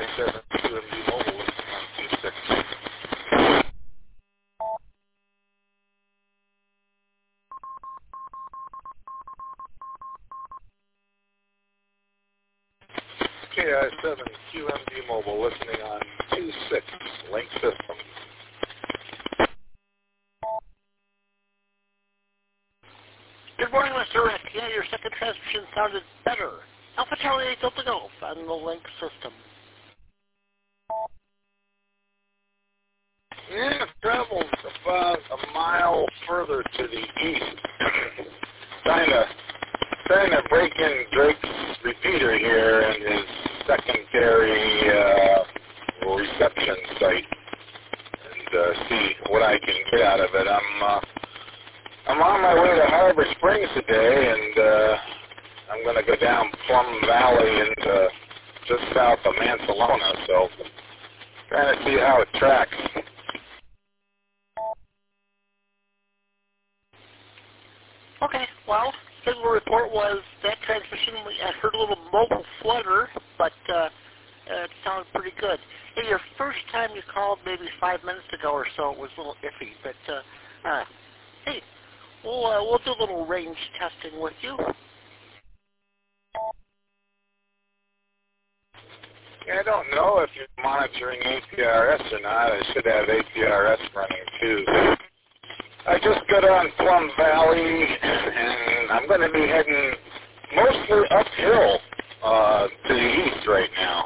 KI7 QMD Mobile with 126. KI7 QMD Mobile listening on 26 link system. Good morning, Mr. Rick. Yeah, your second transmission sounded better. Alpha Charlie 8 Delta Golf on the link system. Yeah, I've traveled about a mile further to the east. trying to break in Drake's repeater here in his secondary reception site and see what I can get out of it. I'm on my way to Harbor Springs today, and I'm going to go down Plum Valley and just south of Mansalona, so trying to see how it tracks. Okay, well, signal report was that transmission, I heard a little mobile flutter, but it sounded pretty good. Hey, your first time you called maybe 5 minutes ago or so, it was a little iffy, but hey, we'll do a little range testing with you. I don't know if you're monitoring APRS or not. I should have APRS running too. I just got on Plum Valley, and I'm going to be heading mostly uphill to the east right now.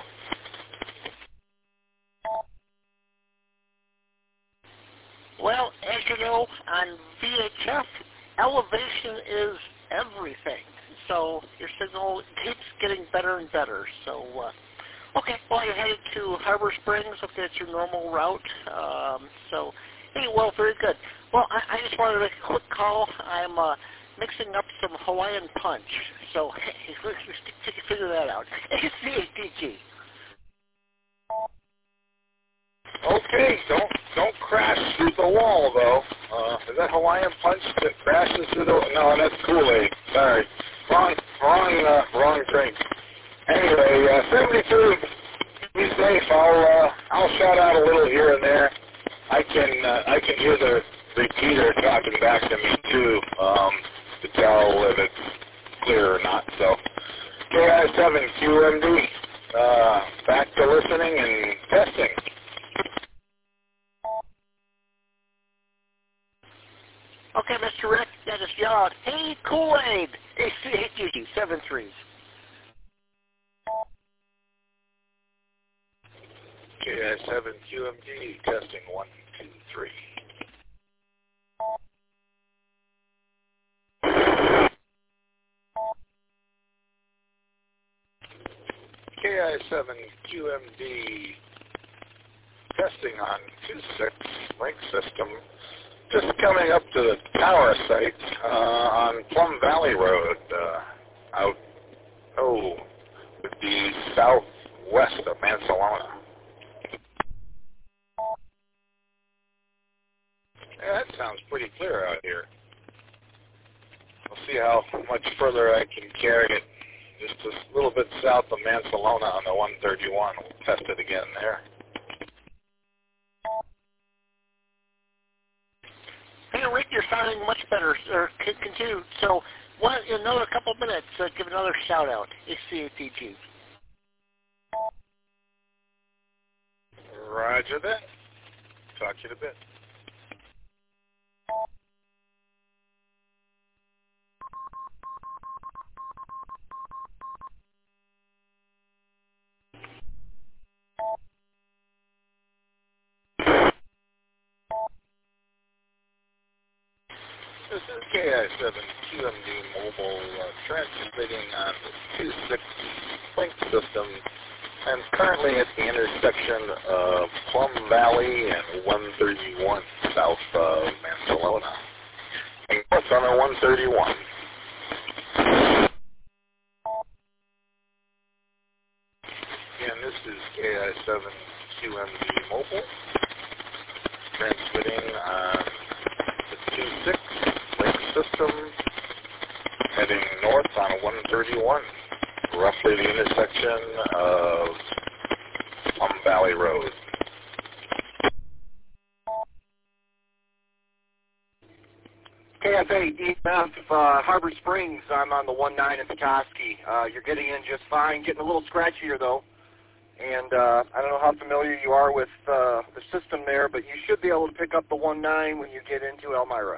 Well, as you know, on VHF, elevation is everything. So your signal keeps getting better and better. So, okay, well, you're headed to Harbor Springs. Okay, that's your normal route. Hey, well, very good. Well, I just wanted to make a quick call. I'm mixing up some Hawaiian punch. So, hey, let's figure that out. ACATG. Okay, don't crash through the wall, though. Is that Hawaiian Punch that crashes through the wall? No, that's Kool-Aid. Sorry. Wrong drink. Anyway, 72, be safe. I'll shout out a little here and there. I can hear the repeater talking back to me, too, to tell if it's clear or not. So, KI7 QMD, back to listening and testing. Okay, Mr. Rick, that is yell out, hey, Kool-Aid, ACATG, 7-3s. KI7 QMD, testing 1, 2, 3. KI7 QMD, testing on 26 link system. Just coming up to the tower site on Plum Valley Road, would be southwest of Mansalona. Yeah, that sounds pretty clear out here. We'll see how much further I can carry it. Just a little bit south of Mansalona on the 131. We'll test it again there. Hey, Rick, you're sounding much better, sir. Continue. So, in another couple of minutes, give another shout-out, ACATG. Roger that. Talk to you in a bit. This is KI7 QMD Mobile transmitting on the 26 link system. I'm currently at the intersection of Plum Valley and 131 south of Mansalona. And what's on the 131? Again, this is KI7 QMD Mobile transmitting on the 26 link system heading north on 131, roughly the intersection of KF8, EMF, Harbor Springs. I'm on the 19 at Petoskey. You're getting in just fine. Getting a little scratchier, though. And I don't know how familiar you are with the system there, but you should be able to pick up the 19 when you get into Elmira.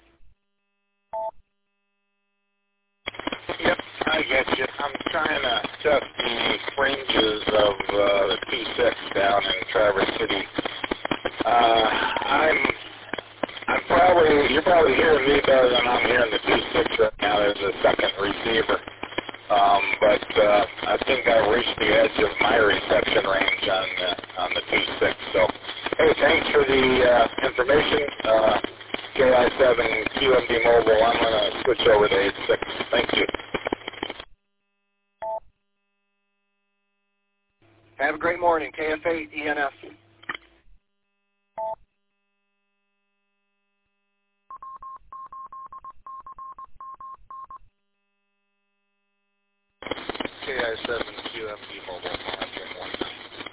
Yep, I get you. I'm trying to test the fringes of the 2.6 down in Traverse City. You're probably hearing me better than I'm hearing the 2.6 right now. There's a second receiver. But I think I've reached the edge of my reception range on the 2.6. So, hey, thanks for the information. KI7 QMD Mobile, I'm going to switch over to 8.6. Thank you. Have a great morning. KF8, ENF. KI7 QMD Mobile, monitoring 19.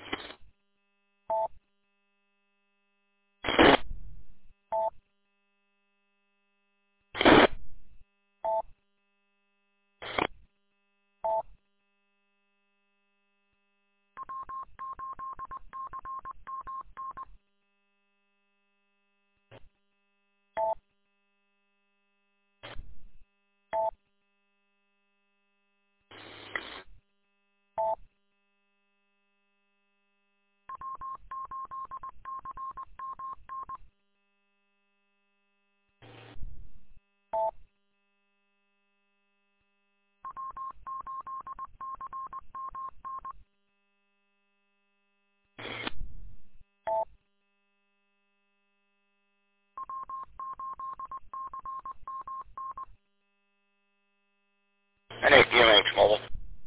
NADMH Mobile.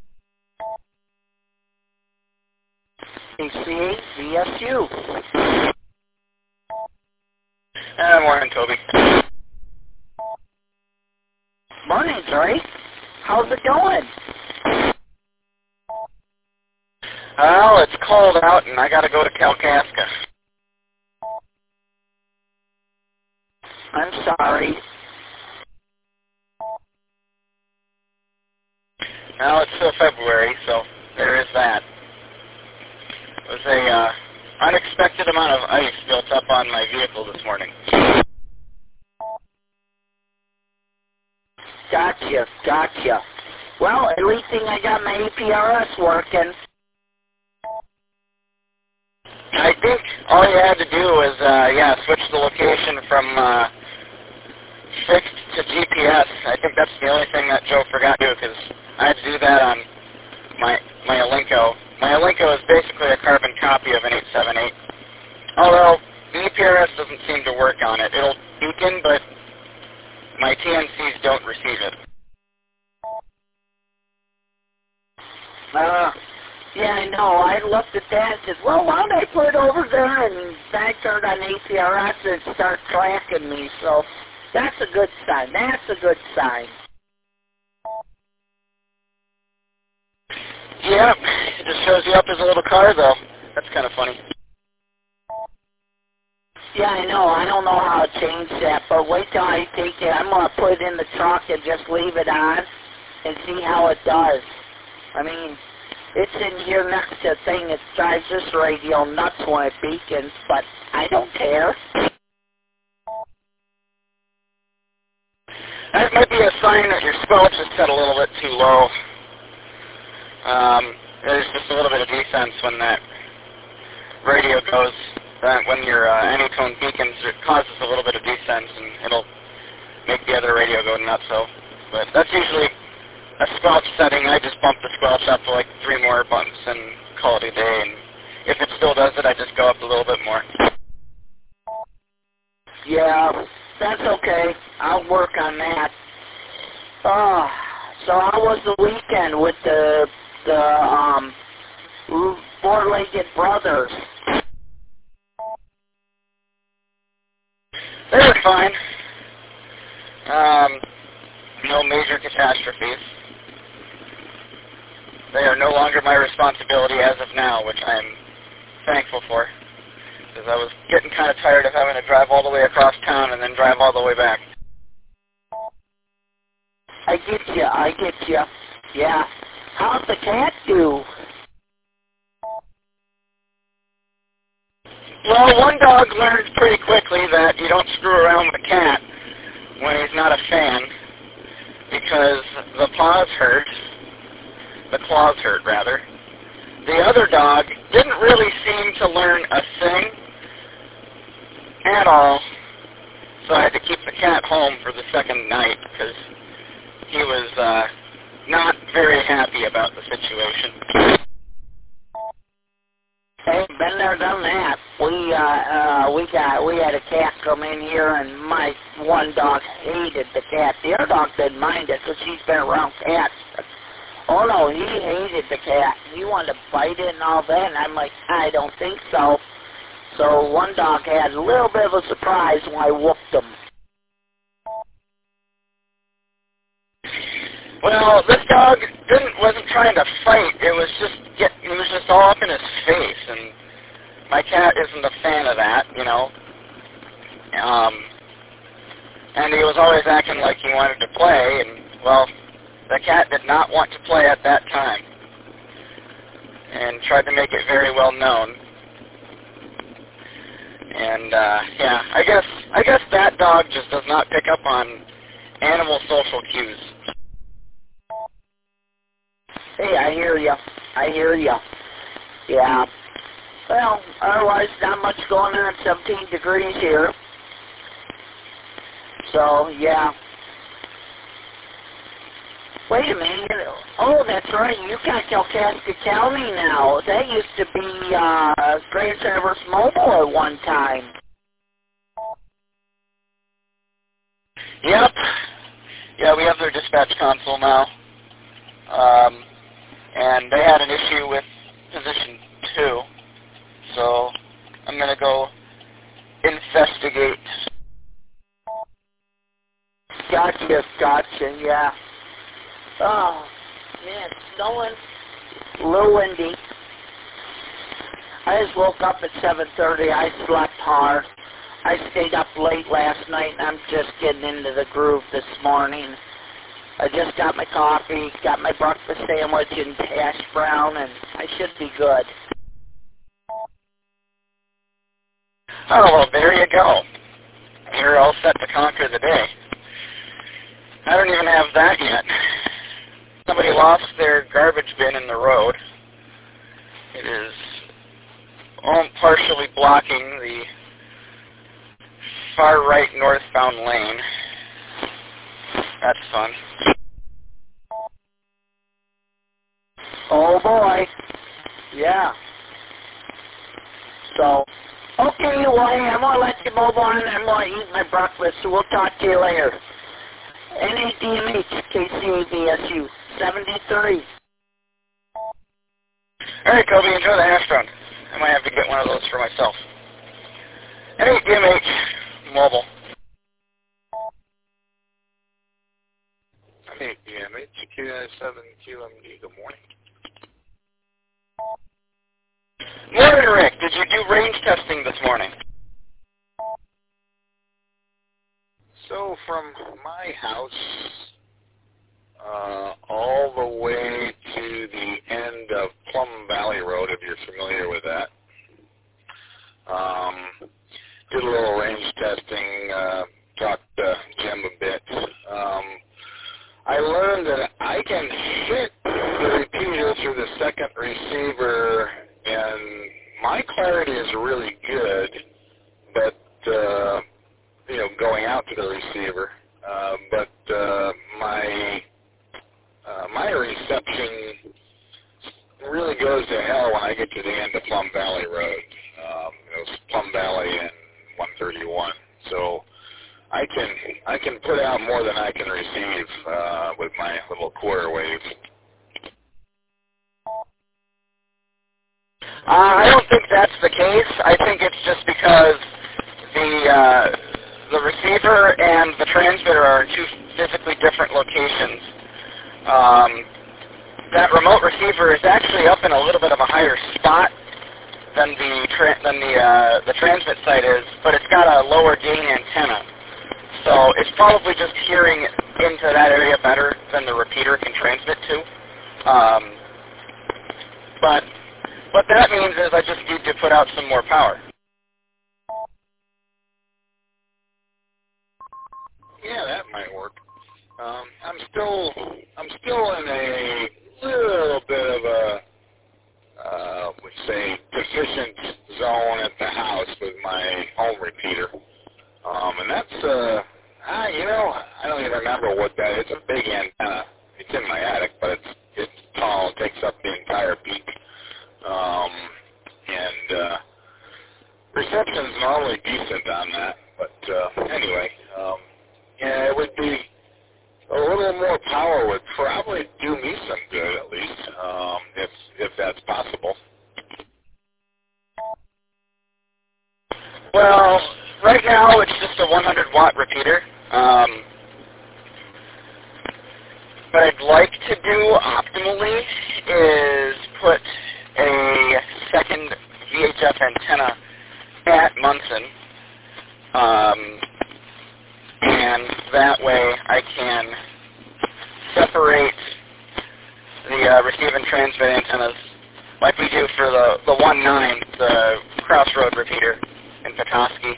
ACA VSU. Morning, Toby. Morning, Dre. How's it going? Well, it's cold out, and I got to go to Kalkaska. I'm sorry. Well, it's still February, so there is that. It was a unexpected amount of ice built up on my vehicle this morning. Gotcha. Well, at least I got my APRS working. I think all you had to do was, switch the location from fixed to GPS. I think that's the only thing that Joe forgot to do, because I had to do that on my Alinco. My Alinco is basically a carbon copy of an 878. Although the EPRS doesn't seem to work on it. It'll beacon, but my TNCs don't receive it. Yeah, I know. I looked at that and said, well, why don't I put it over there? And I turned on APRS and it started tracking me. So that's a good sign. Yeah, it just shows you up as a little car, though. That's kind of funny. Yeah, I know. I don't know how to change that, but wait till I take it. I'm going to put it in the trunk and just leave it on and see how it does. I mean, it's in here next to the thing. It drives this radio nuts when it beacons, but I don't care. That might be a sign that your squelch is set a little bit too low. There's just a little bit of defense when that radio goes. When your anytone beacons, it causes a little bit of defense, and it'll make the other radio go nuts. But that's usually a squelch setting. I just bump the squelch up to like 3 more bumps and call it a day. And if it still does it, I just go up a little bit more. Yeah, that's okay. I'll work on that. So how was the weekend with the four-legged brothers? They were fine. No major catastrophes. They are no longer my responsibility as of now, which I'm thankful for, because I was getting kind of tired of having to drive all the way across town and then drive all the way back. I get you. Yeah. How'd the cat do? Well, one dog learned pretty quickly that you don't screw around with a cat when he's not a fan, because the claws hurt, rather. The other dog didn't really seem to learn a thing at all, so I had to keep the cat home for the second night because he was not very happy about the situation. Hey, been there, done that. We had a cat come in here, and my one dog hated the cat. The other dog didn't mind it because he's been around cats. Oh no, he hated the cat. He wanted to bite it and all that, and I'm like, I don't think so. So one dog had a little bit of a surprise when I whooped him. Well, this dog wasn't trying to fight. It was just all up in his face, and my cat isn't a fan of that, you know. And he was always acting like he wanted to play, and well, the cat did not want to play at that time, and tried to make it very well known. And yeah, I guess that dog just does not pick up on animal social cues. Hey, I hear ya. Yeah. Well, otherwise, not much going on. 17 degrees here. So, yeah. Wait a minute. Oh, that's right. You got Kalkaska County now. That used to be Grand Traverse Mobile at one time. Yep. Yeah, we have their dispatch console now. And they had an issue with position 2. So I'm going to go investigate. Gotcha, yeah. Oh, man, it's snowing. A little windy. I just woke up at 7:30. I slept hard. I stayed up late last night, and I'm just getting into the groove this morning. I just got my coffee, got my breakfast sandwich and hash brown, and I should be good. Oh, well, there you go. You're all set to conquer the day. I don't even have that yet. Somebody lost their garbage bin in the road. It is partially blocking the far right northbound lane. That's fun. Oh boy. Yeah. So, okay, well, hey, I'm going to let you move on. I'm going to eat my breakfast, so we'll talk to you later. NADMH, KCAVSU, 73. All right, Kobe, enjoy the hash brown. I might have to get one of those for myself. NADMH, mobile. NADMH, Q7QMD, good morning. Morning, Rick. Did you do range testing this morning? So from my house all the way to the end of Plum Valley Road, if you're familiar with that, did a little range testing, talked to Jim a bit. I learned that I can hit the repeater through the second receiver, and my clarity is really good, but going out to the receiver, but my reception really goes to hell when I get to the end of Plum Valley Road. It's Plum Valley and 131. So I can put out more than I can receive with my little quarter wave. I don't think that's the case. I think it's just because the receiver and the transmitter are in two physically different locations. That remote receiver is actually up in a little bit of a higher spot than the transmit site is, but it's got a lower gain antenna. So it's probably just hearing into that area better than the repeater can transmit to. But what that means is I just need to put out some more power. Yeah, that might work. I'm still in a little bit of a would say deficient zone at the house with my home repeater, and that's I don't even remember what that is. It's a big antenna. It's in my attic, but it's tall. It takes up the entire peak, and reception's normally decent on that. But anyway, yeah, it would be a little more power would probably do me some good, at least, if that's possible. Well, right now it's just a 100-watt repeater. What I'd like to do optimally is put a second VHF antenna at Munson, and that way I can separate the receive and transmit antennas like we do for the 1.9, the Crossroad repeater in Petoskey.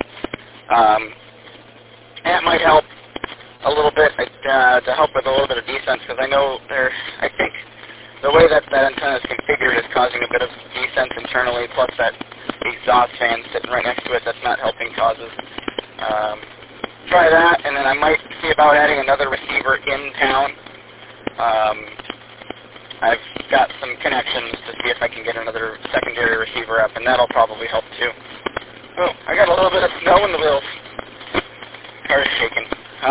That might help a little bit to help with a little bit of descent, because I think the way that antenna is configured is causing a bit of descent internally, plus that exhaust fan sitting right next to it that's not helping causes. Try that, and then I might see about adding another receiver in town. I've got some connections to see if I can get another secondary receiver up, and that'll probably help too. Oh, I got a little bit of snow in the wheels. Car's shaking.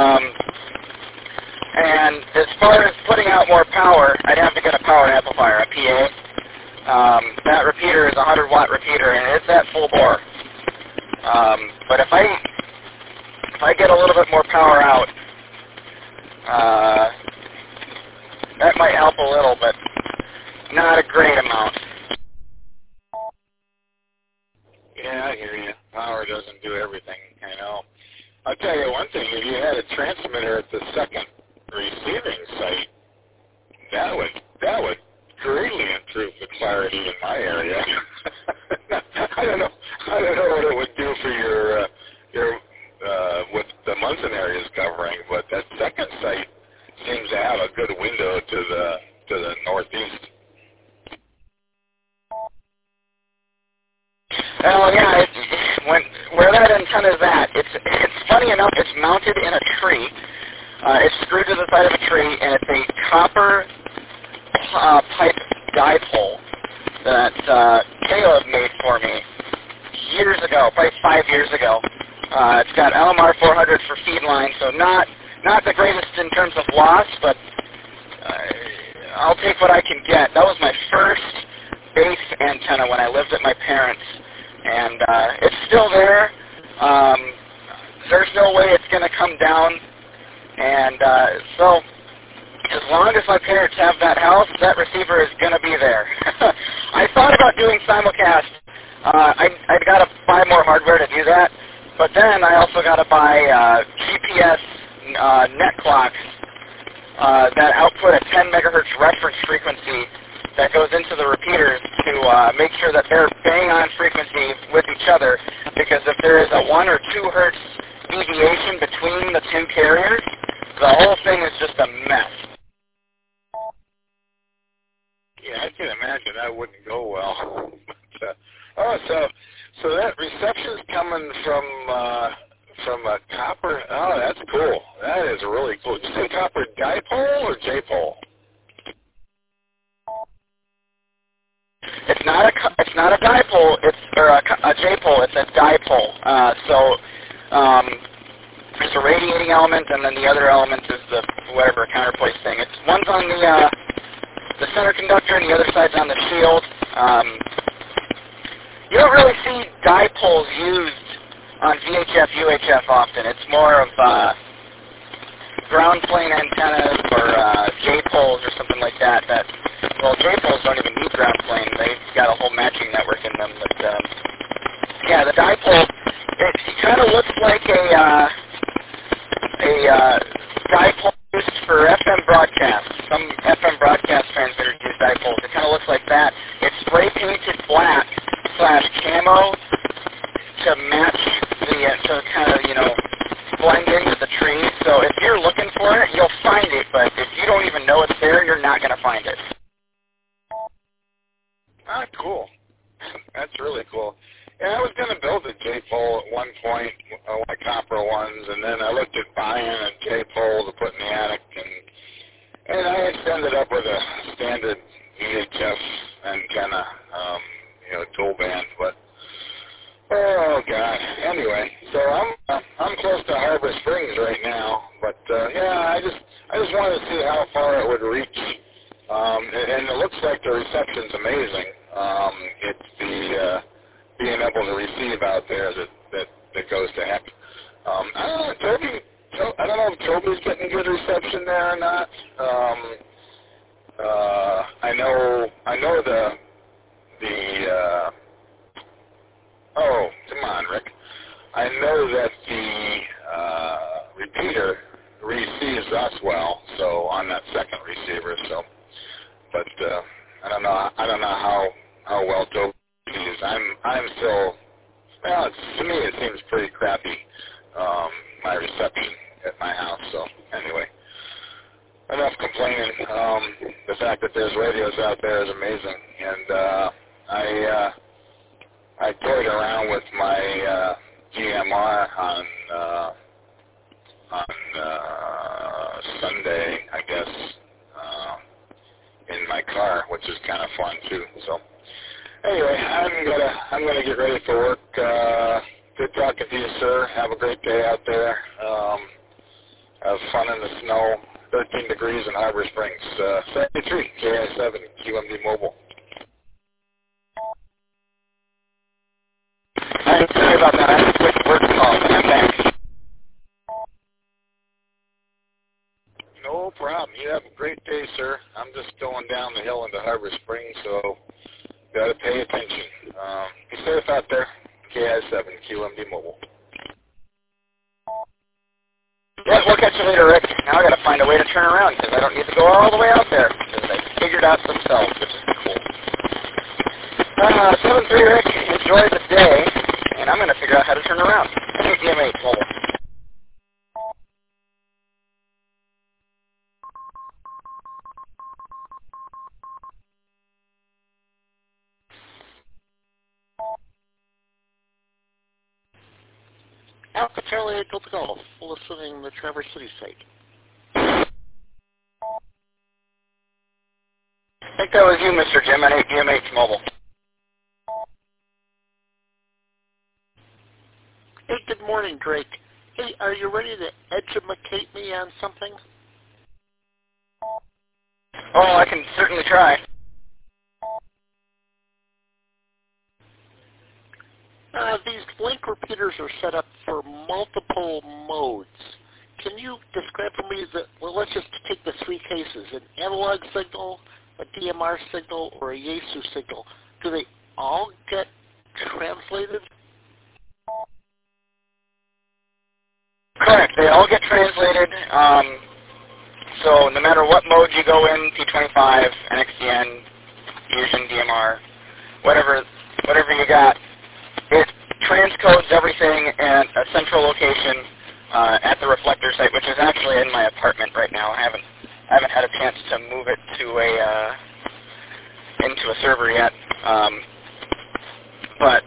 And as far as putting out more power, I'd have to get a power amplifier, a PA. That repeater is a 100-watt repeater, and it's at full bore. But if I get a little bit more power out, that might help a little, but not a great amount. Yeah, I hear you. Power doesn't do everything, I know. I'll tell you one thing, if you had a transmitter at the second receiving site, that would greatly improve the clarity in my area. I don't know what it would do for your what the Munson area is covering, but that second site seems to have a good window to the northeast. Well, yeah, where that antenna is at, it's funny enough, it's mounted in a tree. It's screwed to the side of a tree, and it's a copper pipe dipole that Caleb made for me years ago, probably 5 years ago. It's got LMR 400 for feed line, so not the greatest in terms of loss, but I'll take what I can get. That was my first base antenna when I lived at my parents', and it's still there. There's no way it's going to come down, and so as long as my parents have that house, that receiver is going to be there. I thought about doing simulcast. I got to buy more hardware to do that, but then I also got to buy GPS net clocks that output a 10 megahertz reference frequency that goes into the repeaters to make sure that they're bang on frequency with each other, because if there is a 1 or 2 hertz deviation between the two carriers, the whole thing is just a mess. Yeah, I can imagine that wouldn't go well. So that reception's coming from a copper. Oh, that's cool. That is really cool. Did you say copper dipole or J-pole? It's not a dipole. Or a J-pole. It's a dipole. There's a radiating element, and then the other element is the whatever counterpoise thing. One's on the center conductor, and the other side's on the shield. You don't really see dipoles used on VHF, UHF often. It's more of ground plane antennas or J-poles or something like that. Well, J-poles don't even need ground plane. They've got a whole matching network in them. But yeah, the dipole, it kind of looks like a dipole used for FM broadcasts. Some FM broadcast transmitters use dipoles. It kind of looks like that. It's spray painted black / camo to match to kind of, blend into the tree. So if you're looking for it, you'll find it, but if you don't even know it's there, you're not going to find it. Ah, cool. That's really cool. Yeah, I was going to build a J-pole at one point, like copper ones, and then I looked at buying a J-pole to put in the attic, and I just ended up with a standard VHF antenna, dual band, but oh god. Anyway, so I'm close to Harbor Springs right now, but yeah, I just wanted to see how far it would reach, and it looks like the reception's amazing. It's the being able to receive out there that goes to heck. I don't know if Toby's getting good reception there or not. I know the oh, come on, Rick. I know that the repeater receives us well, so on that second receiver. So, but I don't know how well Toby is. I'm still. Well, to me it seems pretty crappy. My reception at my house. So anyway, enough complaining. The fact that there's radios out there is amazing, and I toyed around with my GMR on Sunday, I guess, in my car, which is kind of fun too. So anyway, I'm gonna get ready for work. Good talking to you, sir. Have a great day out there. Have fun in the snow. 13 degrees in Harbor Springs. 73 KI7 QMD Mobile. I'm sorry about that. I have a quick work call, but I'm back. No problem. You have a great day, sir. I'm just going down the hill into Harbor Springs, so got to pay attention. Be safe out there. KI7 QMD Mobile. Yeah, we'll catch you later, Rick. Now I got to find a way to turn around because I don't need to go all the way out there because they figured out themselves, which is cool. 7-3, Rick. Enjoy the day, and I'm going to figure out how to turn around. DM8 Mobile. Alpha Charlie Echo Golf, listening the Traverse City site. I think that was you, Mr. Jim, at DM8 Mobile. Hey, good morning, Drake. Hey, are you ready to educate me on something? Oh, I can certainly try. These link repeaters are set up for multiple modes. Can you describe for me let's just take the three cases, an analog signal, a DMR signal, or a Yaesu signal. Do they all get translated? Correct. They all get translated. So no matter what mode you go in, P25, NXDN, Fusion, DMR, whatever you got, it transcodes everything at a central location at the reflector site, which is actually in my apartment right now. I haven't had a chance to move it to into a server yet, but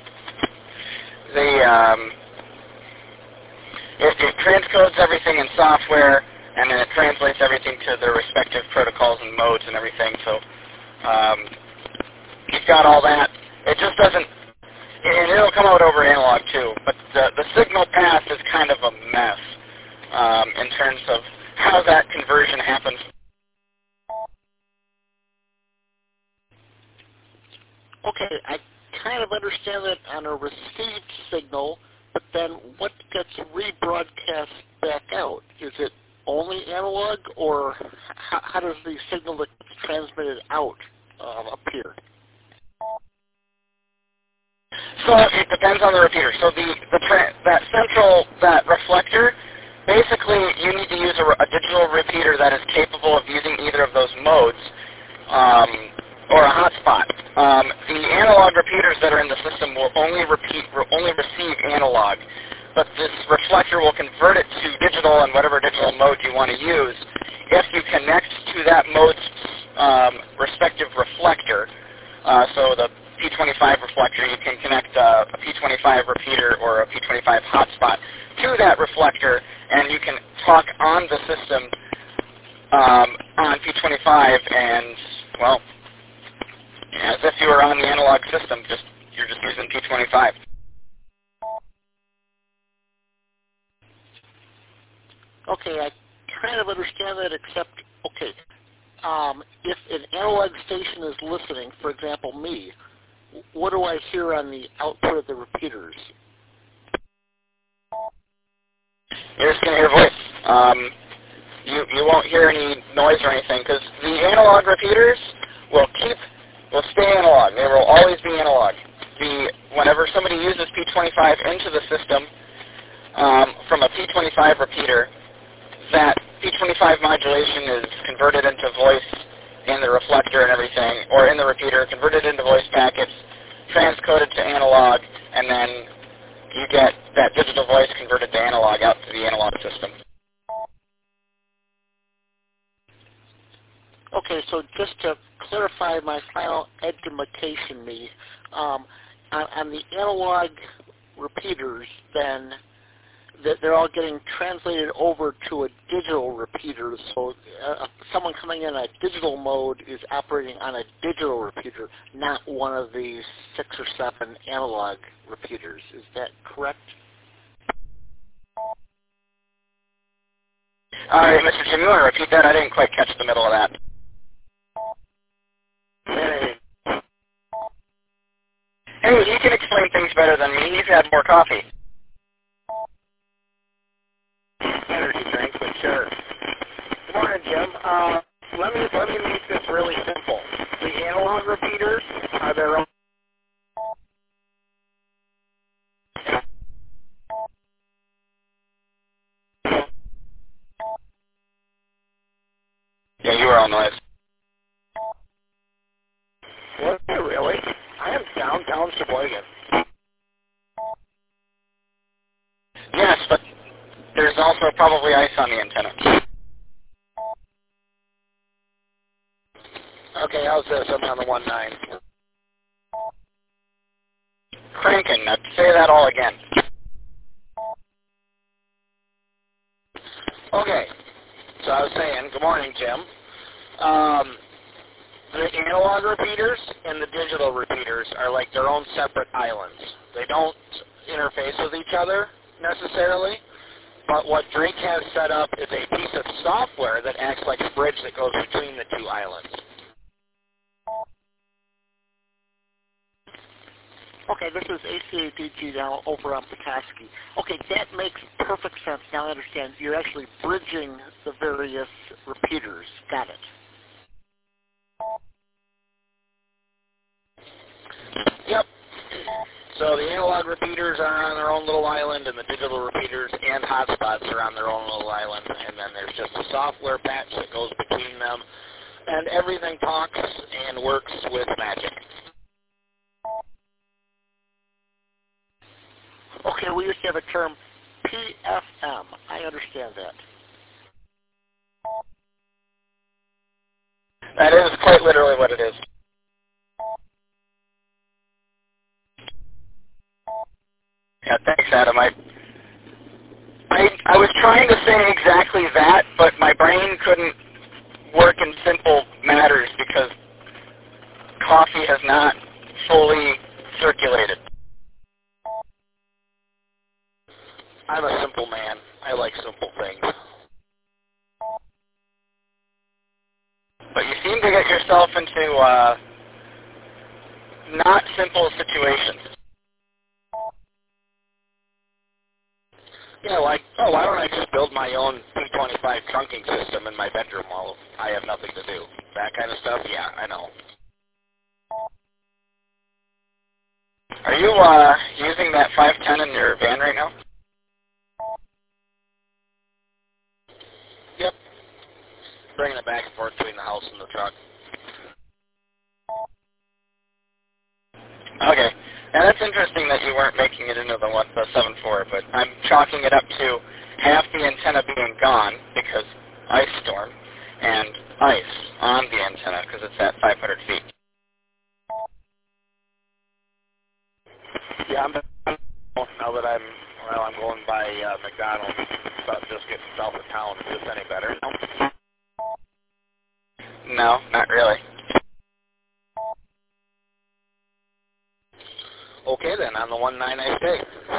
it transcodes everything in software, and then it translates everything to the respective protocols and modes and everything. So you've got all that. It just doesn't. And it'll come out over analog too, but the signal path is kind of a mess in terms of how that conversion happens. Okay, I kind of understand that on a received signal, but then what gets rebroadcast back out? Is it only analog, or how does the signal that gets transmitted out appear? So it depends on the repeater. So that reflector basically, you need to use a digital repeater that is capable of using either of those modes, or a hotspot. The analog repeaters that are in the system will only receive analog, but this reflector will convert it to digital and whatever digital mode you want to use. If you connect to that mode's respective reflector, so the P25 reflector, you can connect a P25 repeater or a P25 hotspot to that reflector, and you can talk on the system on P25, and, well, as if you were on the analog system, you're just using P25. Okay, I kind of understand that, except, okay, if an analog station is listening, for example, me, what do I hear on the output of the repeaters? You're just going to hear voice. You won't hear any noise or anything, because the analog repeaters will stay analog. They will always be analog. Whenever somebody uses P25 into the system from a P25 repeater, that P25 modulation is converted into voice in the reflector and everything, or in the repeater, converted into voice packets, transcoded to analog, and then you get that digital voice converted to analog out to the analog system. Okay, so just to clarify my final education, on the analog repeaters, then they're all getting translated over to a digital repeater. So someone coming in a digital mode is operating on a digital repeater, not one of these 6 or 7 analog repeaters. Is that correct? All right, Mr. Jim, you want to repeat that? I didn't quite catch the middle of that. Hey, you can explain things better than me. You've had more coffee. Energy drink, but sure. Good morning, Jim. Let me make this really simple. The analog repeaters are their own. Yeah, you were all noise. Was it really? I am downtown Sheboygan. Yes, but there's also probably ice on the antenna. Okay, how's this? I'm on the 1.9. Cranking. Now, say that all again. Okay, so I was saying, good morning, Jim. The analog repeaters and the digital repeaters are like their own separate islands. They don't interface with each other necessarily, but what Drake has set up is a piece of software that acts like a bridge that goes between the 2 islands. Okay, this is ACADG now over on Petoskey. Okay, that makes perfect sense. Now I understand. You're actually bridging the various repeaters. Got it. Yep. So the analog repeaters are on their own little island, and the digital repeaters and hotspots are on their own little island, and then there's just a software patch that goes between them, and everything talks and works with magic. Okay, we used to have a term PFM. I understand that. That is quite literally what it is. Yeah, thanks, Adam. I was trying to say exactly that, but my brain couldn't work in simple matters because coffee has not fully circulated. I'm a simple man. I like simple things. But you seem to get yourself into not simple situations. Yeah, like, oh, why don't I just build my own P25 trunking system in my bedroom while I have nothing to do? That kind of stuff? Yeah, I know. Are you using that 510 in your van right now? bringing it back and forth between the house and the truck. Okay. Now that's interesting that you weren't making it into the 7.4, but I'm chalking it up to half the antenna being gone because ice storm and ice on the antenna because it's at 500 feet. Yeah, now that I'm going by McDonald's, about just getting south of town. Is this any better? No, not really. Okay, then, on the 1.9 I stay.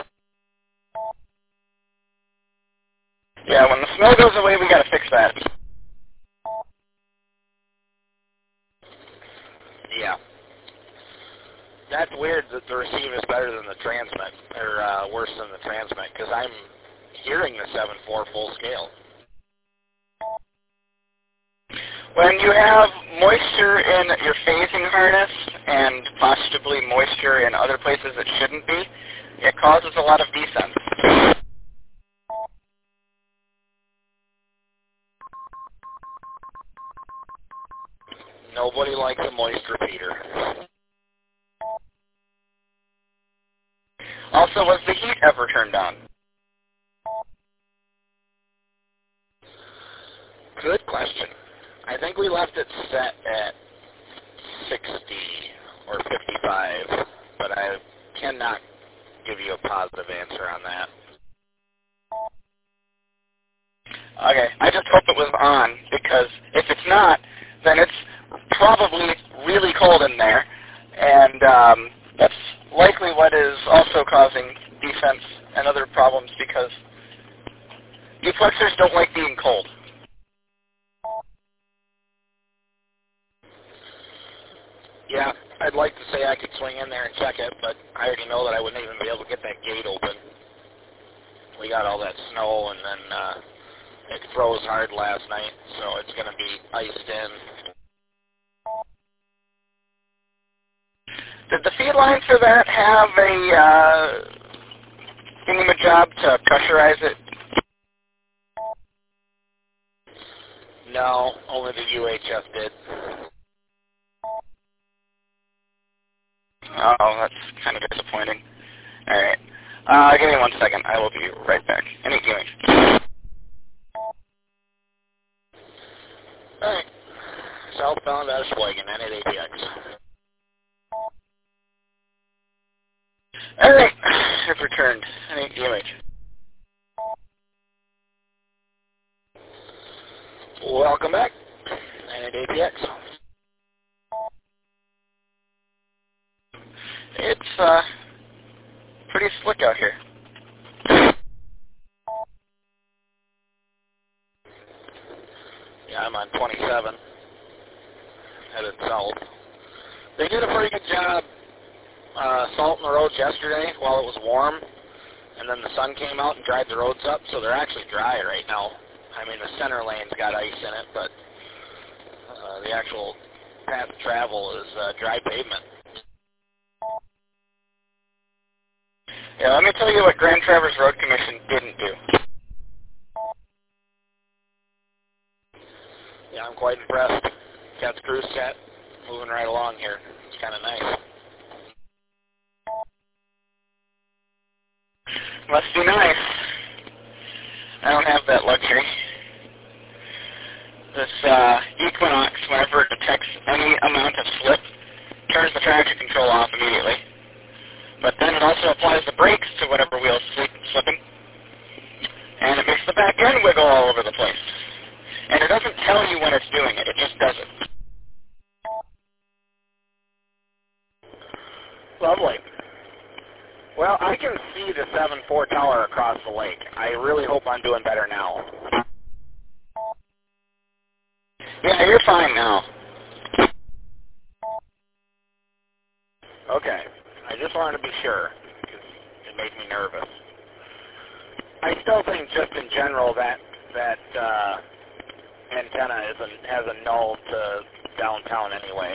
Yeah, when the snow goes away, we gotta fix that. Yeah. That's weird that the receive is better than the transmit, or worse than the transmit, because I'm hearing the 7.4 full scale. When you have moisture in your phasing harness and possibly moisture in other places it shouldn't be, it causes a lot of descent. Nobody likes a moist repeater. Also, was the heat ever turned on? Good question. I think we left it set at 60 or 55, but I cannot give you a positive answer on that. Okay, I just hope it was on, because if it's not, then it's probably really cold in there, and that's likely what is also causing defense and other problems, because duplexers don't like being cold. Yeah, I'd like to say I could swing in there and check it, but I already know that I wouldn't even be able to get that gate open. We got all that snow, and then it froze hard last night, so it's going to be iced in. Did the feed line for that have a NEMA job to pressurize it? No, only the UHF did. Oh, that's kind of disappointing. All right. Give me 1 second. I will be right back. Any viewing? All right. Southbound out of Sheboygan, N8 APX. All right. I've returned. Any viewing? Welcome back, N8 APX. It's pretty slick out here. Yeah, I'm on 27, headed south. They did a pretty good job salting the roads yesterday while it was warm, and then the sun came out and dried the roads up, so they're actually dry right now. I mean, the center lane's got ice in it, but the actual path of travel is dry pavement. Yeah, let me tell you what Grand Traverse Road Commission didn't do. Yeah, I'm quite impressed. Got the cruise set, moving right along here. It's kind of nice. Must be nice. I don't have that luxury. This Equinox, whenever it detects any amount of slip, turns the traction control off immediately. But then it also applies the brakes to whatever wheel's slipping. And it makes the back end wiggle all over the place. And it doesn't tell you when it's doing it, it just does it. Lovely. Well, I can see the 7.4 tower across the lake. I really hope I'm doing better now. Yeah, you're fine now. Okay. I just wanted to be sure, because it made me nervous. I still think just in general that antenna has a null to downtown anyway.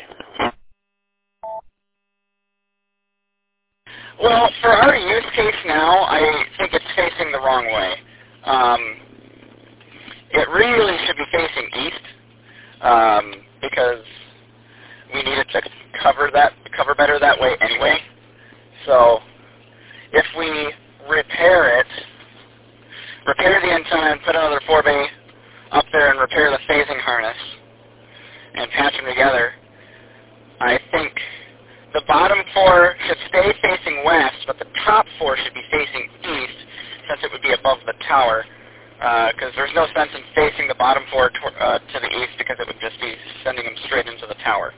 Well, for our use case now, I think it's facing the wrong way. It really should be facing east, because we needed to cover better that way anyway. So if we repair the antenna and put another 4-bay up there and repair the phasing harness and patch them together, I think the bottom 4 should stay facing west, but the top 4 should be facing east, since it would be above the tower, because there's no sense in facing the bottom 4 to the east, because it would just be sending them straight into the tower.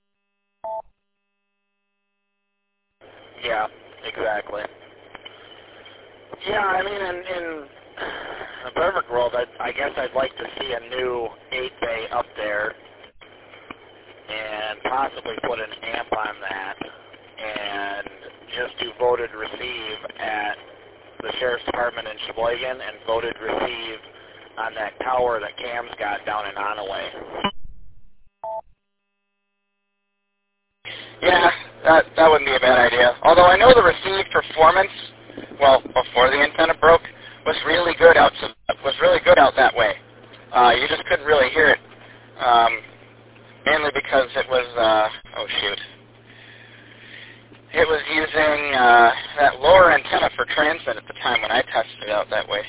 Yeah, exactly. Yeah, I mean, in a perfect world, I guess I'd like to see a new 8-bay up there and possibly put an amp on that and just do voted receive at the Sheriff's Department in Sheboygan and voted receive on that tower that Cam's got down in Onaway. Yeah, that wouldn't be a bad idea. Although I know the receive performance, well, before the antenna broke, was really good out that way. You just couldn't really hear it, mainly because it was it was using that lower antenna for transmit at the time when I tested it out that way.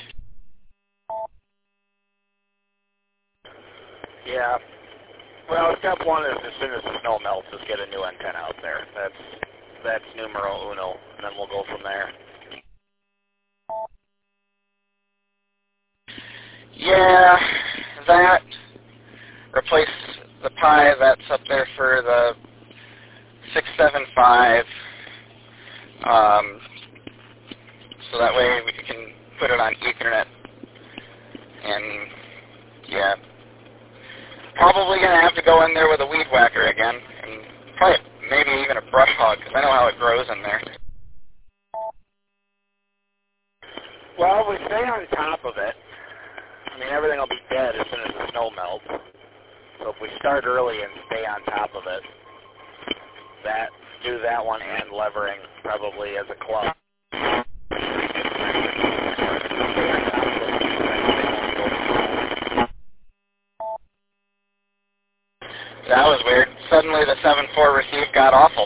Yeah. Well, step 1 is as soon as the snow melts, is get a new antenna out there. That's numero uno, and then we'll go from there. Yeah, that, replace the Pi that's up there for the 675, so that way we can put it on Ethernet, and yeah, probably going to have to go in there with a weed whacker again, and probably maybe even a brush hog, because I know how it grows in there. Well, we stay on top of it. I mean, everything will be dead as soon as the snow melts. So if we start early and stay on top of it, do that one and levering probably as a club. That was weird. Suddenly the 7.4 receive got awful.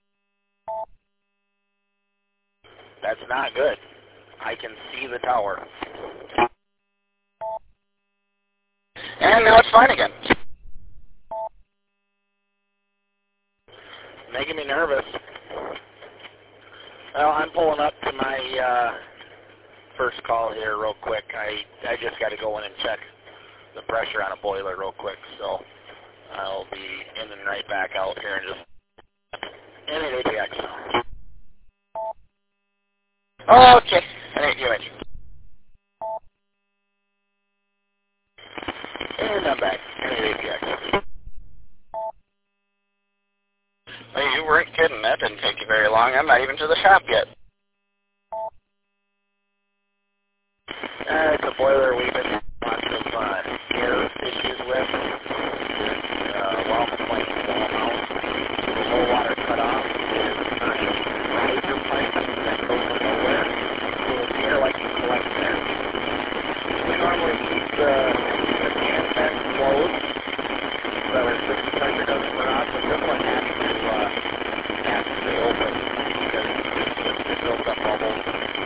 That's not good. I can see the tower. And now it's fine again. Making me nervous. Well, I'm pulling up to my first call here real quick. I just got to go in and check the pressure on a boiler real quick, so I'll be in and right back out here in just in at APX. Okay. I think you mentioned. And I'm back in at APX. Well, you weren't kidding. That didn't take you very long. I'm not even to the shop yet. It's a boiler we've been lots of air issues with. While complaining the amount, the low water cutoff is not a riser pipe that goes to nowhere. So the air likes to collect there. We normally keep the can vent closed so that our system pressure doesn't run off, but this one has to stay open because it builds up bubbles.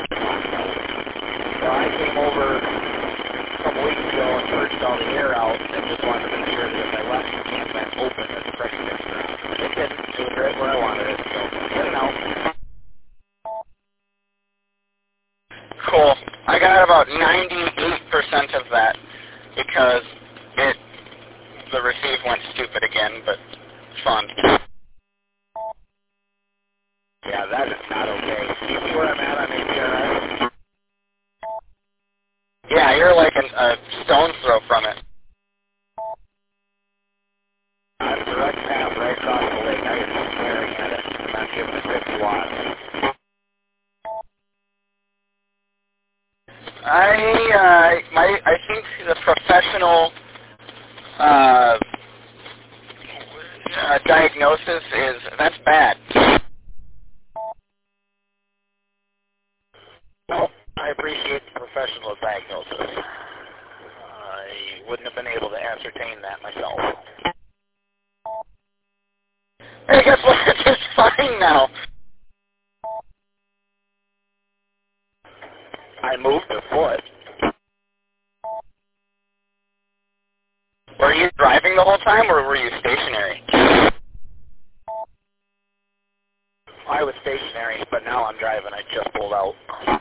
So I came over a couple weeks ago and purged all the air out and just wanted to make sure that if I left the can vent open, that the pressure gets dropped. It didn't. It was right where I wanted it, so get it out. Cool. I got about 98% of that because the receive went stupid again, but fun. Yeah, that is not okay. You see where I'm at on APRS? Yeah, you're like a stone's throw from it. Direct path right across the lake. I am staring at it. I'm not giving it 50 watts. I think the professional diagnosis is that's bad. Well, I appreciate the professional diagnosis. I wouldn't have been able to ascertain that myself. Hey, guess what? It's fine now. I moved a foot. Were you driving the whole time, or were you stationary? I was stationary, but now I'm driving. I just pulled out.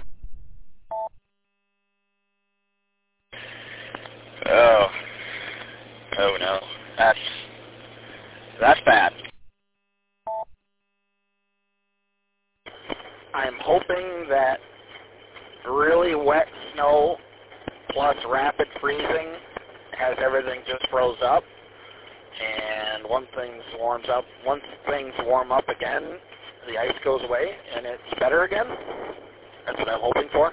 Oh. Oh no. That's bad. I'm hoping that really wet snow plus rapid freezing has everything just froze up, and once things warm up again, the ice goes away and it's better again. That's what I'm hoping for.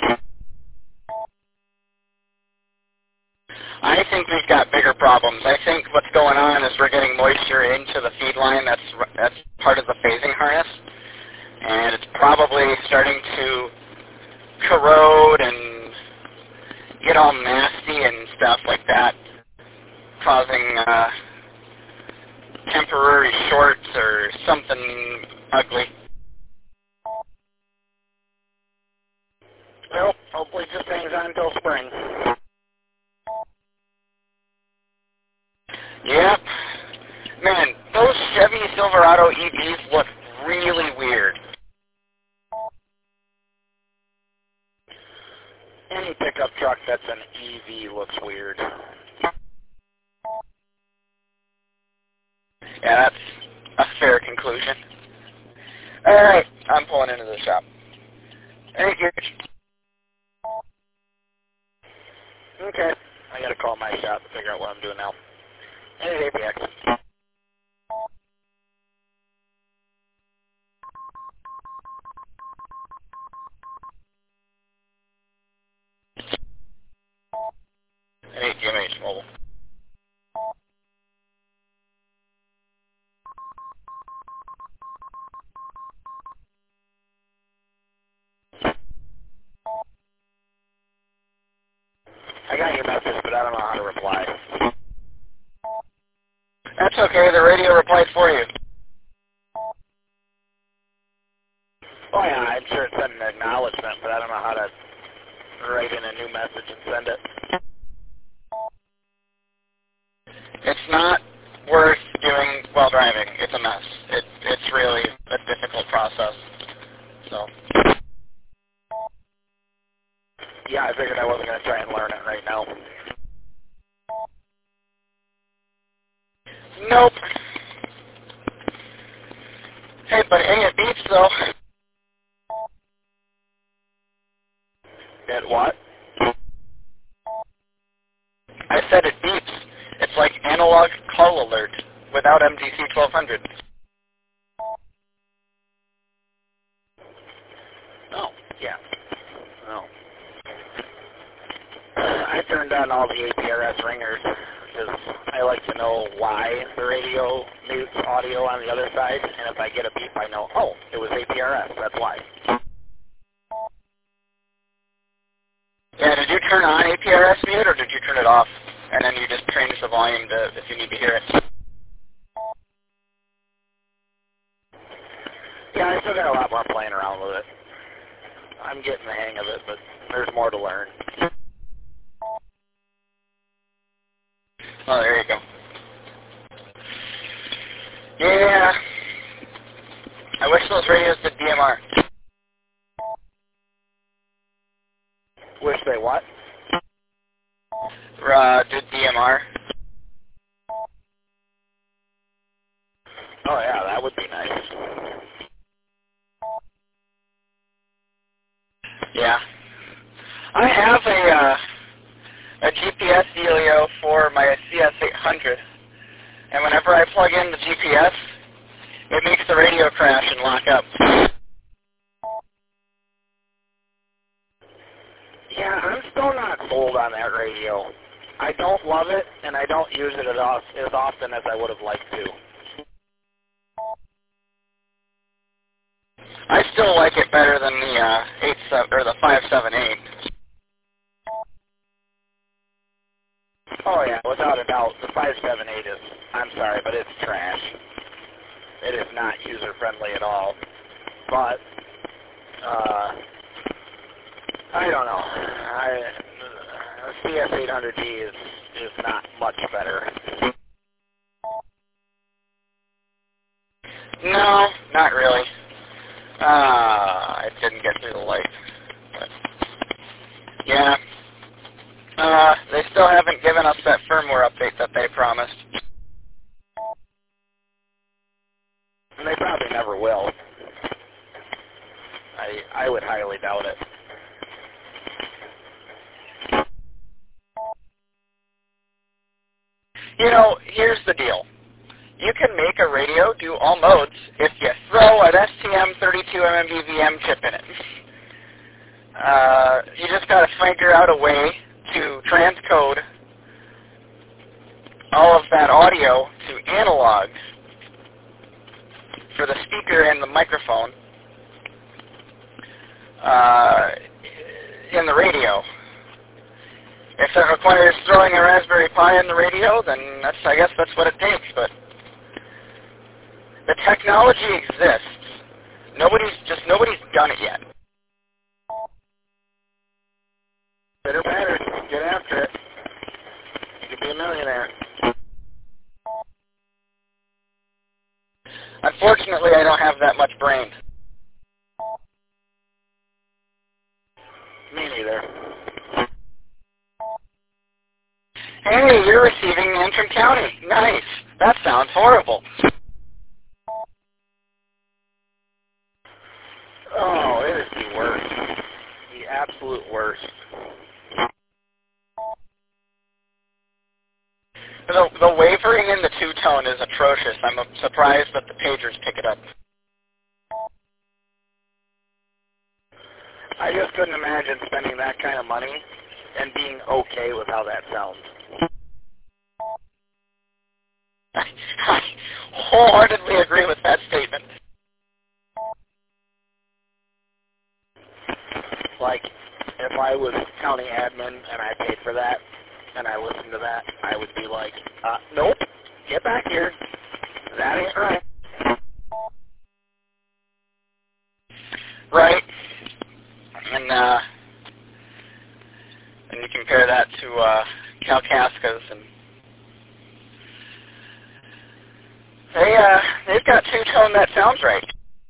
I think we've got bigger problems. I think what's going on is we're getting moisture into the feed line. That's part of the phasing harness, and it's probably starting to corrode and get all nasty and stuff like that, causing temporary shorts or something ugly. Well, hopefully it just hangs on until spring. Yep. Man, those Chevy Silverado EVs look really weird. Any pickup truck that's an EV looks weird. Yeah, that's a fair conclusion. Alright, I'm pulling into the shop. Thank you. Okay. I gotta call my shop to figure out what I'm doing now. Hey, APX. Hey, GMH Mobile. I got your message, but I don't know how to reply. That's okay, the radio replied for you. Oh yeah, I'm sure it sent an acknowledgement, but I don't know how to write in a new message and send it. It's not worth doing while driving. It's a mess. It's really a difficult process. So. Yeah, I figured I wasn't going to try and learn it right now. Nope. Hey, but hey, it beeps though. It what? I said it beeps. It's like analog call alert without MDC 1200. Oh, yeah. Oh. I turned on all the APRS ringers because I like to know why the radio mutes audio on the other side, and if I get a beep, I know, oh, it was APRS, that's why. Yeah, did you turn on APRS mute or did you turn it off? And then you just change the volume to if you need to hear it. Yeah, I still got a lot more playing around with it. I'm getting the hang of it, but there's more to learn. Oh, there you go. Yeah. I wish those radios did DMR. Wish they what? Did DMR. Oh yeah, that would be nice. Yeah. I have a GPS dealio for my CS800, and whenever I plug in the GPS, it makes the radio crash and lock up. Yeah, I'm still not sold on that radio. I don't love it, and I don't use it as often as I would have liked to. I still like it better than the 578. Oh yeah, without a doubt. The 578 is, I'm sorry, but it's trash. It is not user-friendly at all. But, I don't know. CS800D is not much better. No, not really. It didn't get through the light. But yeah. They still haven't given us that firmware update that they promised. And they probably never will. I would highly doubt it. You know, here's the deal. You can make a radio do all modes if you throw an STM32MMBVM chip in it. You just got to figure out a way to transcode all of that audio to analog for the speaker and the microphone in the radio. If it requires throwing a Raspberry Pi in the radio, then I guess that's what it takes. But the technology exists. Nobody's done it yet. Bitter batter. Get after it. You could be a millionaire. Unfortunately, I don't have that much brain. Me neither. Hey, you're receiving Antrim County. Nice. That sounds horrible. Oh, it is the worst. The absolute worst. The wavering in the two-tone is atrocious. I'm surprised that the pagers pick it up. I just couldn't imagine spending that kind of money and being okay with how that sounds. I wholeheartedly agree with that statement. Like, if I was county admin and I paid for that, and I listened to that, I would be like, nope, get back here. That ain't right. Right. And you compare that to Kalkaska's, and they've got two-tone that sounds right.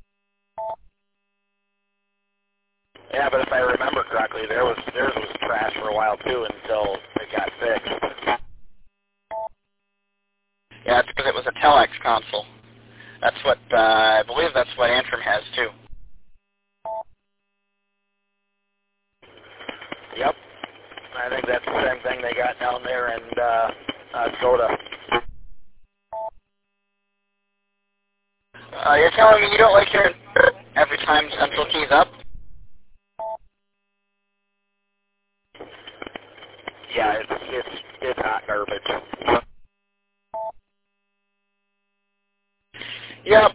Yeah, but if I remember correctly, theirs was trash for a while too until it got fixed. Yeah, it's because it was a Telex console. That's what I believe. That's what Antrim has too. Yep, I think that's the same thing they got down there in Soda. You're telling me you don't like hearing every time Central keys up? Yeah, it's hot garbage. Yep.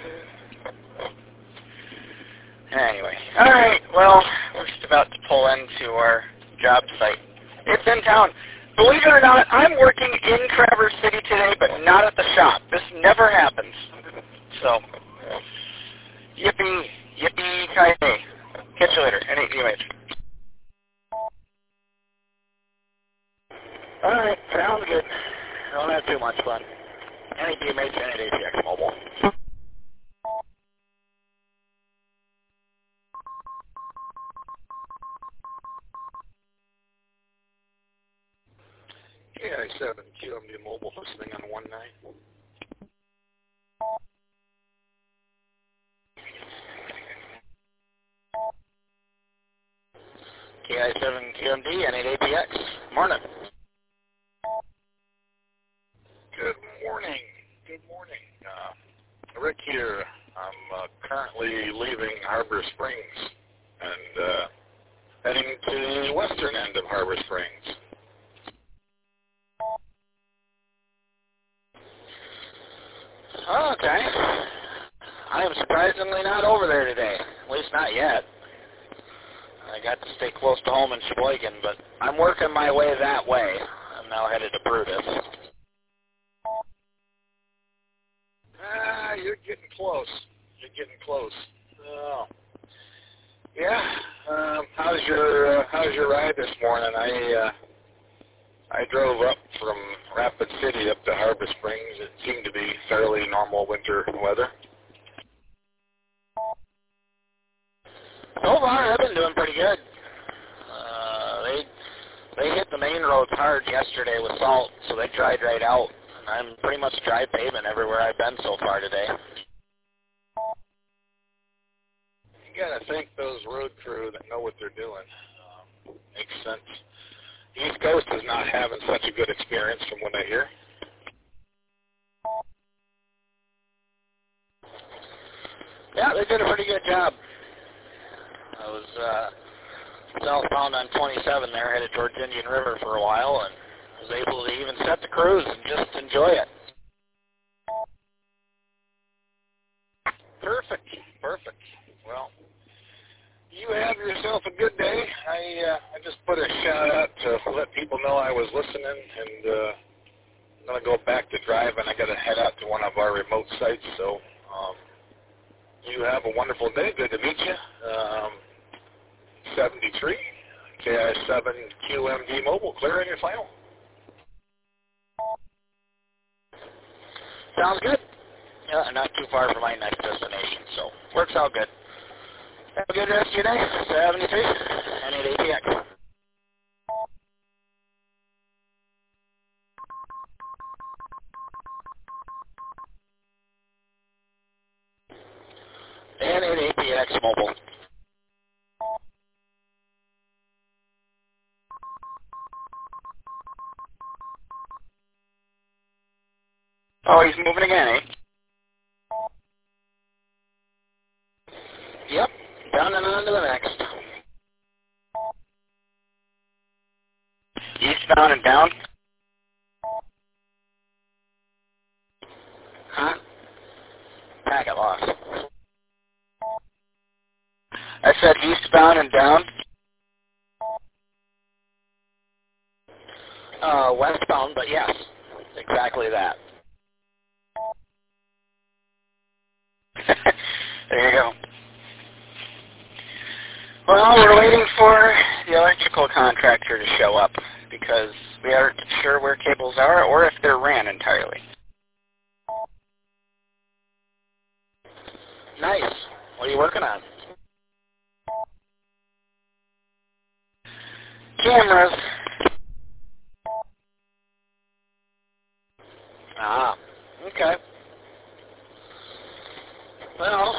Anyway, all right. Well, we're just about to pull into our job site. It's in town. Believe it or not, I'm working in Traverse City today, but not at the shop. This never happens. So, yippee, ki-yay. Catch you later. Anyways. All right, sounds good. Don't have too much fun. Any DMH, any APX mobile. KI7 QMD Mobile listening on 19. KI7 QMD, N8APX. Morning. Good morning. Rick here. I'm currently leaving Harbor Springs and heading to the western end of Harbor Springs. Oh, okay. I am surprisingly not over there today. At least not yet. I got to stay close to home in Sheboygan, but I'm working my way that way. now headed to Brutus. You're getting close. You're getting close. Oh. Yeah. How's your ride this morning? I drove up from Rapid City up to Harbor Springs. It seemed to be fairly normal winter weather. So far, I've been doing pretty good. They hit the main roads hard yesterday with salt, so they dried right out. I'm pretty much dry pavement everywhere I've been so far today. You gotta thank those road crew that know what they're doing. Makes sense. The East Coast is not having such a good experience from what I hear. Yeah, they did a pretty good job. I was southbound on 27 there, headed towards Indian River for a while, and was able to even set the cruise and just enjoy it. Perfect. Well, you have yourself a good day. I just put a shout out to let people know I was listening, and I'm going to go back to driving. I got to head out to one of our remote sites, so you have a wonderful day. Good to meet you. 73, KI7 QMD Mobile, clearing your final. Sounds good. Yeah, not too far from my next destination, so works out good. Have a good rest of your day. 73 and 8 APX. And 8 APX Mobile. Oh, he's moving again, eh? Yep, down and on to the next. Eastbound and down? Huh? Packet loss. I said eastbound and down? Westbound, but yes, exactly that. There you go. Well, we're waiting for the electrical contractor to show up because we aren't sure where cables are or if they're ran entirely. Nice. What are you working on? Cameras. Ah, okay. Well,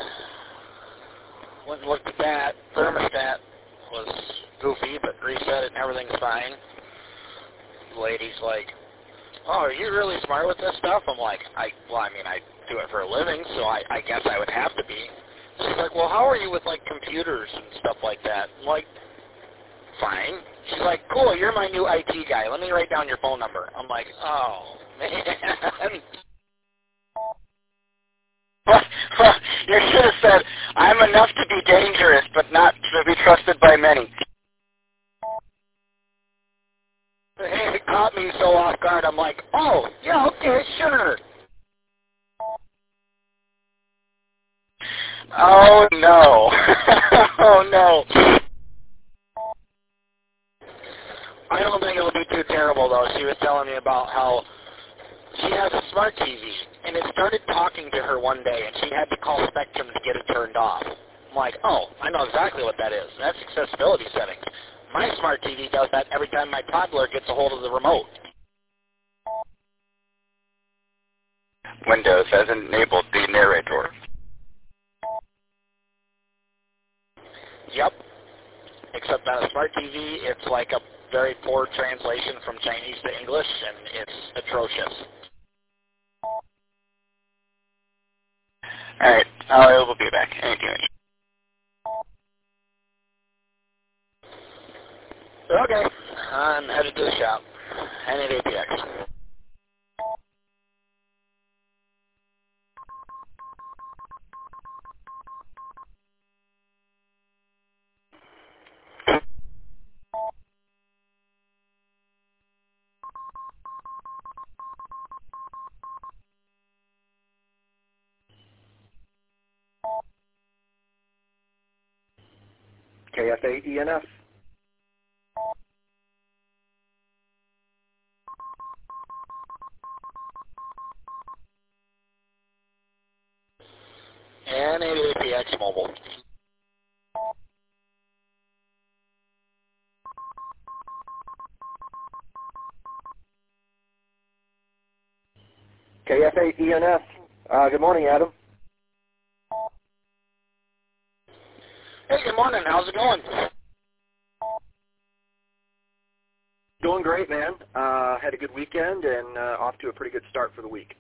went and looked at that. Thermostat was goofy, but reset it and everything's fine. The lady's like, oh, are you really smart with this stuff? I'm like, I do it for a living, so I guess I would have to be. She's like, well, how are you with, like, computers and stuff like that? I'm like, fine. She's like, cool, you're my new IT guy. Let me write down your phone number. I'm like, oh, man. You should have said, I'm enough to be dangerous, but not to be trusted by many. It caught me so off guard. I'm like, oh, yeah, okay, sure. Oh, no. Oh, no. I don't think it'll be too terrible, though. She was telling me about how she has a smart TV, and it started talking to her one day, and she had to call Spectrum to get it turned off. I'm like, oh, I know exactly what that is. That's accessibility settings. My smart TV does that every time my toddler gets a hold of the remote. Windows has enabled the narrator. Yep. Except on a smart TV, it's like a very poor translation from Chinese to English, and it's atrocious. All right, I will be back. Anything. Okay, I'm headed to the shop. I need APX. KFA-ENF. And 88PX Mobile. KFA-ENF. Good morning, Adam. Hey, good morning. How's it going? Doing great, man. Had a good weekend and off to a pretty good start for the week.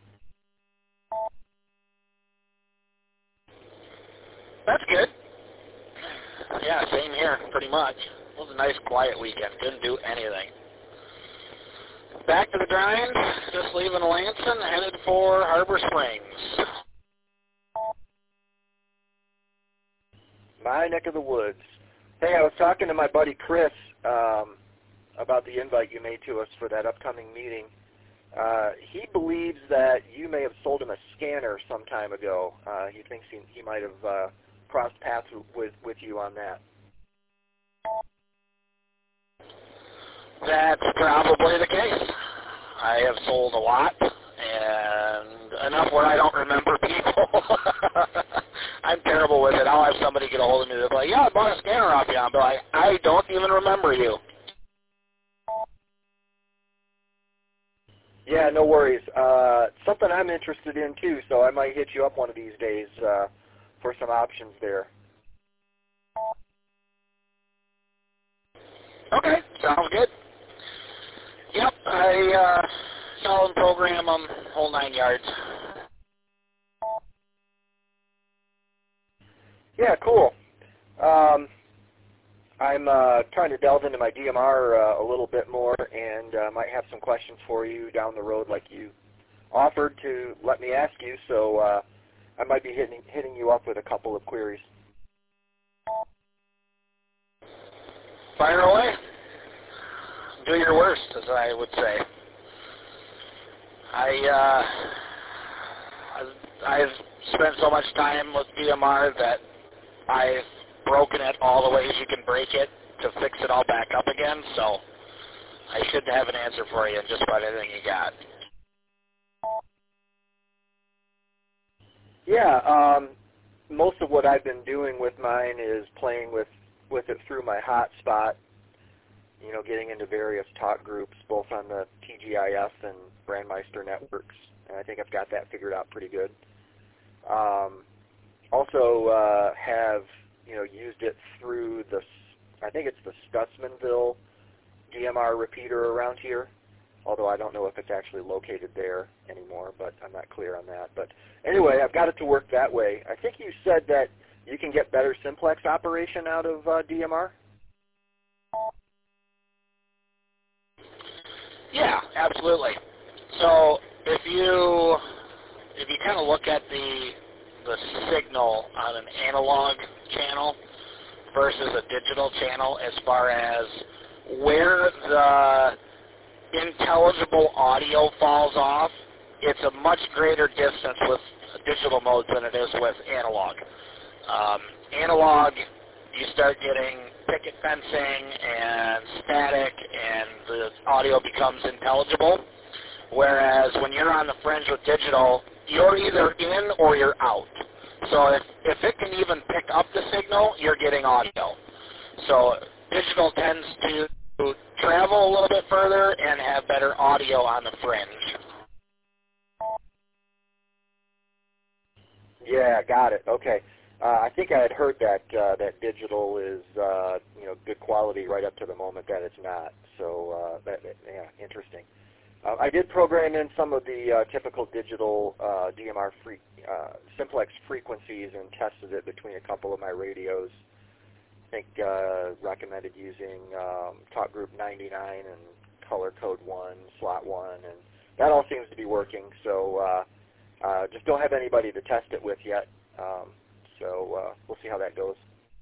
That's good. Yeah, same here, pretty much. It was a nice, quiet weekend. Didn't do anything. Back to the grind. Just leaving Lansing, headed for Harbor Springs. My neck of the woods. Hey, I was talking to my buddy Chris about the invite you made to us for that upcoming meeting. He believes that you may have sold him a scanner some time ago. He thinks he might have crossed paths with you on that. That's probably the case. I have sold a lot, and enough where I don't remember people. I'm terrible with it. I'll have somebody get a hold of me. They'll be like, yeah, I bought a scanner off you. I'll be like, I don't even remember you. Yeah, no worries. Something I'm interested in, too, so I might hit you up one of these days for some options there. Okay, sounds good. Yep, I saw and program them whole 9 yards. Yeah, cool. I'm trying to delve into my DMR a little bit more and might have some questions for you down the road like you offered to let me ask you, so I might be hitting you up with a couple of queries. Fire away. Do your worst, as I would say. I've spent so much time with DMR that I've broken it all the ways you can break it to fix it all back up again, so I should have an answer for you in just about anything you got. Yeah, most of what I've been doing with mine is playing with it through my hotspot, you know, getting into various talk groups, both on the TGIF and Brandmeister networks, and I think I've got that figured out pretty good. Also have, you know, used it through the, I think it's the Stutzmanville DMR repeater around here, although I don't know if it's actually located there anymore, but I'm not clear on that. But anyway, I've got it to work that way. I think you said that you can get better simplex operation out of DMR? Yeah, absolutely. So if you kind of look at the signal on an analog channel versus a digital channel as far as where the intelligible audio falls off, it's a much greater distance with digital modes than it is with analog. Analog, you start getting picket fencing and static, and the audio becomes intelligible. Whereas when you're on the fringe with digital, you're either in or you're out. So if it can even pick up the signal, you're getting audio. So digital tends to travel a little bit further and have better audio on the fringe. Yeah, got it. Okay. I think I had heard that that digital is you know, good quality right up to the moment that it's not. So yeah, interesting. I did program in some of the typical digital DMR simplex frequencies and tested it between a couple of my radios. I think recommended using talk group 99 and color code 1, slot 1, and that all seems to be working. So just don't have anybody to test it with yet. So we'll see how that goes.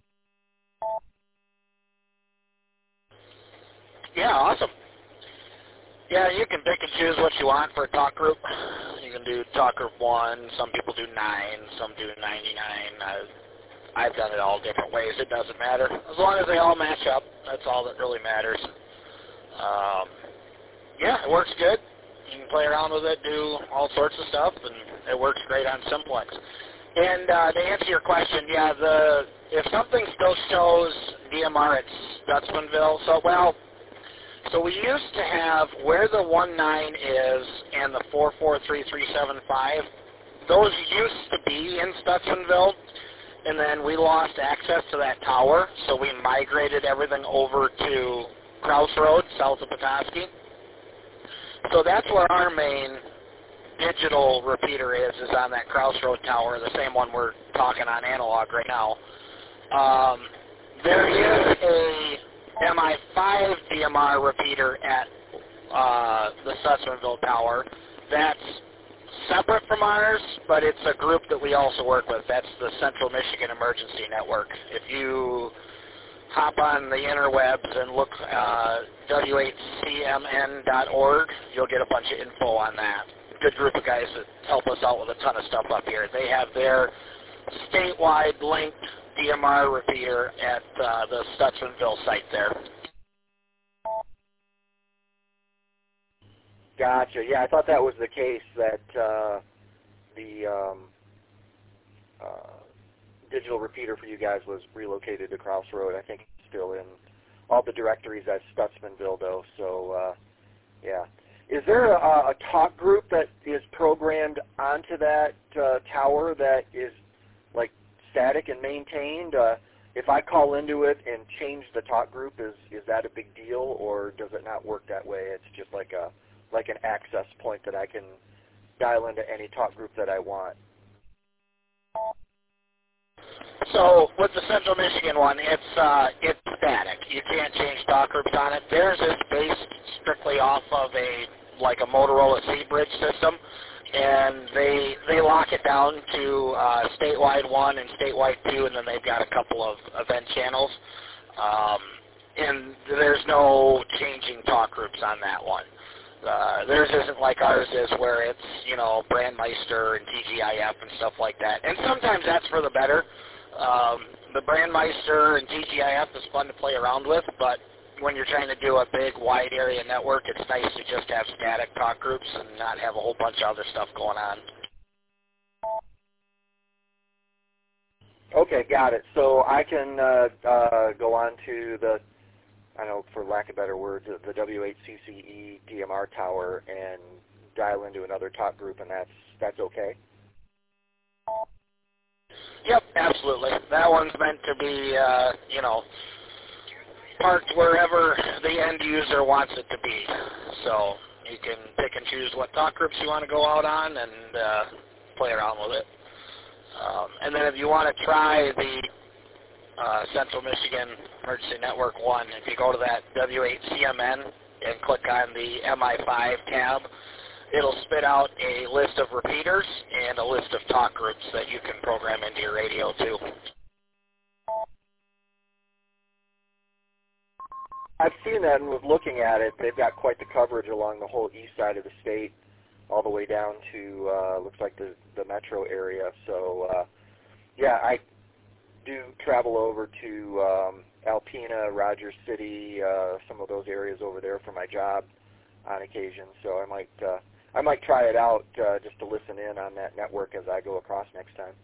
Yeah, awesome. Yeah, you can pick and choose what you want for a talk group. You can do talk group 1. Some people do 9. Some do 99. I've done it all different ways. It doesn't matter. As long as they all match up, that's all that really matters. Yeah, it works good. You can play around with it, do all sorts of stuff, and it works great on Simplex. And to answer your question, yeah, if something still shows DMR at Stutzmanville, so we used to have where the 19 is and the 443375. Those used to be in Stutzmanville, and then we lost access to that tower, so we migrated everything over to Krause Road, south of Petoskey. So that's where our main digital repeater is on that Krause Road tower, the same one we're talking on analog right now. There is a MI5 DMR repeater at the Stutzmanville tower that's separate from ours, but it's a group that we also work with. That's the Central Michigan Emergency Network. If you hop on the interwebs and look w8cmn.org, you'll get a bunch of info on that. Good group of guys that help us out with a ton of stuff up here. They have their statewide linked DMR repeater at the Stutzmanville site there. Gotcha. Yeah, I thought that was the case, that the digital repeater for you guys was relocated to Krause Road. I think it's still in all the directories at Stutzmanville, though. So, yeah. Is there a talk group that is programmed onto that tower that is, like, static and maintained? If I call into it and change the talk group, is that a big deal, or does it not work that way? It's just like an access point that I can dial into any talk group that I want. So with the Central Michigan one, it's static. You can't change talk groups on it. Theirs is based strictly off of a Motorola C-Bridge system, and they lock it down to statewide 1 and statewide 2, and then they've got a couple of event channels. And there's no changing talk groups on that one. Theirs isn't like ours is, where it's, Brandmeister and TGIF and stuff like that. And sometimes that's for the better. The Brandmeister and TGIF is fun to play around with, but when you're trying to do a big, wide area network, it's nice to just have static talk groups and not have a whole bunch of other stuff going on. Okay, got it. So I can go on to the, I know for lack of better words, the W8CCE DMR tower and dial into another talk group, and that's okay? Yep, absolutely. That one's meant to be, parked wherever the end user wants it to be. So you can pick and choose what talk groups you want to go out on and play around with it. And then if you want to try the Central Michigan Emergency Network 1, if you go to that W8CMN and click on the MI5 tab, it'll spit out a list of repeaters and a list of talk groups that you can program into your radio too. I've seen that and was looking at it. They've got quite the coverage along the whole east side of the state, all the way down to, looks like the metro area. So, yeah, I do travel over to Alpena, Rogers City, some of those areas over there for my job on occasion. So I might try it out just to listen in on that network as I go across next time.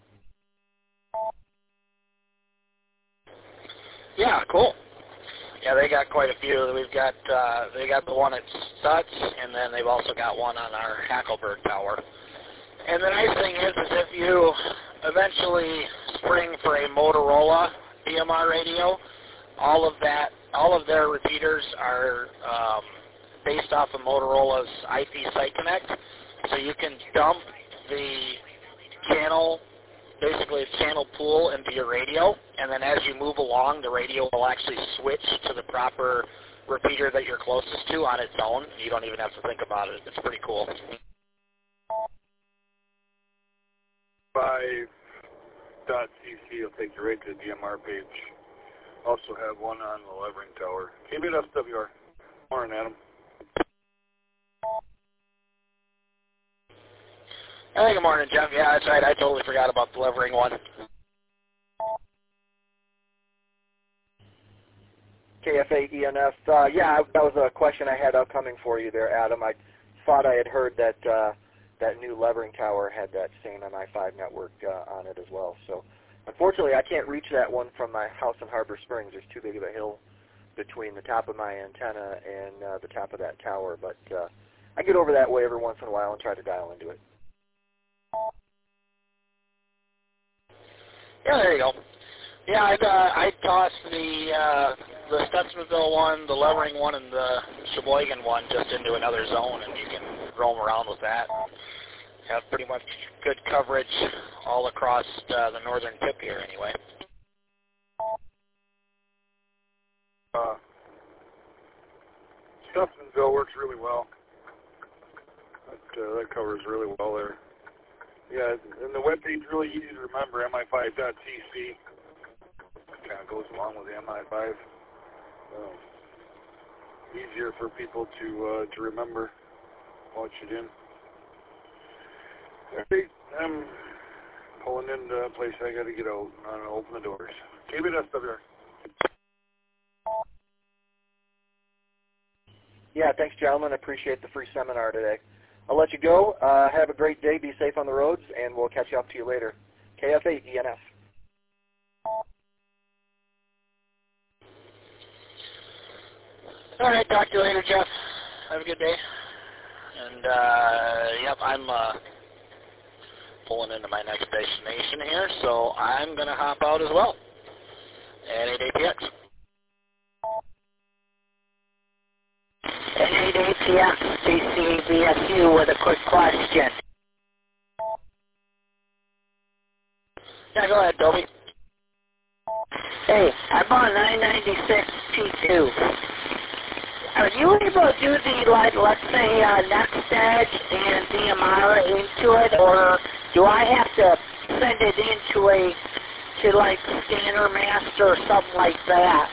Yeah, cool. Yeah, they got quite a few. We've got they got the one at Stutz, and then they've also got one on our Hackleburg tower. And the nice thing is if you eventually spring for a Motorola DMR radio, all of their repeaters are based off of Motorola's IP Site Connect, so you can dump the channel, basically a channel pool, into your radio, and then as you move along, the radio will actually switch to the proper repeater that you're closest to on its own. You don't even have to think about it. It's pretty cool. 5.cc will take you right to the DMR page. Also have one on the Levering Tower. KBSWR. Morning, Adam. Hey, good morning, Jeff. Yeah, that's right. I totally forgot about the Levering one. KFA ENF. Yeah, that was a question I had upcoming for you there, Adam. I thought I had heard that that new levering tower had that same MI5 network on it as well. So unfortunately, I can't reach that one from my house in Harbor Springs. There's too big of a hill between the top of my antenna and the top of that tower. But I get over that way every once in a while and try to dial into it. Yeah, there you go. Yeah, I tossed the Stutzmanville one, the Levering one, and the Sheboygan one just into another zone, and you can roam around with that. Have pretty much good coverage all across the northern tip here anyway. Stutzmanville works really well. That covers really well there. Yeah, and the webpage is really easy to remember, mi5.cc. Kind of goes along with the MI5. Easier for people to remember watch it in. Okay, I'm pulling into a place I got to get out and open the doors. KBSWR. Yeah, thanks, gentlemen. I appreciate the free seminar today. I'll let you go. Have a great day. Be safe on the roads, and we'll catch up to you later. KF8 ENF. All right, talk to you later, Jeff. Have a good day. And, yep, I'm pulling into my next destination here, so I'm going to hop out as well at 8APX. At 8APX, CCVSU with a quick question. Yeah, go ahead, Toby. Hey, I'm on 996 T2. Are you able to do the, like, let's say, NextEdge and DMR into it, or do I have to send it into to like Scanner Master or something like that?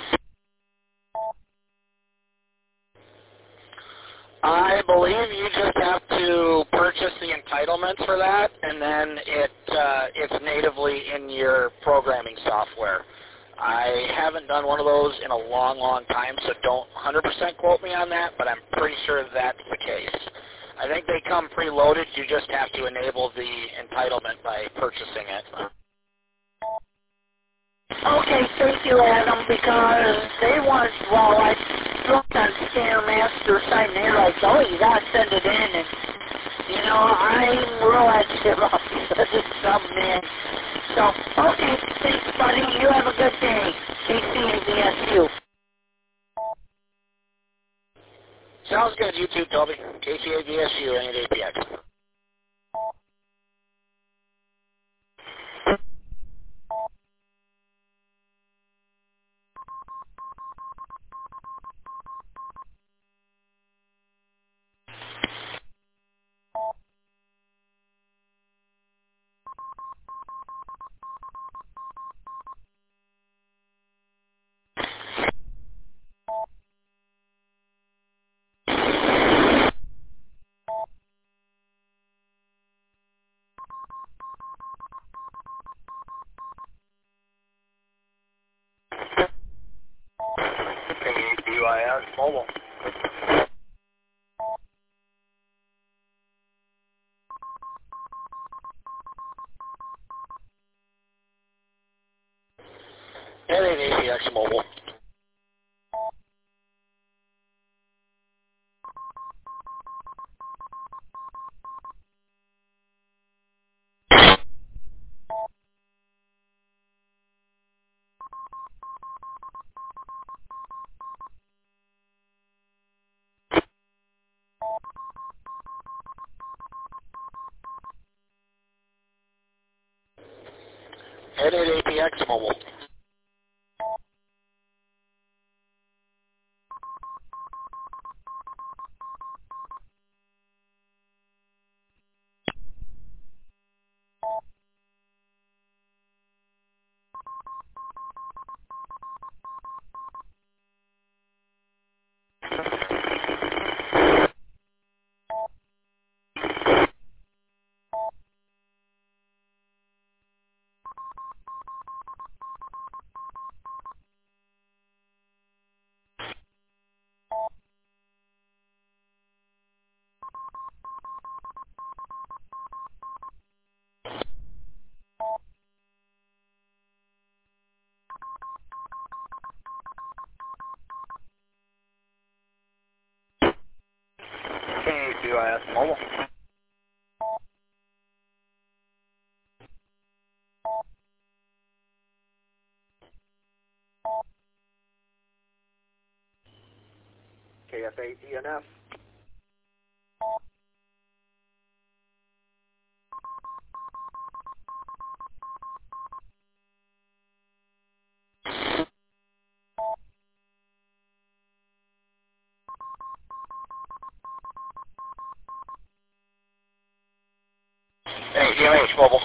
I believe you just have to purchase the entitlements for that, and then it's natively in your programming software. I haven't done one of those in a long, long time, so don't 100% quote me on that, but I'm pretty sure that's the case. I think they come preloaded. You just have to enable the entitlement by purchasing it. Okay, thank you, Adam, because they want, well, I looked on Scanner Master site, and they're like, oh, you got to send it in, and, you know, I'm real active off something in. So, okay, thanks, buddy. You have a good day. KCAVSU. Sounds good. You too, Toby. KCAVSU and APX. KUIS Mobile. And APX Mobile. Edit APX Mobile. KCOS Mobile. KFA DNF. Hey, DMH Mobile.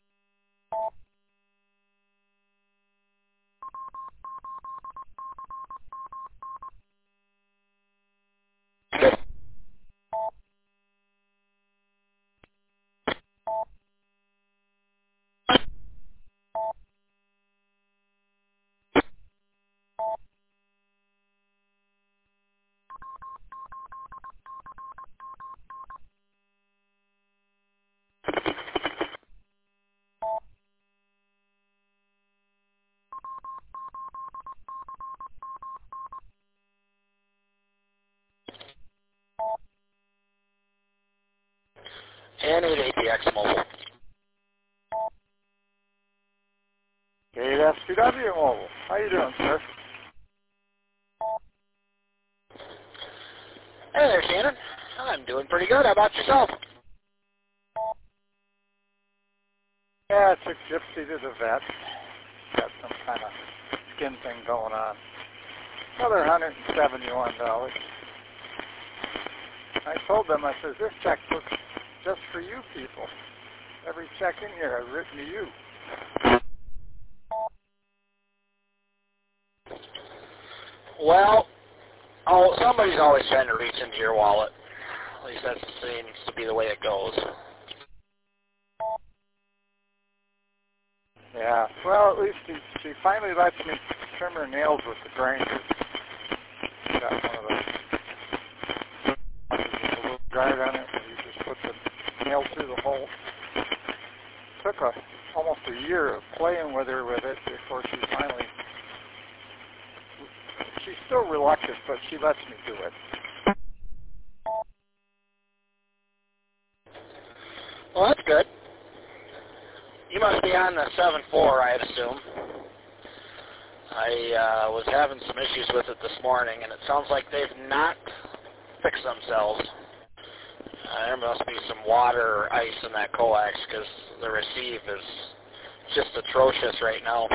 And 8APX Mobile. KFCW Mobile. How you doing, sir? Hey there, Shannon. I'm doing pretty good. How about yourself? Yeah, I took Gypsy to the vet. Got some kind of skin thing going on. Another $171. I told them, I said, this checkbook's just for you people. Every check in here I've written to you. Well, somebody's always trying to reach into your wallet. At least that seems to be the way it goes. Yeah, well, at least she finally lets me trim her nails with the grinder. Got one of those. There's a little guard on it, where you just put the nail through the hole. Took almost a year of playing with her with it before she finally... She's still reluctant, but she lets me do it. Well, that's good. You must be on the 7.4, I'd assume. I was having some issues with it this morning, and it sounds like they've not fixed themselves. There must be some water or ice in that coax, because the receive is just atrocious right now.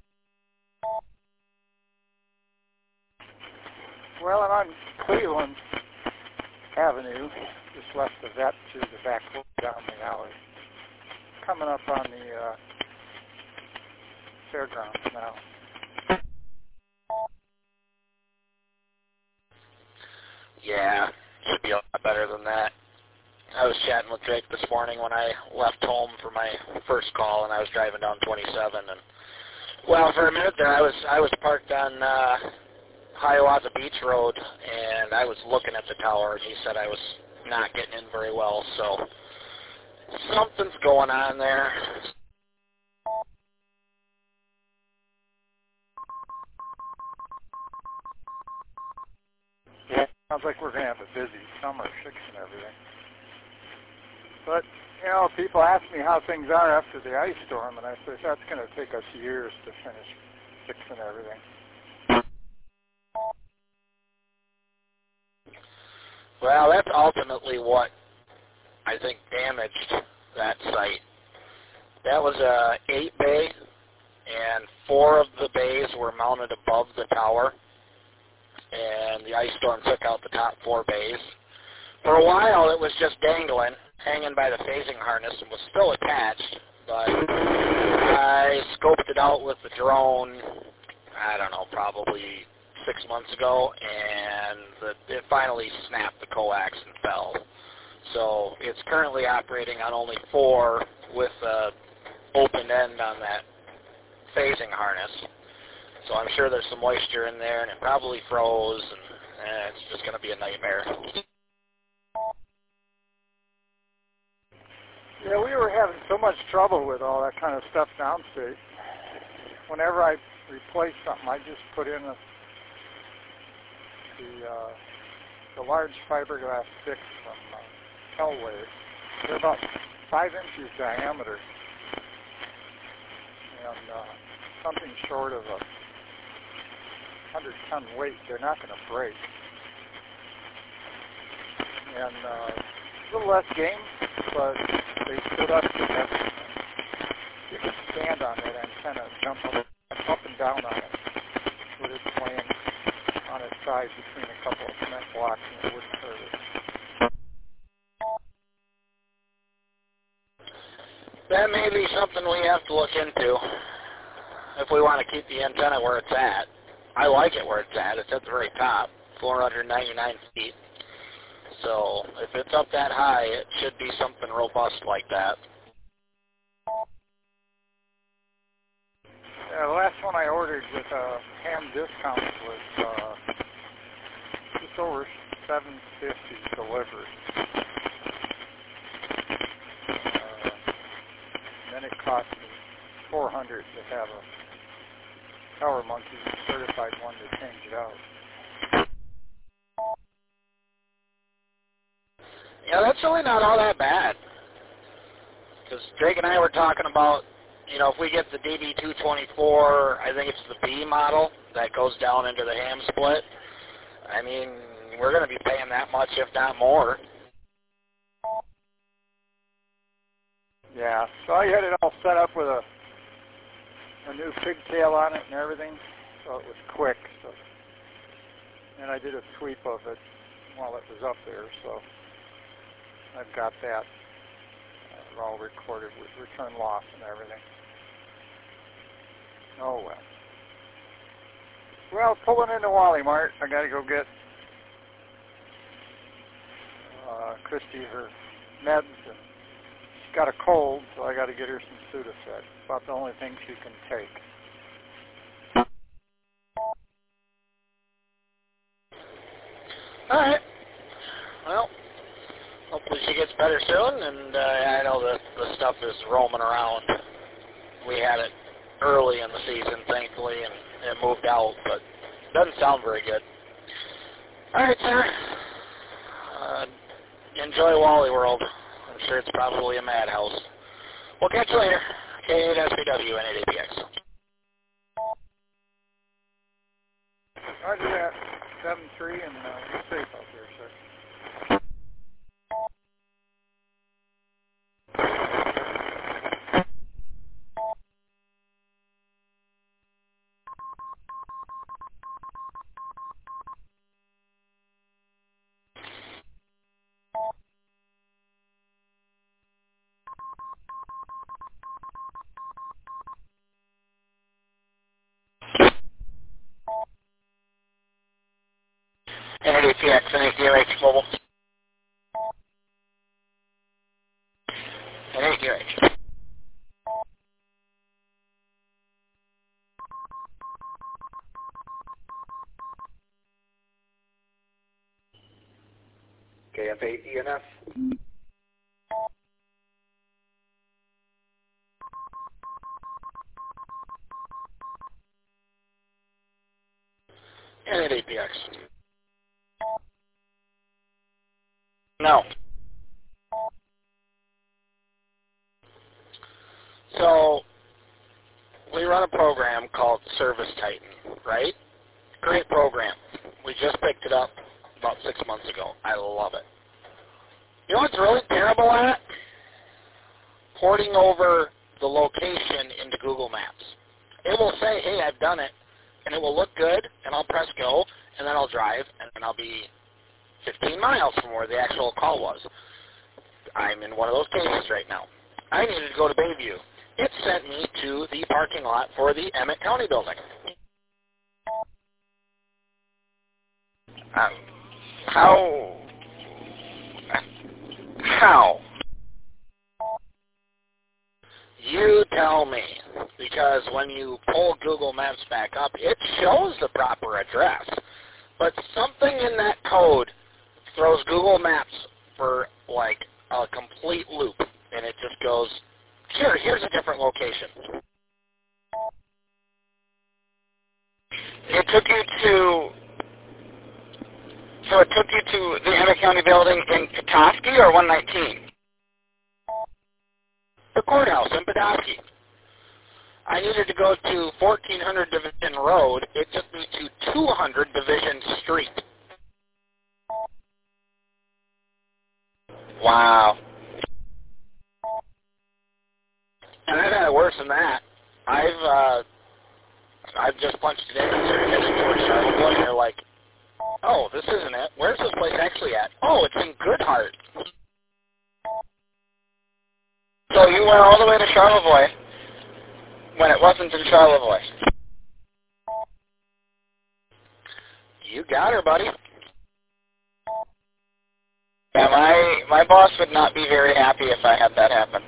Well, I'm on Cleveland Avenue, just left the vet to the back road down the alley. Coming up on the fairgrounds now. Yeah, should be a lot better than that. I was chatting with Drake this morning when I left home for my first call, and I was driving down 27. And well, for a minute there, I was parked on Hiawatha Beach Road, and I was looking at the tower, and he said I was not getting in very well. So something's going on there. Yeah, sounds like we're going to have a busy summer fixing everything. But, you know, people ask me how things are after the ice storm, and I say that's going to take us years to finish fixing everything. Well, that's ultimately what I think damaged that site. That was a 8-bay, and 4 of the bays were mounted above the tower, and the ice storm took out the top 4 bays. For a while, it was just dangling, hanging by the phasing harness, and was still attached, but I scoped it out with the drone, I don't know, probably 6 months ago, and it finally snapped the coax and fell. So it's currently operating on only 4 with an open end on that phasing harness. So I'm sure there's some moisture in there, and it probably froze, and it's just going to be a nightmare. Yeah, we were having so much trouble with all that kind of stuff downstate. Whenever I replace something, I just put in the a large fiberglass sticks from Telway. They're about 5 inches diameter, and something short of a 100-ton weight, they're not going to break. And a little less game, but they stood up to that. You can stand on it and kind of jump up and down on it with it laying on its side between a couple of cement blocks, and it wouldn't hurt it. That may be something we have to look into if we want to keep the antenna where it's at. I like it where it's at. It's at the very top, 499 feet. So if it's up that high, it should be something robust like that. The last one I ordered with a ham discount was just over $750 delivered. Then it cost me $400 to have a Tower Monkey certified one to change it out. Yeah, that's really not all that bad. Because Drake and I were talking about, you know, if we get the DD224, I think it's the B model that goes down into the ham split. I mean, we're going to be paying that much, if not more. Yeah, so I had it all set up with a new pigtail on it and everything, so it was quick. So, and I did a sweep of it while it was up there, so I've got that all recorded with return loss and everything. Oh well. Well, pulling into Wally Mart, I got to go get Christy her meds, and she's got a cold, so I got to get her some Sudafed. About the only thing she can take. All right. Well, hopefully she gets better soon, and I know the stuff is roaming around. We had it early in the season, thankfully, and it moved out, but it doesn't sound very good. All right, sir. Enjoy Wally World. I'm sure it's probably a madhouse. We'll catch you later. K8SPW and 8APX. Roger that. 7-3, and be safe out there, sir. NADPX and ADOH Mobile. And ADOH. KF8 ENF. And APX. No. So, we run a program called Service Titan, right? Great program. We just picked it up about 6 months ago. I love it. You know what's really terrible at? Porting over the location into Google Maps. It will say, hey, I've done it, and it will look good, and I'll press go, and then I'll drive, and then I'll be 15 miles from where the actual call was. I'm in one of those cases right now. I needed to go to Bayview. It sent me to the parking lot for the Emmett County building. How? You tell me, because when you pull Google Maps back up, it shows the proper address, but something in that code throws Google Maps for like a complete loop, and it just goes, sure, here's a different location. It took you to So it took you to the Emmett County building in Petoskey or 119? The courthouse in Petoskey. I needed to go to 1400 Division Road. It took me to 200 Division Street. Wow. And I've had it worse than that. I've just punched it in and started heading towards Charlottesville, and you're like, oh, this isn't it. Where's this place actually at? Oh, it's in Goodhart. So you went all the way to Charlevoix when it wasn't in Charlevoix. You got her, buddy. Yeah, my boss would not be very happy if I had that happen.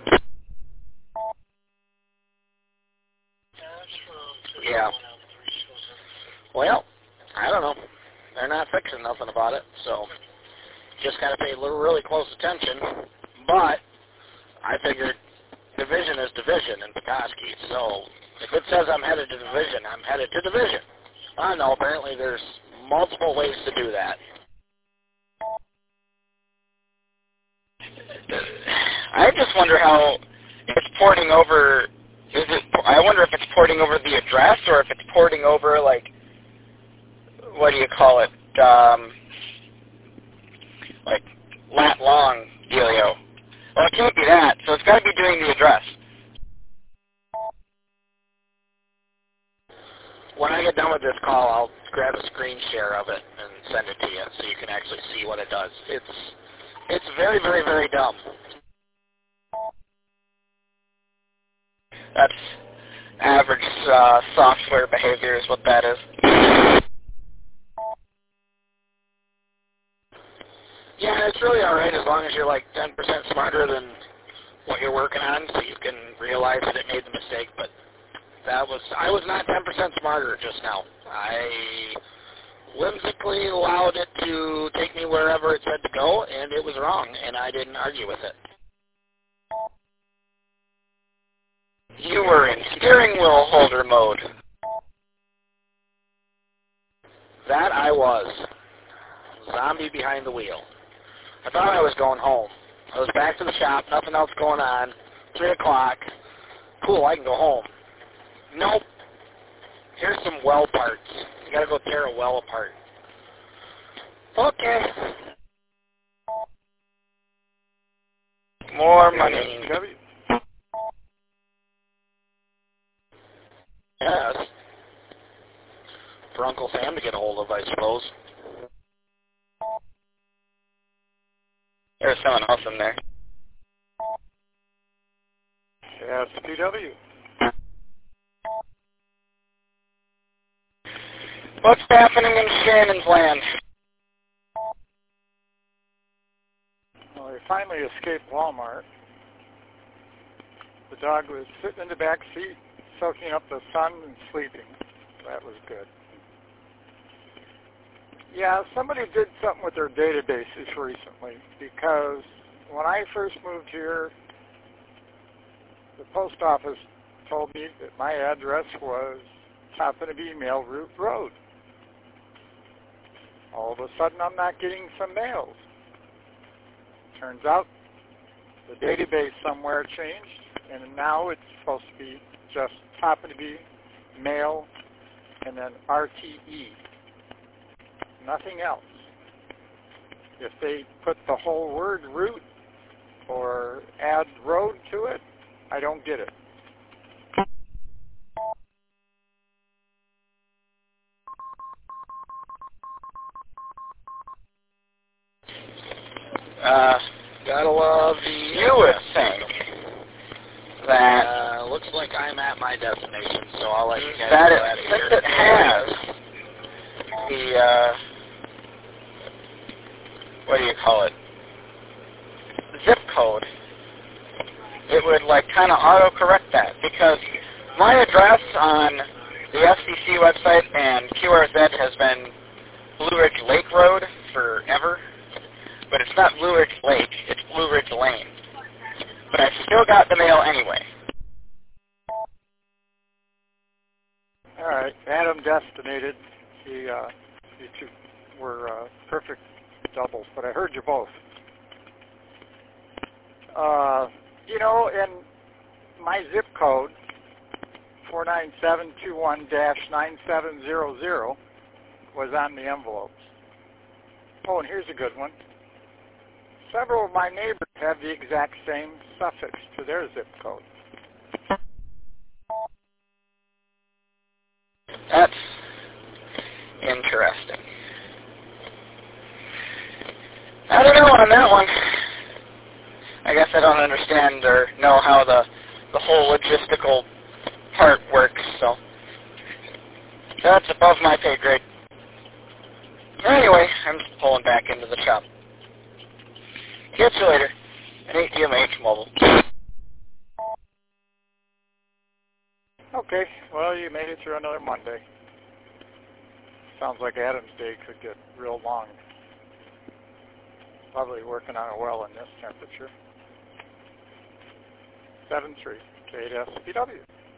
Yeah. Well, I don't know. They're not fixing nothing about it, so just got to pay really close attention. But I figured division is division in Petoskey, so if it says I'm headed to division, I'm headed to division. I know, apparently there's multiple ways to do that. I just wonder how it's porting over. I wonder if it's porting over the address or if it's porting over, like, what do you call it? Like lat long dealio. Well, it can't be that, so it's got to be doing the address. When I get done with this call, I'll grab a screen share of it and send it to you so you can actually see what it does. It's very, very, very dumb. That's average software behavior is what that is. Yeah, it's really all right as long as you're like 10% smarter than what you're working on, so you can realize that it made the mistake. But I was not 10% smarter just now. I whimsically allowed it to take me wherever it said to go, and it was wrong, and I didn't argue with it. You were in steering wheel holder mode. That I was. Zombie behind the wheel. I thought I was going home. I was back to the shop, nothing else going on, 3 o'clock. Cool, I can go home. Nope. Here's some well parts. You gotta go tear a well apart. Okay. More money. Yes. For Uncle Sam to get a hold of, I suppose. There's someone else in there. Yes, PW. What's happening in Shannon's land? Well, they finally escaped Walmart. The dog was sitting in the back seat, soaking up the sun and sleeping. That was good. Yeah, somebody did something with their databases recently, because when I first moved here, the post office told me that my address was Toppinabee Mail Route Road. All of a sudden, I'm not getting some mails. Turns out the database somewhere changed, and now it's supposed to be just Toppinabee Mail and then RTE. Nothing else. If they put the whole word route or add road to it, I don't get it. Gotta love the... You would think that... looks like I'm at my destination, so I'll let you guys that go out of here. since it has the, what do you call it, zip code, it would like kind of auto-correct that, because my address on the FCC website and QRZ has been Blue Ridge Lake Road forever, but it's not Blue Ridge Lake, it's Blue Ridge Lane. But I still got the mail anyway. All right, Adam destinated. You two were perfect doubles, but I heard you both. You know, in my zip code, 49721-9700, was on the envelopes. Oh, and here's a good one. Several of my neighbors have the exact same suffix to their zip code. That's interesting. I don't know on that one. I guess I don't understand or know how the whole logistical part works, so that's above my pay grade. Anyway, I'm just pulling back into the shop. Catch you later. An ATMH mobile. Okay, well, you made it through another Monday. Sounds like Adam's day could get real long. Probably working on a well in this temperature. 7-3, KSPW.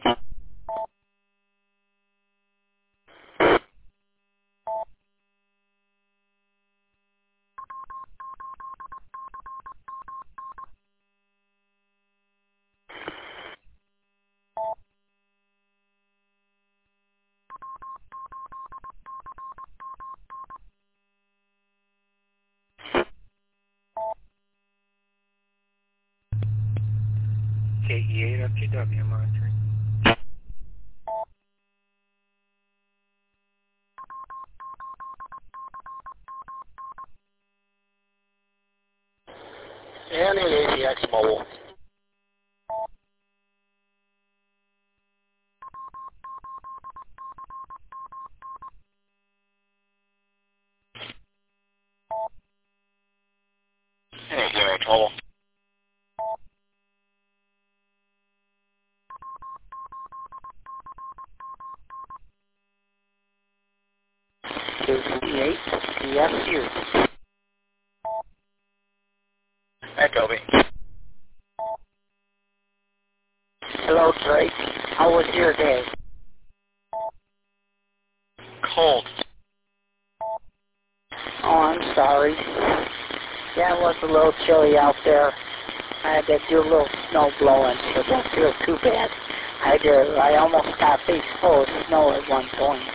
KE8FGW monitoring. And an ATX mobile. An ATMH mobile. KE8, PFU. Hi, Toby. Hello, Drake. How was your day? Cold. Oh, I'm sorry. Yeah, it was a little chilly out there. I had to do a little snow blowing, so don't feel too bad. I almost got a face full of snow at one point.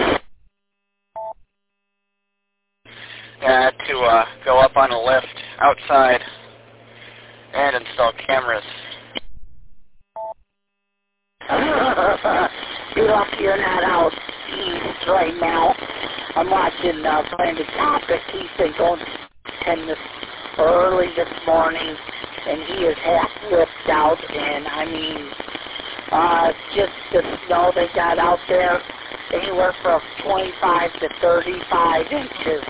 I had to go up on a lift outside and install cameras. You're lucky you're not out east right now. I'm watching Brandon Topic. He's been going 10 early this morning, and he is half whipped out. And I mean, just the snow they got out there, anywhere from 25 to 35 inches.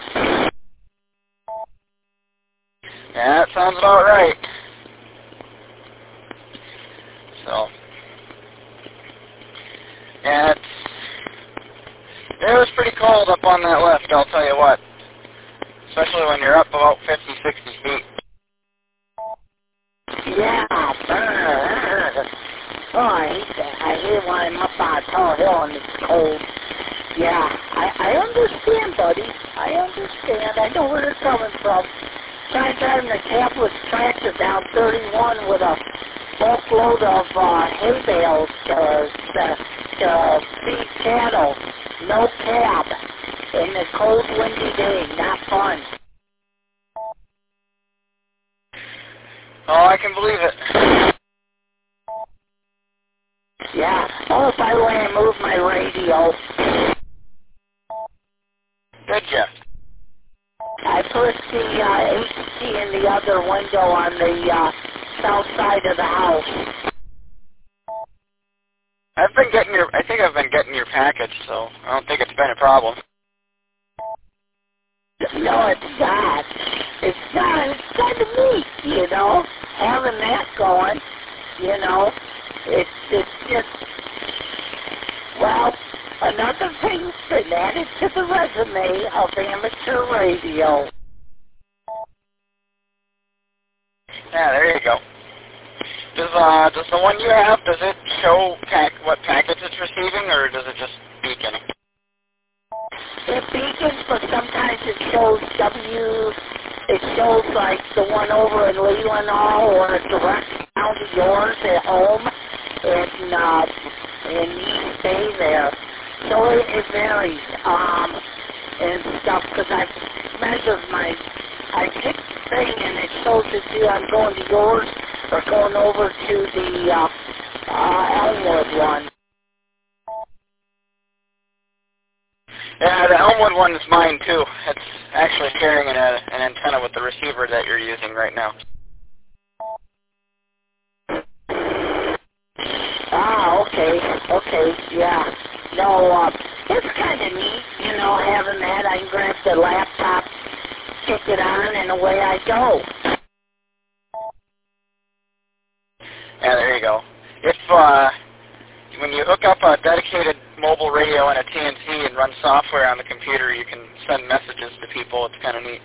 Yeah, that sounds about right. So, yeah, it was pretty cold up on that lift, I'll tell you what. Especially when you're up about 50, 60 feet. Yeah, oh, I hate that. I hate when I'm up on a tall hill and it's cold. Yeah, I understand, buddy. I understand. I know where they're coming from. Trying driving the cabless tractor down 31 with a bulkload of hay bales to feed cattle. No cab. In a cold, windy day. Not fun. Oh, I can believe it. Yeah. Oh, by the way, I moved my radio. Did ya? I put the AC in the other window on the south side of the house. I think I've been getting your package, so I don't think it's been a problem. No, it's not. It's not. It's kind of neat, you know, having that going. You know, it's just, well, another thing's been added to the resume of amateur radio. Yeah, there you go. Does the one you have, does it show what package it's receiving, or does it just beacon? It beacons, but sometimes it shows it shows like the one over in Leelanau or direct down to yours at home in East Bay there. So it varies and stuff because I measured I picked the thing and it shows if I'm going to yours or going over to the Elmwood one. Yeah, the Elmwood one is mine too. It's actually carrying an antenna with the receiver that you're using right now. Ah, okay, yeah. No, it's kind of neat, you know, having that. I can grab the laptop, kick it on, and away I go. Yeah, there you go. If when you hook up a dedicated mobile radio and a TNT and run software on the computer, you can send messages to people. It's kind of neat.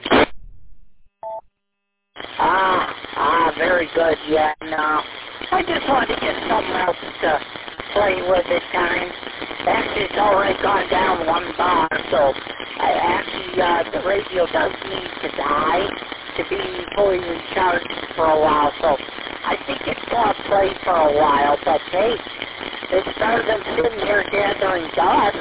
Very good, yeah. No, I just wanted to get something else to play with at times. Actually, it's already gone down one bar, so the radio does need to die to be fully recharged for a while, so I think it's going to play for a while, but hey, it's better than sitting here gathering dust.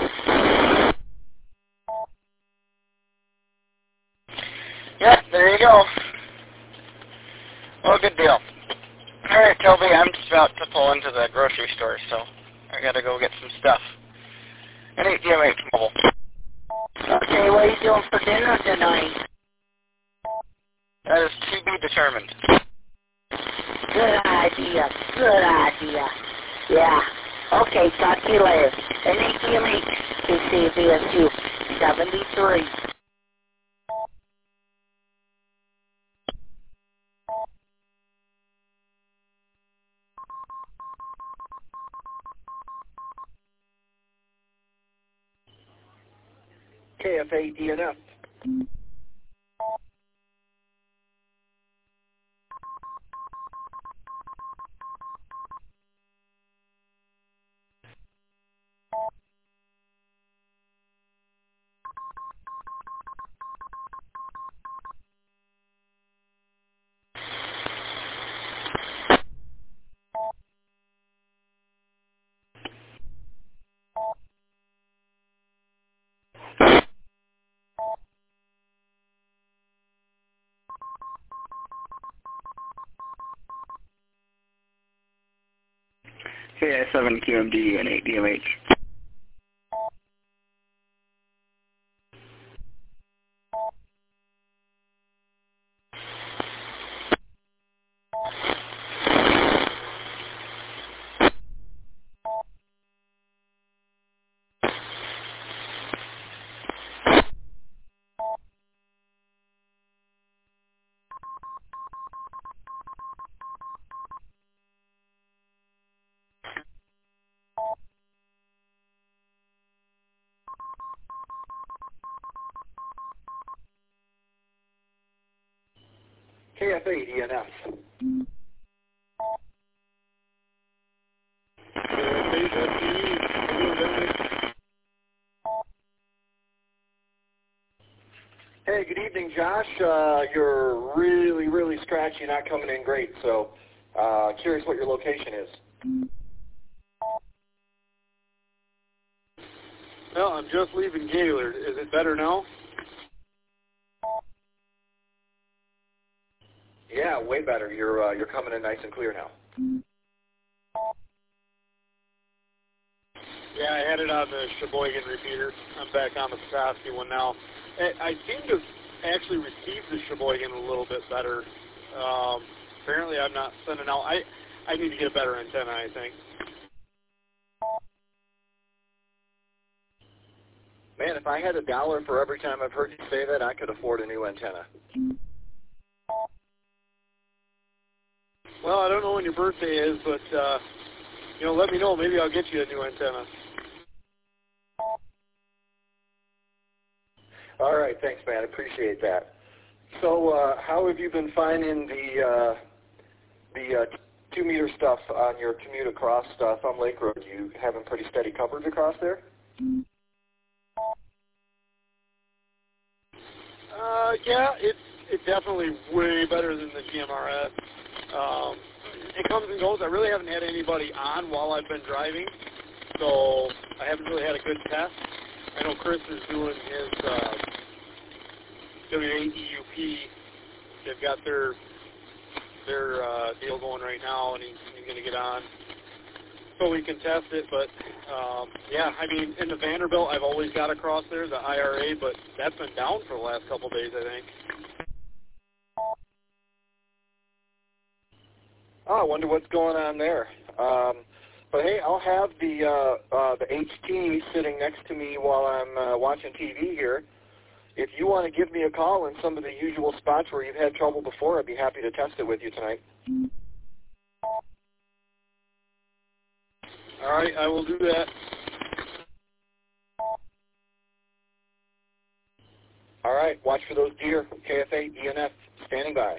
Yeah, there you go. Well, good deal. All right, Toby, I'm just about to pull into the grocery store, so I got to go get some stuff. And DMH Mobile. Okay, what are you doing for dinner tonight? That is to be determined. Good idea. Yeah. Okay, talk to you later. NADMH, KCVSU 73. KFA DNF. KI7QMD and 8DMH. KFA DNF. Hey, good evening, Josh. You're really scratchy, not coming in great, so curious what your location is. Well, I'm just leaving Gaylord. Is it better now? Yeah, way better. You're coming in nice and clear now. Yeah, I had it on the Sheboygan repeater. I'm back on the Petoskey one now. I seem to actually receive the Sheboygan a little bit better. Apparently I'm not sending out. I need to get a better antenna, I think. Man, if I had $1 for every time I've heard you say that, I could afford a new antenna. Well, I don't know when your birthday is, but, let me know. Maybe I'll get you a new antenna. All right, thanks, man. I appreciate that. So how have you been finding the 2-meter stuff on your commute across Thumb Lake Road? You having pretty steady coverage across there? Yeah, it's it's definitely way better than the GMRS. It comes and goes. I really haven't had anybody on while I've been driving, so I haven't really had a good test. I know Chris is doing his W8 EUP. They've got their deal going right now, and he's going to get on so we can test it. But yeah, I mean, in the Vanderbilt, I've always got across there, the IRA, but that's been down for the last couple of days, I think. Oh, I wonder what's going on there. But hey, I'll have the HT sitting next to me while I'm watching TV here. If you want to give me a call in some of the usual spots where you've had trouble before, I'd be happy to test it with you tonight. All right, I will do that. All right, watch for those deer. KFA, ENF, standing by.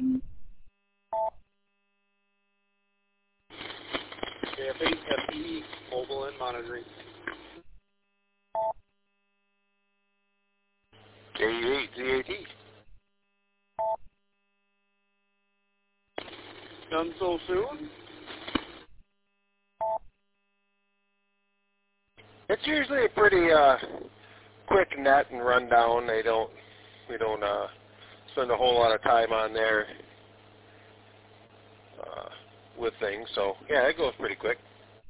KFA, FPE, mobile and monitoring. K8, ZAT. Done so soon? It's usually a pretty quick net and rundown. We don't spend a whole lot of time on there with things. So yeah, it goes pretty quick.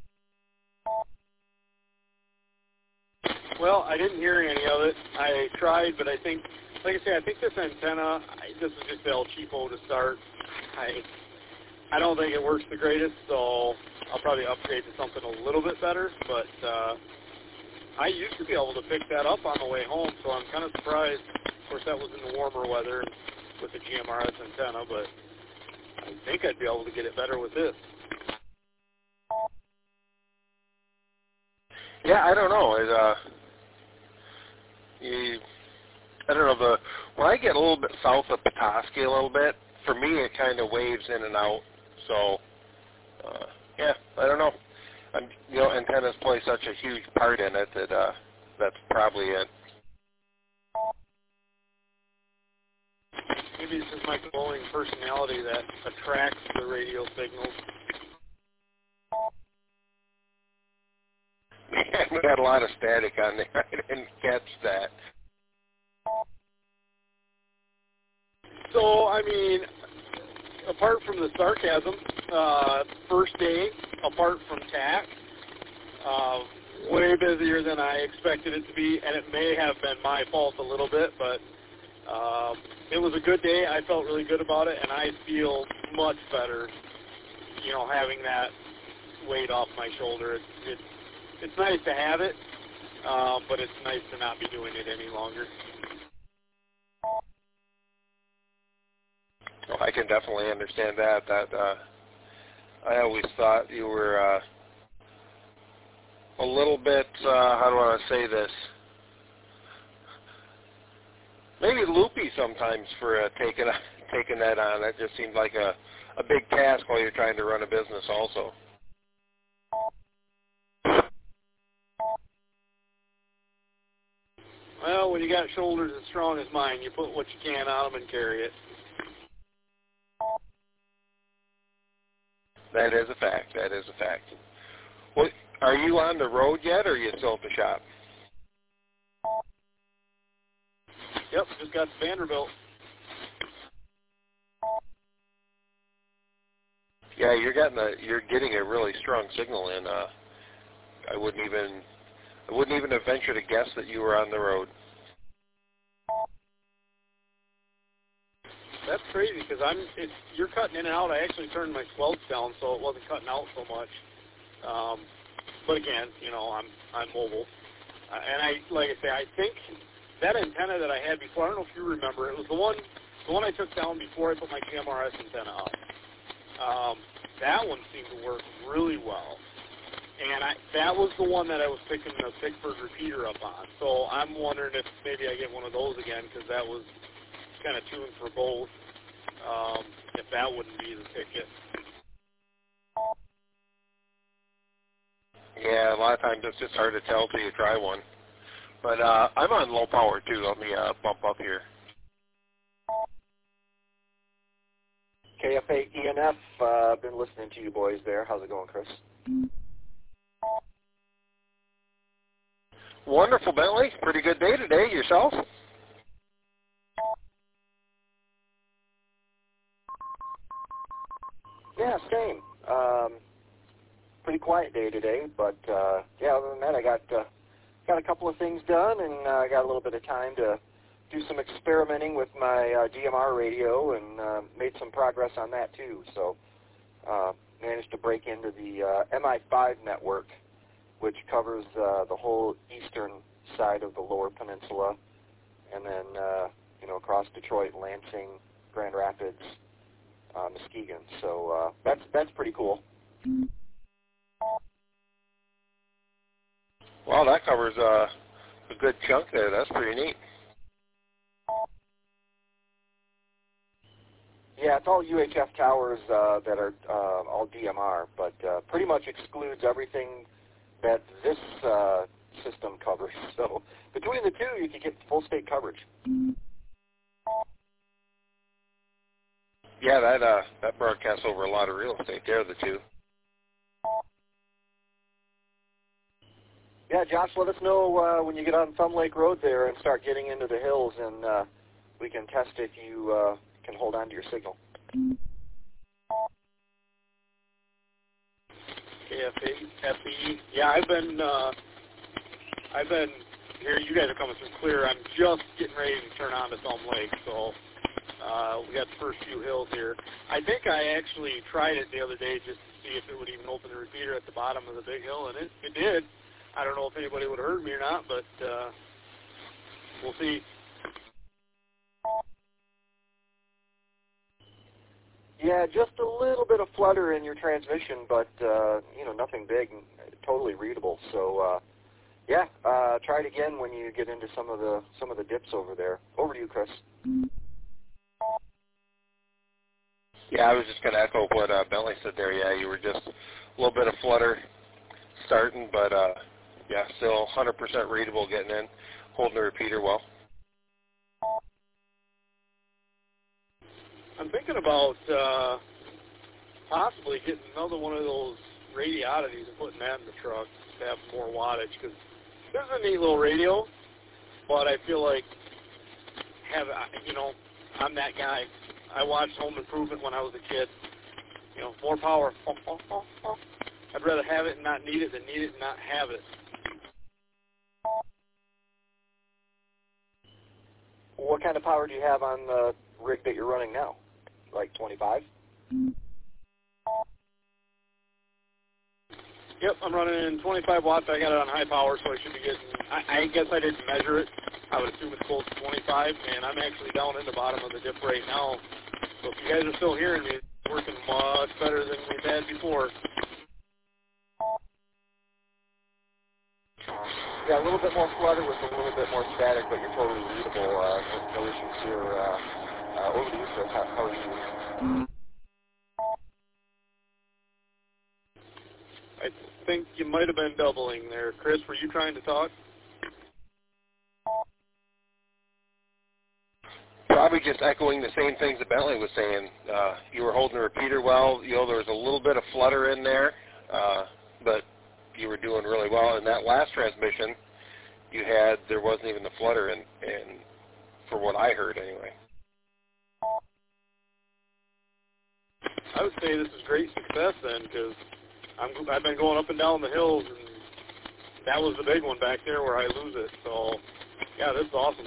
Well, I didn't hear any of it. I tried, but I think, like I say, I think this antenna, this is just El Cheapo to start. I don't think it works the greatest, so I'll probably upgrade to something a little bit better. But I used to be able to pick that up on the way home, so I'm kind of surprised. Of course, that was in the warmer weather with the GMRS antenna, but I think I'd be able to get it better with this. Yeah, I don't know. I don't know. When I get a little bit south of Petoskey a little bit, for me it kind of waves in and out. So, yeah, I don't know. Antennas play such a huge part in it that that's probably it. Maybe it's just my glowing personality that attracts the radio signals. Man, we got a lot of static on there. I didn't catch that. So, I mean, apart from the sarcasm, first day, apart from TAC, way busier than I expected it to be, and it may have been my fault a little bit, but it was a good day. I felt really good about it, and I feel much better, having that weight off my shoulder. It's nice to have it, but it's nice to not be doing it any longer. Well, I can definitely understand that. I always thought you were a little bit, how do I say this, maybe loopy sometimes for taking that on. That just seemed like a big task while you're trying to run a business also. Well, when you got shoulders as strong as mine, you put what you can on them and carry it. That is a fact. That is a fact. Well, are you on the road yet, or are you still at the shop? Yep, just got to Vanderbilt. Yeah, you're getting a really strong signal in. I wouldn't even have ventured to guess that you were on the road. That's crazy because you're cutting in and out. I actually turned my squelch down so it wasn't cutting out so much. But again, I'm mobile, and like I say, I think that antenna that I had before. I don't know if you remember. It was the one I took down before I put my GMRS antenna up. That one seemed to work really well. And that was the one that I was picking the Pickford repeater up on. So I'm wondering if maybe I get one of those again because that was kind of tuned for both. If that wouldn't be the ticket. Yeah, a lot of times it's just hard to tell till you try one. But I'm on low power too. Let me bump up here. KF8 ENF, been listening to you boys there. How's it going, Chris? Wonderful, Bentley. Pretty good day today. Yourself? Yeah, same. Pretty quiet day today, but yeah, other than that, I got a couple of things done, and I got a little bit of time to do some experimenting with my DMR radio, and made some progress on that too. So managed to break into the MI5 network, which covers the whole eastern side of the Lower Peninsula, and then across Detroit, Lansing, Grand Rapids, Muskegon. So that's pretty cool. Wow, that covers a good chunk there. That's pretty neat. Yeah, it's all UHF towers that are all DMR, but pretty much excludes everything that this system covers. So between the two, you can get full state coverage. Yeah, that broadcasts over a lot of real estate there, the two. Yeah, Josh, let us know when you get on Thumb Lake Road there and start getting into the hills, and we can test if you can hold on to your signal. KF8 Yeah, I've been here. You guys are coming through clear. I'm just getting ready to turn on to Thumb Lake, so we got the first few hills here. I think I actually tried it the other day just to see if it would even open the repeater at the bottom of the big hill, and it did. I don't know if anybody would have heard me or not, but we'll see. Yeah, just a little bit of flutter in your transmission, but nothing big, totally readable. So yeah, try it again when you get into some of the dips over there. Over to you, Chris. Yeah, I was just going to echo what Bentley said there. Yeah, you were just a little bit of flutter starting, but yeah, still 100% readable getting in, holding the repeater well. I'm thinking about possibly getting another one of those radiodities and putting that in the truck to have more wattage, because this is a neat little radio, but I feel like I'm that guy. I watched Home Improvement when I was a kid. More power. I'd rather have it and not need it than need it and not have it. What kind of power do you have on the rig that you're running now? Like 25? Yep, I'm running 25 watts. I got it on high power, so I should be getting, I guess I didn't measure it. I would assume it's close to 25, and I'm actually down in the bottom of the dip right now. So if you guys are still hearing me, it's working much better than we've had before. Yeah, a little bit more flutter with a little bit more static, but you're totally readable. No issues here. Over to you, Chris. How are you? I think you might have been doubling there. Chris, were you trying to talk? Probably just echoing the same things that Bentley was saying. You were holding the repeater well. There was a little bit of flutter in there, but you were doing really well. In that last transmission there wasn't even the flutter in for what I heard anyway. I would say this is great success then, because I've been going up and down the hills, and that was the big one back there where I lose it. So, yeah, this is awesome.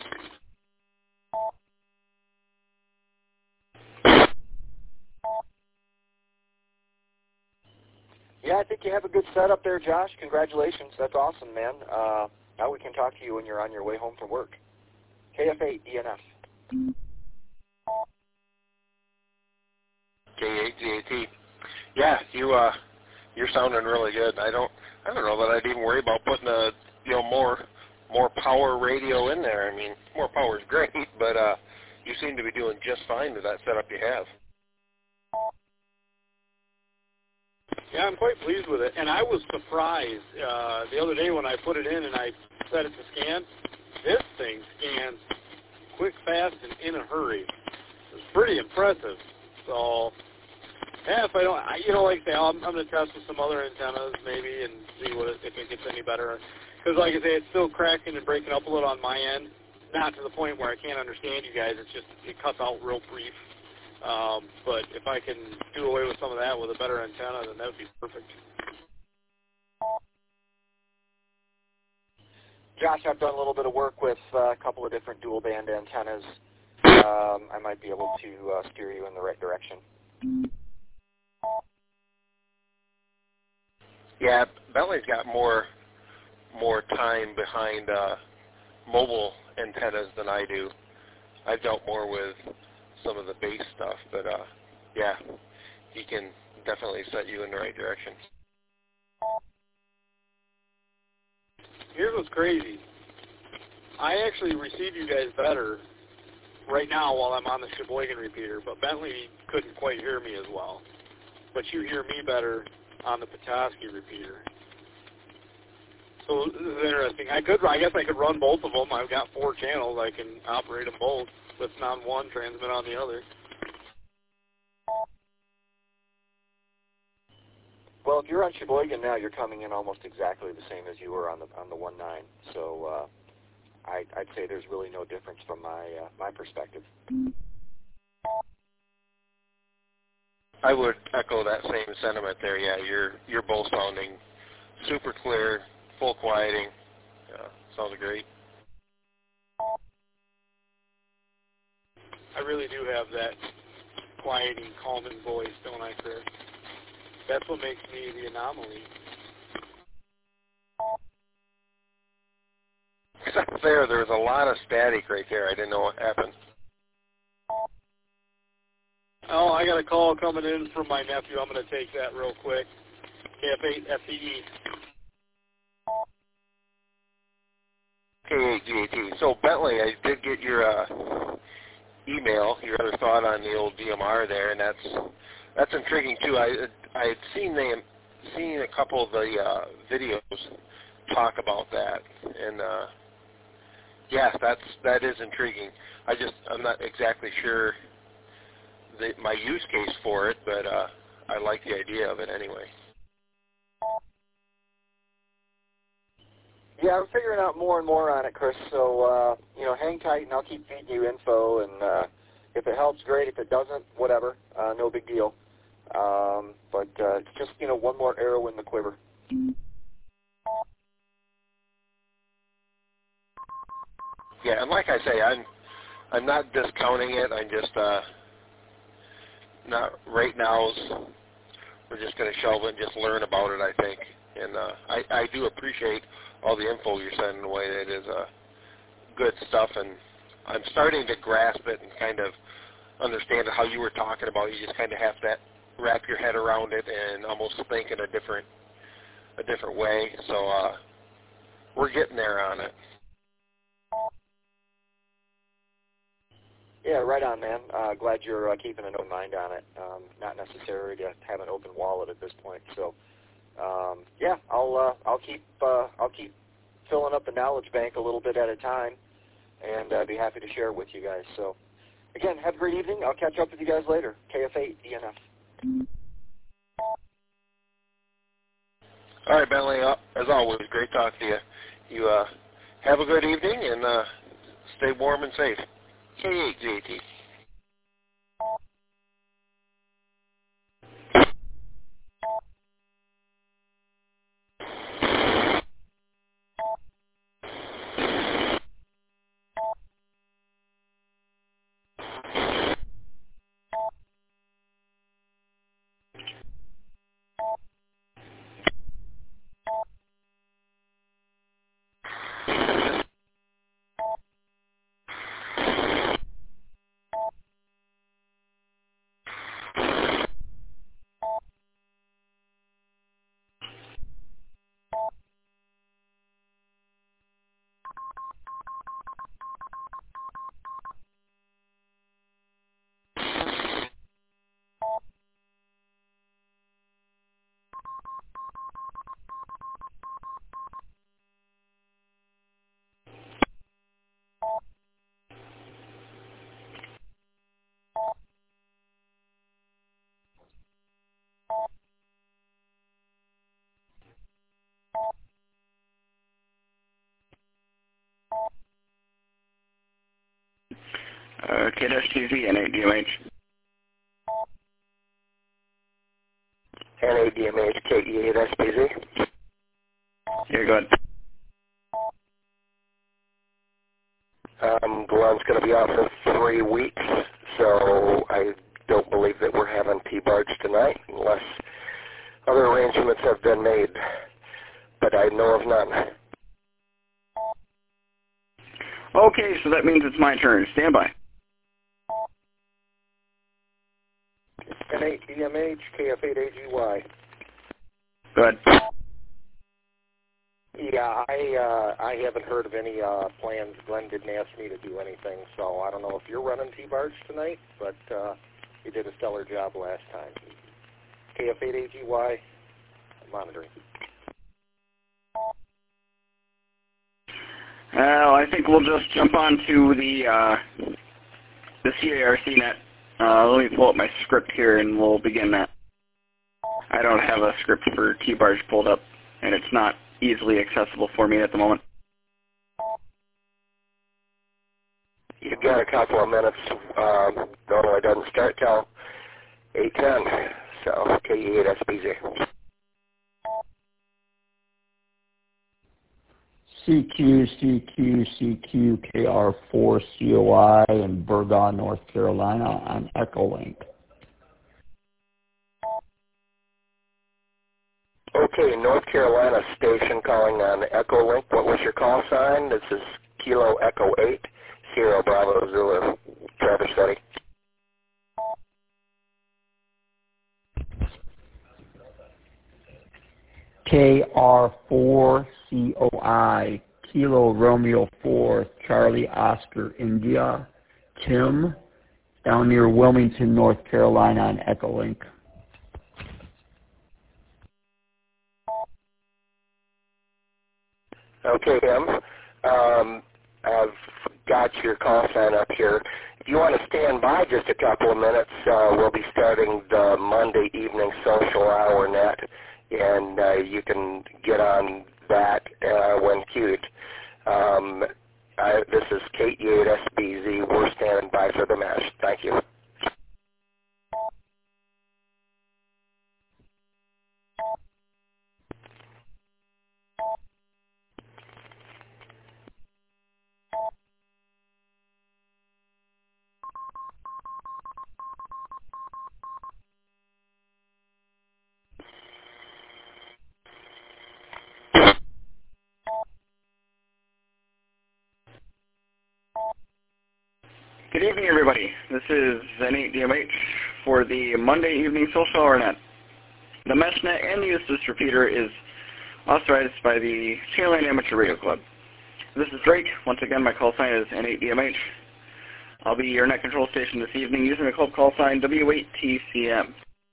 Yeah, I think you have a good setup there, Josh. Congratulations. That's awesome, man. Now we can talk to you when you're on your way home from work. KF8 ENF. K8GAT. Yeah, you're sounding really good. I don't know that I'd even worry about putting a more power radio in there. I mean, more power is great, but you seem to be doing just fine with that setup you have. Yeah, I'm quite pleased with it. And I was surprised the other day when I put it in and I set it to scan. This thing scans quick, fast, and in a hurry. It's pretty impressive. So, yeah, if I don't, like I say, I'm going to test with some other antennas maybe and see if it gets any better. Because, like I say, it's still cracking and breaking up a little on my end. Not to the point where I can't understand you guys. It's just it cuts out real brief. But if I can do away with some of that with a better antenna, then that would be perfect. Josh, I've done a little bit of work with a couple of different dual band antennas. I might be able to steer you in the right direction. Yeah, Bentley's got more time behind mobile antennas than I do. I've dealt more with some of the base stuff, but yeah, he can definitely set you in the right direction. Here's what's crazy. I actually receive you guys better right now while I'm on the Sheboygan repeater, but Bentley couldn't quite hear me as well. But you hear me better on the Petoskey repeater. So this is interesting. I guess I could run both of them. I've got 4 channels. I can operate them both. Listen on one, transmit on the other. Well, if you're on Sheboygan now, you're coming in almost exactly the same as you were on the 1.9. So I'd say there's really no difference from my perspective. I would echo that same sentiment there. Yeah, you're both sounding super clear, full quieting. Sounds great. I really do have that quieting, calming voice, don't I, Chris? That's what makes me the anomaly. Except there was a lot of static right there. I didn't know what happened. Oh, I got a call coming in from my nephew. I'm going to take that real quick. KF8 FCE. K8GAT. So, Bentley, I did get your email, your other thought on the old DMR there, and that's intriguing, too. I had seen a couple of the videos talk about that, and yes, that is intriguing. I'm not exactly sure my use case for it, but I like the idea of it anyway. Yeah, I'm figuring out more and more on it, Chris. So hang tight, and I'll keep feeding you info. And if it helps, great. If it doesn't, whatever. No big deal. But it's just one more arrow in the quiver. Yeah, and like I say, I'm not discounting it. I'm just not right now. We're just going to shelve it and just learn about it, I think. And I do appreciate all the info you're sending away. It is good stuff, and I'm starting to grasp it and kind of understand how you were talking about. You just kind of have to wrap your head around it and almost think in a different way. So we're getting there on it. Yeah, right on, man. Glad you're keeping an open mind on it. Not necessary to have an open wallet at this point. So, yeah, I'll keep filling up the knowledge bank a little bit at a time, and I'd be happy to share it with you guys. So, again, have a great evening. I'll catch up with you guys later. KF8 DNF. All right, Bentley. As always, great talking to you. You have a good evening and stay warm and safe. K8GAT. KDSTZ, N8DMH. N8DMH, KE8SPZ. Here, go ahead. Glenn's going to be out for 3 weeks, so I don't believe that we're having T-Barge tonight unless other arrangements have been made, but I know of none. Okay, so that means it's my turn. Stand by. N8DMH, KF8AGY. Go ahead. Yeah, I haven't heard of any plans. Glenn didn't ask me to do anything, so I don't know if you're running T-Barge tonight, but you did a stellar job last time. KF8AGY, monitoring. Well, I think we'll just jump on to the CARC net. Let me pull up my script here and we'll begin that. I don't have a script for T-Barge pulled up, and it's not easily accessible for me at the moment. You've got a couple of minutes. Normally doesn't start till 8:10, so KE8SPZ. CQ, KR4, COI in Burgon, North Carolina on Echolink. Okay, North Carolina station calling on Echolink. What was your call sign? This is Kilo Echo 8, Sierra Bravo Zulu, Traverse City. KR4, COI, Kilo Romeo 4, Charlie Oscar, India. Tim, down near Wilmington, North Carolina on Echolink. Okay, Tim. I've got your call sign up here. If you want to stand by just a couple of minutes, we'll be starting the Monday evening social hour net, and you can get on that when queued. This is KE8SBZ. We're standing by for the mesh. Thank you. Good evening, everybody. This is N8DMH for the Monday evening social hour net. The MeshNet and the use of this repeater is authorized by the Chainline Amateur Radio Club. This is Drake. Once again, my call sign is N8DMH. I'll be your net control station this evening using the club call sign W8TCM.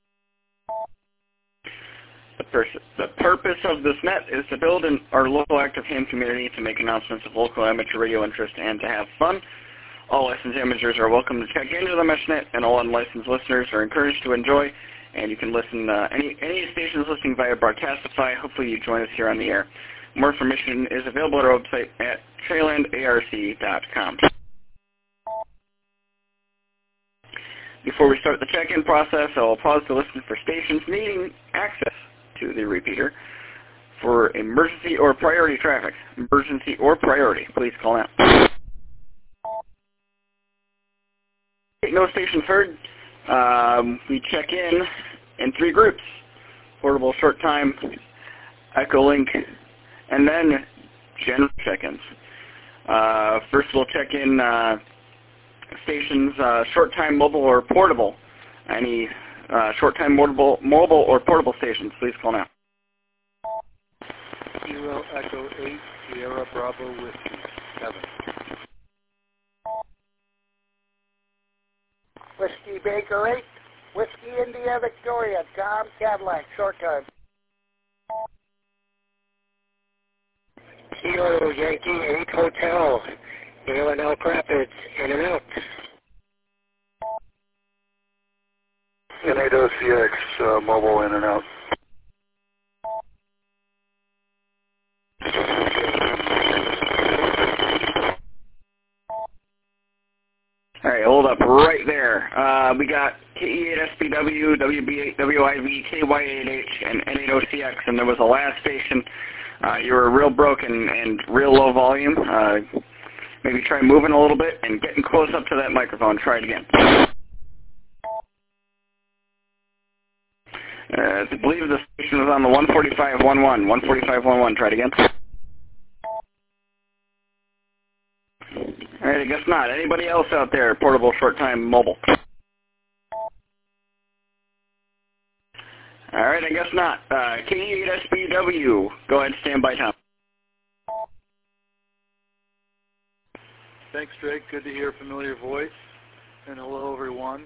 The purpose of this net is to build our local active ham community, to make announcements of local amateur radio interest, and to have fun. All licensed amateurs are welcome to check into the MeshNet, and all unlicensed listeners are encourarged to enjoy. And you can listen any stations listening via Broadcastify. Hopefully you join us here on the air. More information is available at our website at trailandarc.com. Before we start the check-in process, I'll pause to listen for stations needing access to the repeater for emergency or priority traffic. Emergency or priority, please call out. No stations heard. We check in 3 groups: portable, short time, Echolink, and then general check-ins. First we'll check in stations, short time, mobile, or portable. Any short time, mobile or portable stations, please call now. Kilo Echo 8, Sierra Bravo Whiskey 7. Whiskey Baker 8, Whiskey India Victoria, Tom Cadillac, short time. Kilo Yankee 8 Hotel, Dale and Elk Rapids, in and out. N8OCX, mobile in and out. All right, hold up right there. We got KE8SBW, WB8WIV, KY8H, and N8OCX, and there was a last station. You were real broken and real low volume. Maybe try moving a little bit and getting close up to that microphone. Try it again. I believe the station was on the 145.11. 145.11. Try it again. All right, I guess not. Anybody else out there, portable, short-time, mobile? All right, I guess not. KE8SBW. Go ahead, stand by, Tom. Thanks, Drake. Good to hear a familiar voice. And hello, everyone.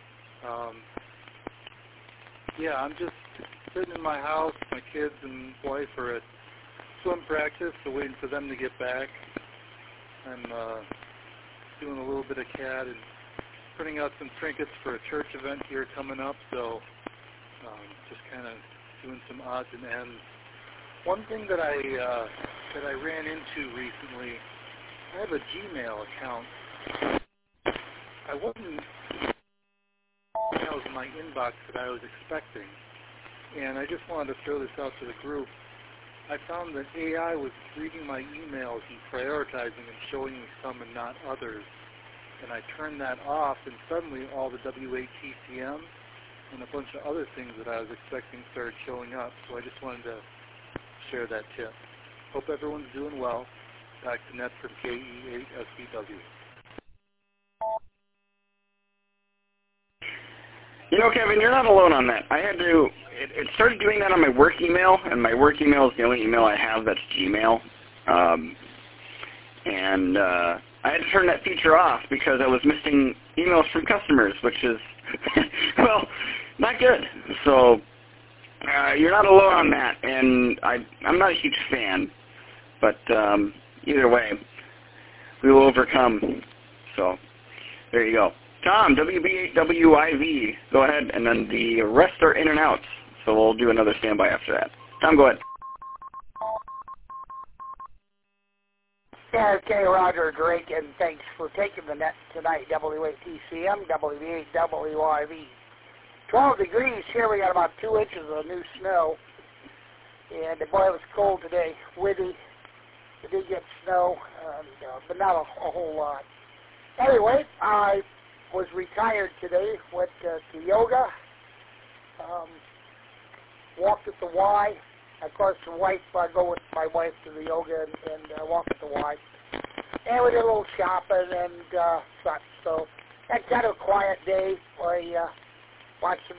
Yeah, I'm just sitting in my house. My kids and wife are at swim practice, so waiting for them to get back. I'm doing a little bit of CAD and printing out some trinkets for a church event here coming up, so just kind of doing some odds and ends. One thing that I ran into recently, I have a Gmail account. I wasn't emails in my inbox that I was expecting, and I just wanted to throw this out to the group. I found that AI was reading my emails and prioritizing and showing me some and not others. And I turned that off, and suddenly all the W8TCM and a bunch of other things that I was expecting started showing up. So I just wanted to share that tip. Hope everyone's doing well. Back to Ned from KE8SBW. You know, Kevin, you're not alone on that. I had to, it started doing that on my work email, and my work email is the only email I have that's Gmail. I had to turn that feature off because I was missing emails from customers, which is, well, not good. So you're not alone on that, and I'm not a huge fan. But either way, we will overcome. So there you go. Tom, WB8WIV, go ahead, and then the rest are in and outs. So we'll do another standby after that. Tom, go ahead. Yeah, okay, Roger, Drake, and thanks for taking the net tonight, W8TCM, WB8WIV. 12 degrees here, we got about 2 inches of new snow, and boy, it was cold today, windy. We did get snow, but not a whole lot. Anyway, I was retired today, went to yoga, walked at the Y. Of course, I go with my wife to the yoga and walk at the Y. And we did a little shopping and such. So that's kind of a quiet day. I watched some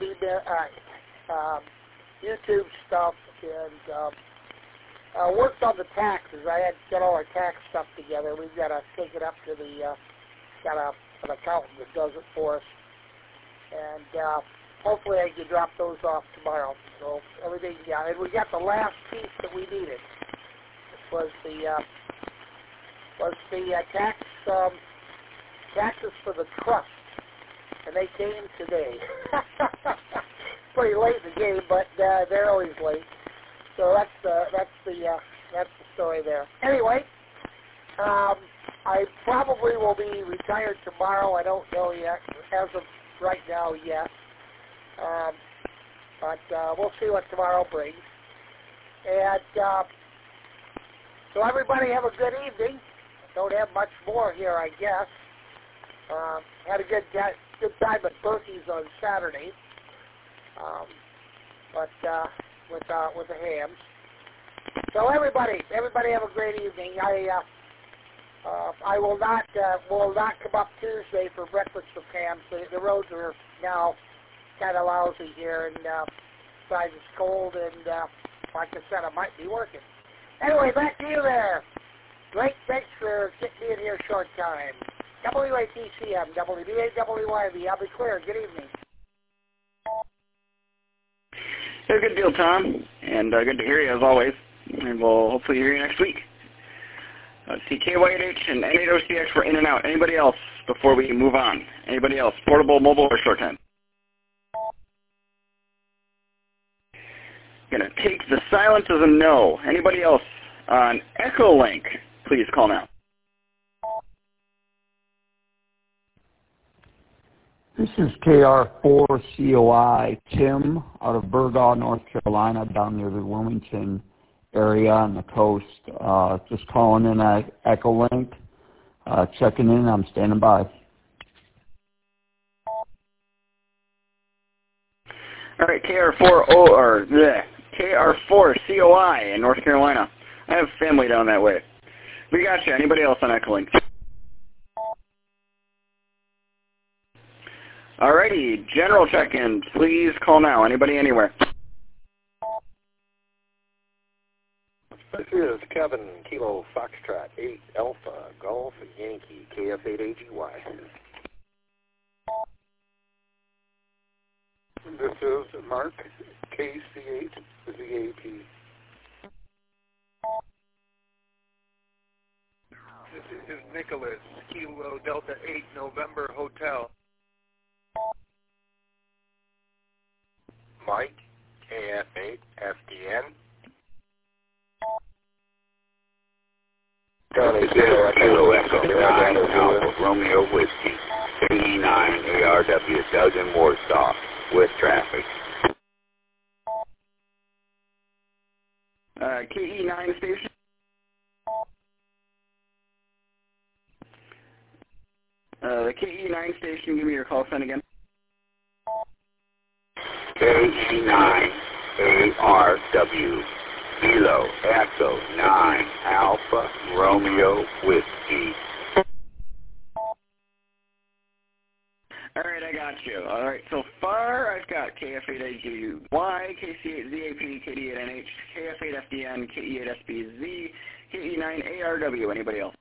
YouTube stuff and worked on the taxes. I had to get all our tax stuff together. We've got to take it up to the got an accountant that does it for us. And hopefully I can drop those off tomorrow. So everything, yeah, and we got the last piece that we needed. This was the taxes for the trust, and they came today. Pretty late in the game, but they're always late. So that's the story there. Anyway, I probably will be retired tomorrow. I don't know yet, as of right now yet. But we'll see what tomorrow brings. And so everybody have a good evening. Don't have much more here, I guess. Had a good time at Berkey's on Saturday. But with the hams. So everybody have a great evening. I will not come up Tuesday for breakfast with hams. The roads are now kind of lousy here, and besides it's cold, and like I said, I might be working. Anyway, back to you there. Drake, thanks for getting in here a short time. WATCM, WB8WIV, I'll be clear. Good evening. Yeah, good deal, Tom, and good to hear you as always. And we'll hopefully hear you next week. TKY8H and N8OCX for in and out. Anybody else before we move on? Anybody else? Portable, mobile, or short time? going to take the silence as a no. Anybody else on Echolink, please call now. This is KR4COI, Tim, out of Burgaw, North Carolina, down near the Wilmington area on the coast. Just calling in at Echolink, checking in. I'm standing by. All right, KR4COI in North Carolina. I have family down that way. We got you. Anybody else on Echolink? Alrighty, general check-in. Please call now. Anybody anywhere? This is Kevin, Kilo Foxtrot 8 Alpha Golf Yankee KF8AGY. This is Mark, KC8 ZAP. This is Nicholas, Kilo Delta 8 November Hotel. Mike, KF8 FDN. This is Kilo Echo 9 Alpha Romeo Whiskey, KE9 ARW Dozen Warsaw with traffic. KE9 station. The KE9 station, give me your call sign again. KE9 ARW Kilo Echo 9 Alpha Romeo Whiskey. Alright, I got you. Alright, so far I've got KF8AGY, KC8ZAP, KD8NH, KF8FDN, KE8SBZ, KE9ARW. Anybody else?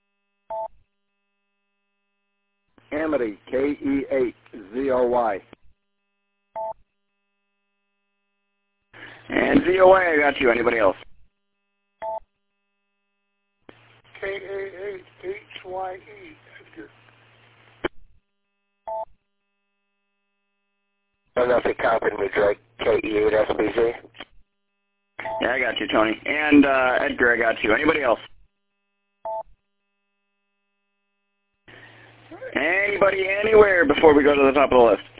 Amity, KE8ZOY. And ZOY, I got you. Anybody else? KA8HYE, Edgar. I don't know if you copied me, Drake. KE8SBZ. Yeah, I got you, Tony. And Edgar, I got you. Anybody else? Anybody anywhere before we go to the top of the list?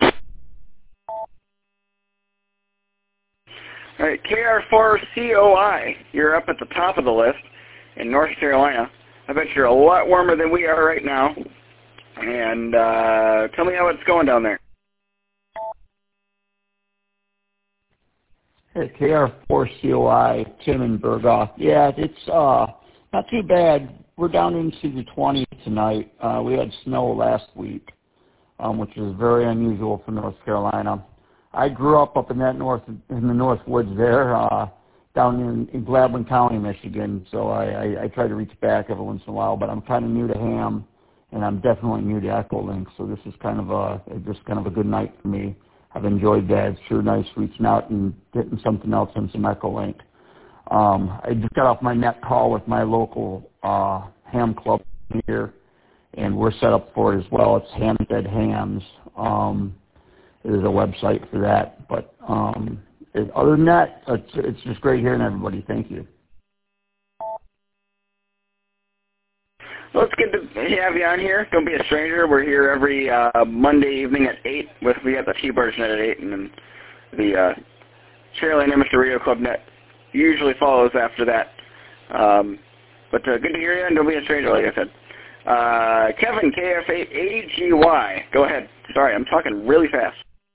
All right, KR4COI, you're up at the top of the list in North Carolina. I bet you're a lot warmer than we are right now. And tell me how it's going down there. Hey, KR4COI, Tim in Burgaw. Yeah, it's not too bad. We're down into the 20s tonight. We had snow last week, which is very unusual for North Carolina. I grew up in the North Woods there, down in Gladwin County, Michigan. So I try to reach back every once in a while, but I'm kind of new to ham, and I'm definitely new to Echolink. So this is kind of a good night for me. I've enjoyed that. It's sure nice reaching out and getting something else in some Echolink. I just got off my net call with my local ham club here, and we're set up for it as well. It's Hampstead Hams. There's a website for that. But other than that, it's just great hearing everybody. Thank you. Well, it's good to have you on here. Don't be a stranger. We're here every Monday evening at 8. We got the T-Birds net at 8, and then the Cherryland Amateur Radio Club net usually follows after that. But good to hear you, and don't be a stranger, like I said. Kevin, KF8AGY. Go ahead. Sorry, I'm talking really fast.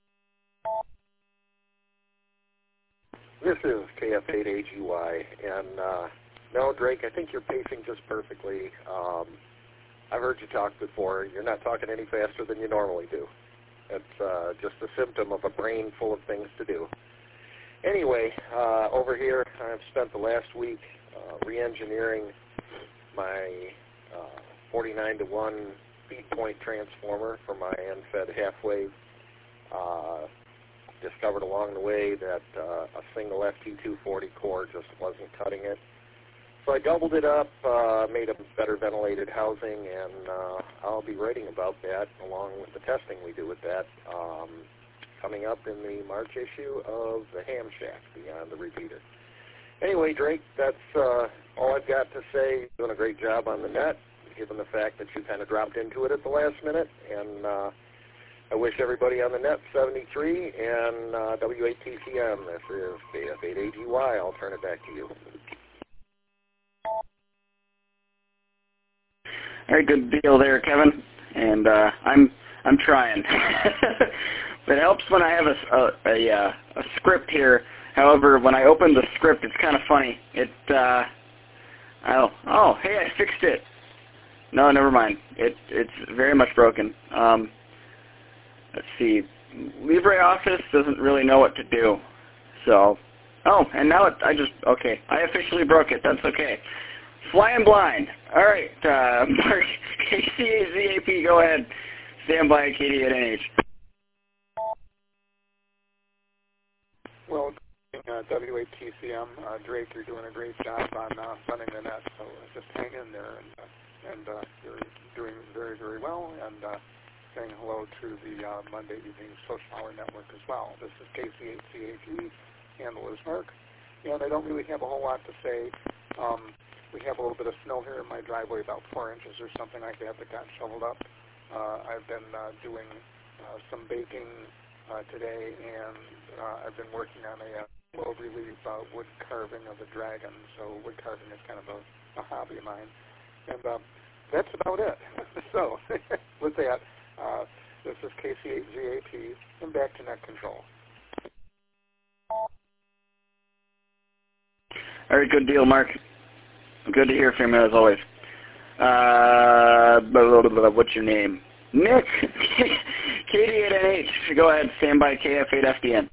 This is KF8AGY, and no, Drake, I think you're pacing just perfectly. I've heard you talk before. You're not talking any faster than you normally do. It's just a symptom of a brain full of things to do. Anyway, over here, I've spent the last week re-engineering my 49-to-1 feed point transformer for my end-fed half-wave. Discovered along the way that a single FT240 core just wasn't cutting it. So I doubled it up, made a better ventilated housing, and I'll be writing about that along with the testing we do with that. coming up in the March issue of the Ham Shack, Beyond the Repeater. Anyway, Drake, that's all I've got to say. You're doing a great job on the net, given the fact that you kind of dropped into it at the last minute. And I wish everybody on the net 73 and W8TCM. This is KF8AGY. I'll turn it back to you. All right, good deal there, Kevin. And I'm trying. It helps when I have a script here. However, when I open the script, it's kind of funny. Hey, I fixed it. No, never mind. It's very much broken. Let's see. LibreOffice doesn't really know what to do. So, and now okay. I officially broke it. That's okay. Flying blind. All right, Mark, KCAZAP, go ahead. Stand by, KD8NH. Well, W8TCM, Drake, you're doing a great job on running the net, so just hang in there, and you're doing very, very well, and saying hello to the Monday Evening Social Hour Network as well. This is KC8CAG, handle is Merck, and I don't really have a whole lot to say. We have a little bit of snow here in my driveway, about 4 inches or something like that got shoveled up. I've been doing some baking today, and I've been working on a low-relief wood carving of a dragon, so wood carving is kind of a hobby of mine. And that's about it. So, with that, this is KC8GAP, and back to net control. All right, good deal, Mark. Good to hear from you, as always. What's your name? Nick! KD8NH. Go ahead, stand by, KF8FDN.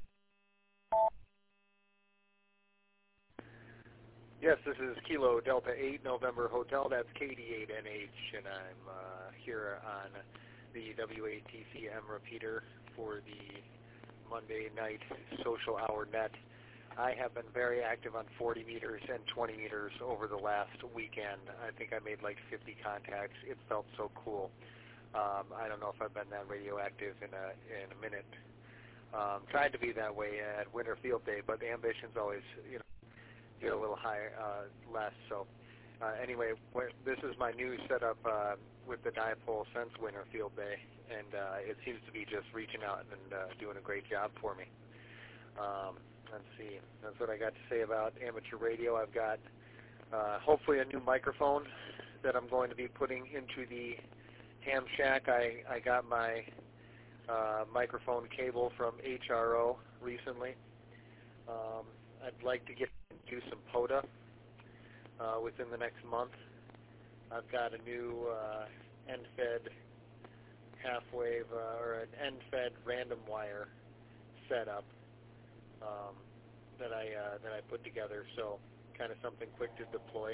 Yes, this is Kilo Delta 8 November Hotel. That's KD8NH, and I'm here on the W8TCM repeater for the Monday night social hour net. I have been very active on 40 meters and 20 meters over the last weekend. I think I made like 50 contacts. It felt so cool. I don't know if I've been that radioactive in a minute. Tried to be that way at Winter Field Day, but the ambition's always, get a little higher, less. So anyway, this is my new setup with the dipole since Winter Field Day, and it seems to be just reaching out and doing a great job for me. Let's see. That's what I got to say about amateur radio. I've got hopefully a new microphone that I'm going to be putting into the Ham Shack. I got my microphone cable from HRO recently. I'd like to do some POTA within the next month. I've got a new end-fed half-wave or an end-fed random wire setup that I put together, so kind of something quick to deploy.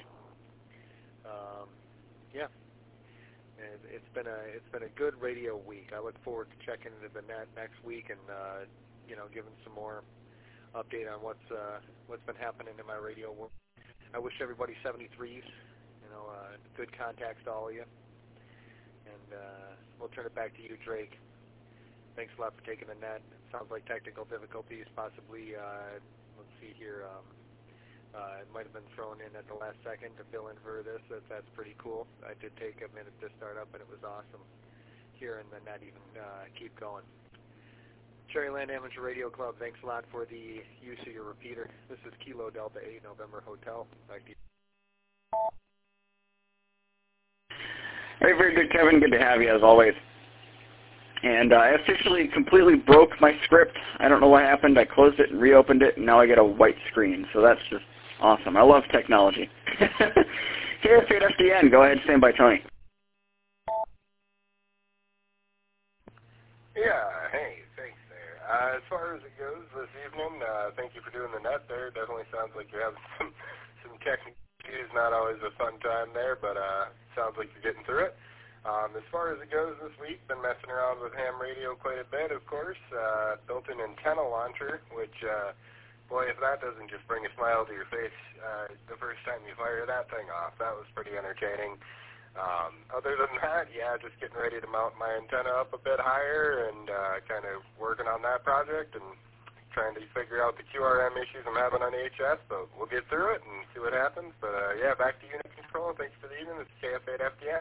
Yeah, and it's been a good radio week. I look forward to checking into the net next week and giving some more update on what's been happening in my radio world. I wish everybody 73s, good contacts to all of you, and we'll turn it back to you, Drake. Thanks a lot for taking the net. It sounds like technical difficulties, possibly. Let's see here. It might have been thrown in at the last second to fill in for this. That's pretty cool. I did take a minute to start up, and it was awesome hearing the net even keep going. Cherryland Amateur Radio Club, thanks a lot for the use of your repeater. This is Kilo Delta 8 November Hotel. Back to you. Very, very good, Kevin. Good to have you, as always. And I officially completely broke my script. I don't know what happened. I closed it and reopened it, and now I get a white screen. So that's just awesome. I love technology. KF8FDN, go ahead, stand by, Tony. Yeah, hey, thanks there. As far as it goes this evening, thank you for doing the net there. Definitely sounds like you're having some technical issues. Not always a fun time there, but sounds like you're getting through it. As far as it goes this week, been messing around with ham radio quite a bit, of course. Built an antenna launcher, which, boy, if that doesn't just bring a smile to your face the first time you fire that thing off, that was pretty entertaining. Other than that, yeah, just getting ready to mount my antenna up a bit higher and kind of working on that project and trying to figure out the QRM issues I'm having on HS. So we'll get through it and see what happens. But yeah, back to unit control. Thanks for the evening. This is KF8FDN.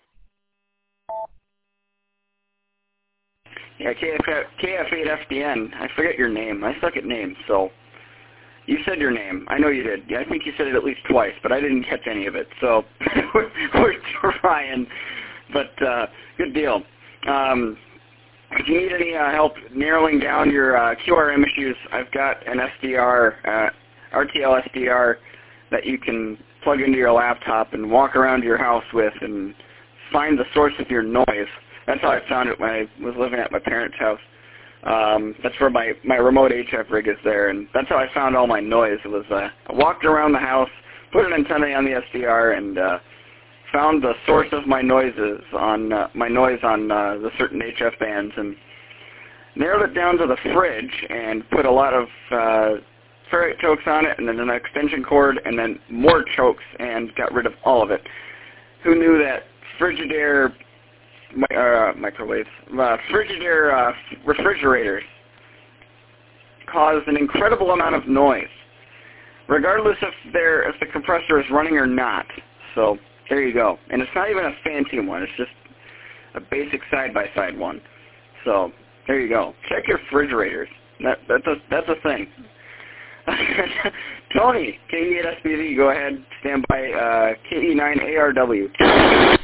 Yeah, KF8FDN. I forget your name. I suck at names, so you said your name. I know you did. Yeah, I think you said it at least twice, but I didn't catch any of it. So we're trying, but good deal. If you need any help narrowing down your QRM issues, I've got an SDR, RTL SDR, that you can plug into your laptop and walk around your house with and find the source of your noise. That's how I found it when I was living at my parents' house. That's where my remote HF rig is there, and that's how I found all my noise. It was I walked around the house, put an antenna on the SDR, and found the source of my noises on the certain HF bands, and narrowed it down to the fridge, and put a lot of ferrite chokes on it, and then an extension cord, and then more chokes, and got rid of all of it. Who knew that Frigidaire microwaves, Frigidaire refrigerators cause an incredible amount of noise, regardless if the compressor is running or not. So there you go. And it's not even a fancy one. It's just a basic side-by-side one. So there you go. Check your refrigerators. That's a thing. Tony, KE8SBZ, go ahead. Stand by. KE9ARW.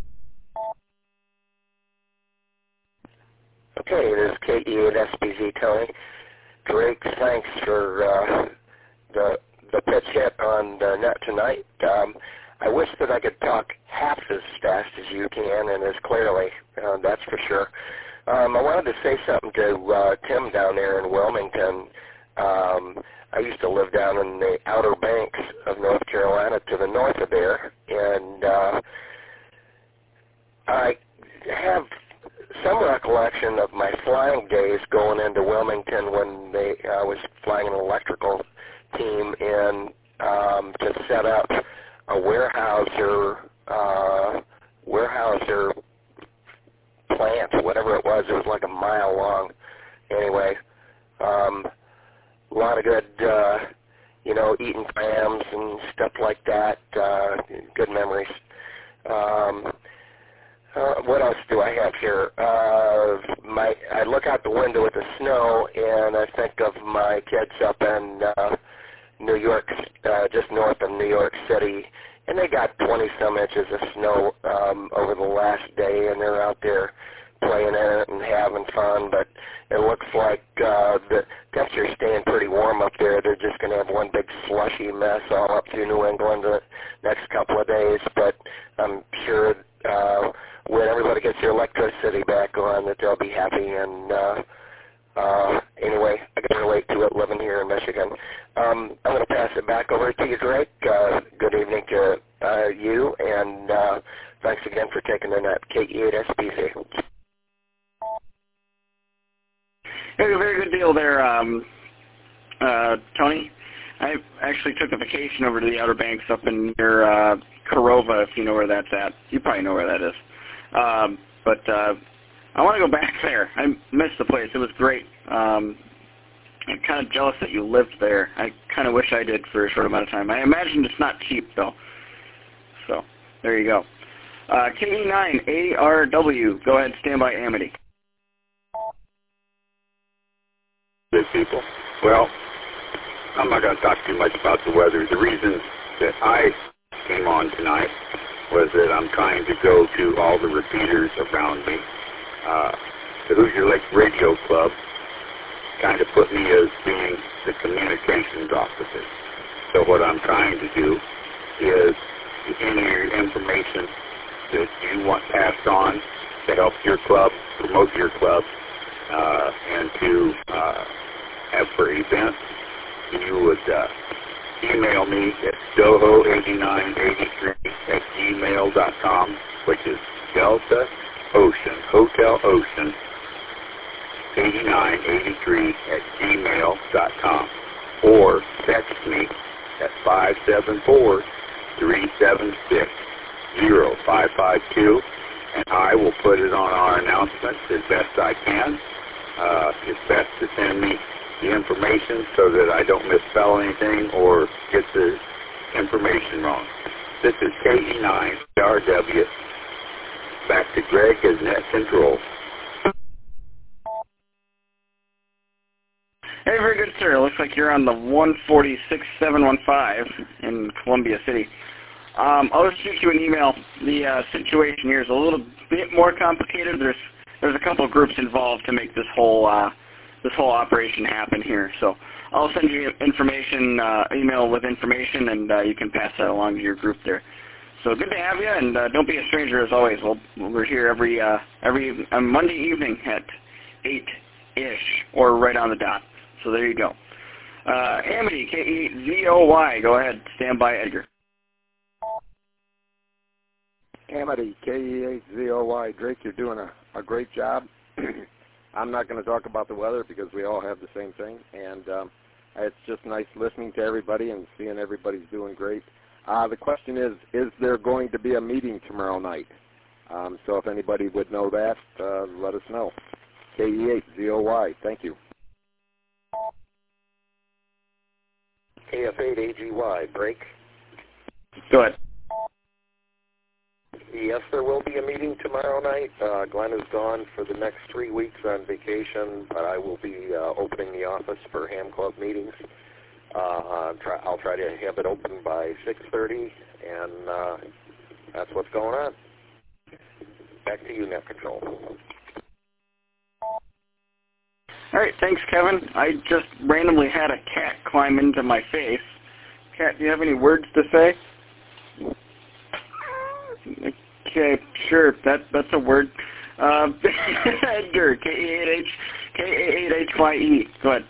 Okay, this is KE8SBZ, Tony. Great, thanks for the pitch hit on the net tonight. I wish that I could talk half as fast as you can and as clearly, that's for sure. I wanted to say something to Tim down there in Wilmington. I used to live down in the Outer Banks of North Carolina to the north of there, and I have some recollection of my flying days going into Wilmington when I was flying an electrical team in to set up a Weyerhaeuser plant, whatever it was. It was like a mile long. Anyway, a lot of good, eating clams and stuff like that. Good memories. What else do I have here? I look out the window at the snow, and I think of my kids up in New York, just north of New York City, and they got 20-some inches of snow over the last day, and they're out there playing in it and having fun, but it looks like the temperature's staying pretty warm up there. They're just going to have one big slushy mess all up through New England the next couple of days, but I'm sure when everybody gets their electricity back on that they'll be happy. And anyway, I can relate to it living here in Michigan. I'm going to pass it back over to you, Drake. Good evening to you, and thanks again for taking the net. KE8SBZ. Very good deal there, Tony. I actually took a vacation over to the Outer Banks up in near Corova, if you know where that's at. You probably know where that is. But I want to go back there. I missed the place. It was great. I'm kind of jealous that you lived there. I kind of wish I did for a short amount of time. I imagine it's not cheap, though. So there you go. KE9ARW. Go ahead, stand by, Amity. Good people. Well, I'm not going to talk too much about the weather. The reason that I came on tonight was that I'm trying to go to all the repeaters around me. The Hoosier Lake Radio Club kind of put me as being the communications officer. So what I'm trying to do is any of your information that you want passed on to help your club, promote your club, and to have for events, you would email me at doho8983@gmail.com, which is Delta Ocean, Hotel Ocean, 8983@gmail.com, or text me at 574-376-6666. 0552, and I will put it on our announcements as best I can. It's best to send me the information so that I don't misspell anything or get the information wrong. This is KE9RW. Back to Greg as net control. Hey, very good, sir. Looks like you're on the 146715 in Columbia City. I'll just shoot you an email. The situation here is a little bit more complicated. There's a couple groups involved to make this whole operation happen here. So I'll send you information, email with information, and you can pass that along to your group there. So good to have you, and don't be a stranger as always. We're here every Monday evening at 8-ish, or right on the dot. So there you go. Amity, K-E-Z-O-Y. Go ahead. Stand by, Edgar. Amity, K-E-H-Z-O-Y. Drake, you're doing a great job. I'm not going to talk about the weather because we all have the same thing. And it's just nice listening to everybody and seeing everybody's doing great. The question is there going to be a meeting tomorrow night? So if anybody would know that, let us know. K-E-H-Z-O-Y. Thank you. KF8AGY, break. Go ahead. Yes, there will be a meeting tomorrow night. Glenn is gone for the next 3 weeks on vacation, but I will be opening the office for Ham Club meetings. I'll try to have it open by 6:30, and that's what's going on. Back to you, Net Control. All right, thanks, Kevin. I just randomly had a cat climb into my face. Cat, do you have any words to say? Okay, sure, that's a word. Edgar, K-A-8-H-Y-E. Go ahead.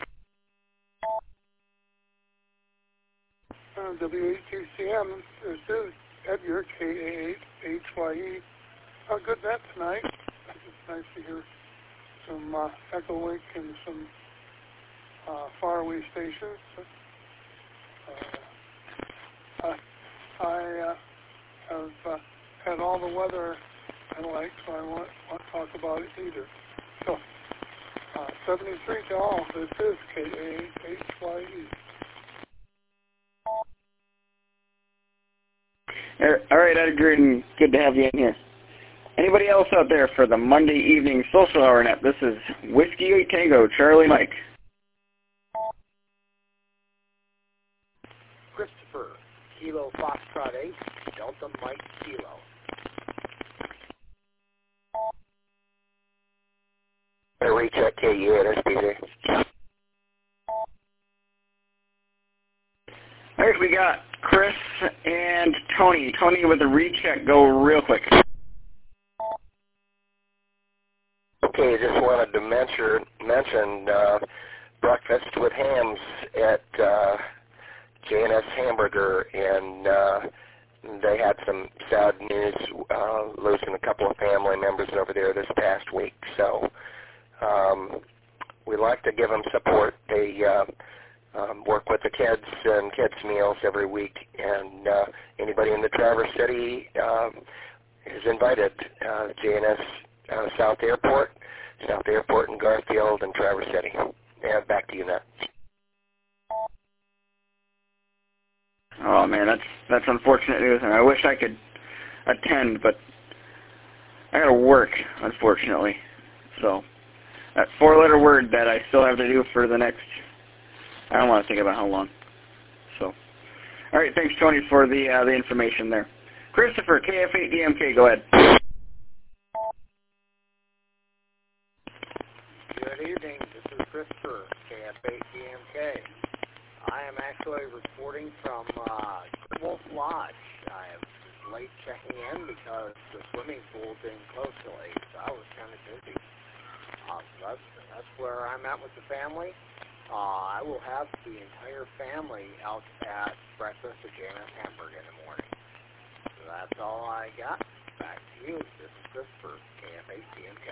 WATCM, this is Edgar, K-A-8-H-Y-E. Good net tonight. It's nice to hear some Echo Link and some faraway stations. I have had all the weather I like, so I won't talk about it either. So, 73 to all. This is K-A-H-Y-E. All right, Edgar, and good to have you in here. Anybody else out there for the Monday evening social hour net? This is Whiskey 8 Tango, Charlie Mike. Christopher, Kilo Foxtrot 8, Delta Mike Kilo. Recheck KU at SPJ. All right, we got Chris and Tony. Tony with a recheck. Go real quick. Okay, just wanted to mention breakfast with hams at J&S Hamburger, and they had some sad news, losing a couple of family members over there this past week. So we like to give them support. They work with the kids and kids' meals every week, and anybody in the Traverse City is invited. J&S South Airport in Garfield and Traverse City. Yeah, back to you now. Oh man, that's unfortunate news, and I wish I could attend, but I gotta work, unfortunately. So that 4-letter word that I still have to do for the next, I don't want to think about how long. So, all right, thanks Tony for the information there. Christopher, KF8DMK, go ahead. Good evening. This is Christopher, KF8DMK. I am actually reporting from Wolf Lodge. I am late checking in because the swimming pool didn't close till 8, so I was kind of busy. So that's where I'm at with the family. I will have the entire family out at breakfast at J&S Hamburger in the morning. So that's all I got. Back to you. This is Christopher, KF8DMK.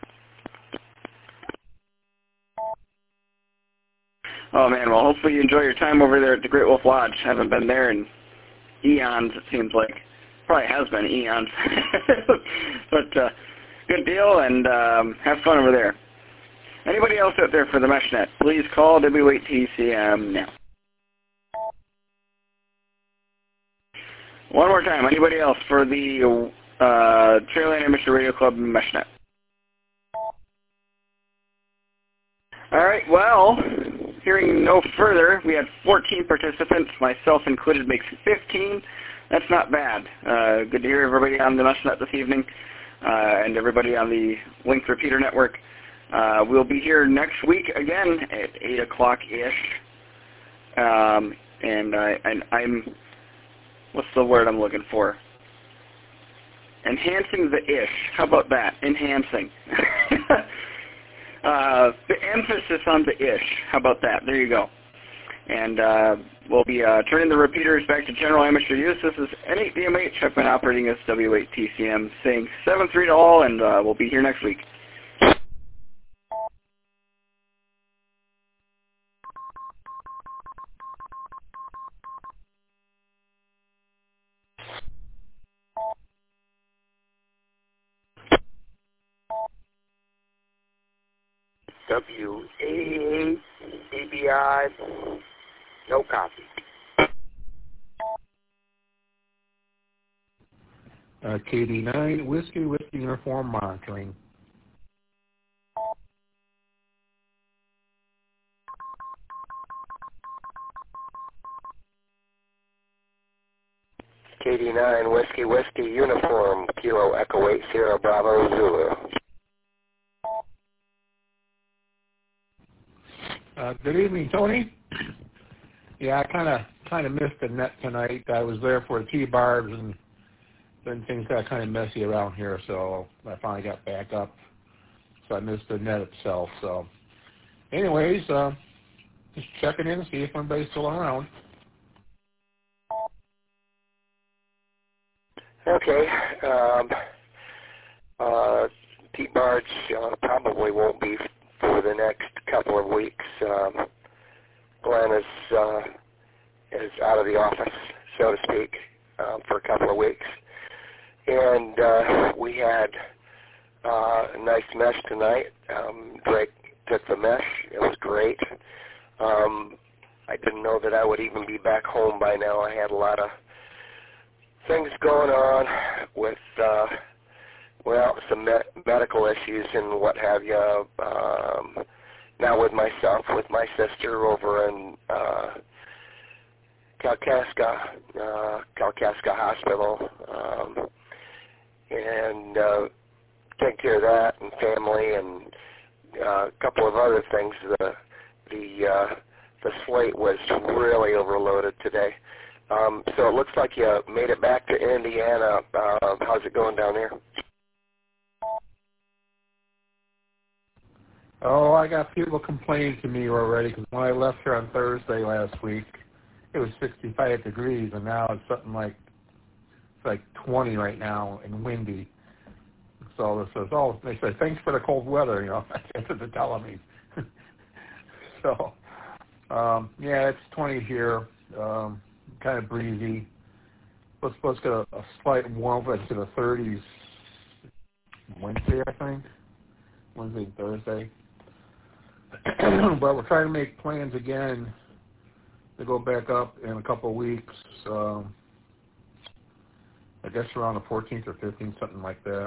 Oh man, well hopefully you enjoy your time over there at the Great Wolf Lodge. I haven't been there in eons, it seems like. Probably has been eons. But good deal, and have fun over there. Anybody else out there for the MeshNet, please call W8TCM now. One more time, anybody else for the Trailland Amateur Radio Club MeshNet? All right, well, hearing no further, we had 14 participants, myself included, makes 15. That's not bad. Good to hear everybody on the MeshNet this evening, and everybody on the Link Repeater Network. We'll be here next week again at 8 o'clock-ish. And I'm, what's the word I'm looking for? Enhancing the ish. How about that? Enhancing. The emphasis on the ish. How about that? There you go. And we'll be turning the repeaters back to general amateur use. This is N8DMH. I've been operating as W8TCM, saying 7-3 to all, and we'll be here next week. W88 DBI, no copy. KD9, Whiskey Uniform Monitoring. KD9, Whiskey Uniform, Kilo Echo 8 Sierra Bravo Zulu. Good evening, Tony. Yeah, I kind of missed the net tonight. I was there for the T-barbs, and then things got kind of messy around here, so I finally got back up. So I missed the net itself. So, anyways, just checking in to see if anybody's still around. Okay. T-barbs probably won't be for the next couple of weeks. Glenn is out of the office, so to speak, for a couple of weeks. And we had a nice mesh tonight. Drake took the mesh. It was great. I didn't know that I would even be back home by now. I had a lot of things going on with some medical issues and what have you. Now with myself, with my sister over in Kalkaska Hospital, and take care of that and family and a couple of other things. The slate was really overloaded today. So it looks like you made it back to Indiana. How's it going down there? Oh, I got people complaining to me already because when I left here on Thursday last week, it was 65 degrees, and now it's something like 20 right now and windy. So they say, thanks for the cold weather, that's what they're telling me. So, yeah, it's 20 here, kind of breezy. We're supposed to get a slight warmth into the 30s Wednesday, I think. Wednesday and Thursday. But we're trying to make plans again to go back up in a couple of weeks. I guess around the 14th or 15th, something like that.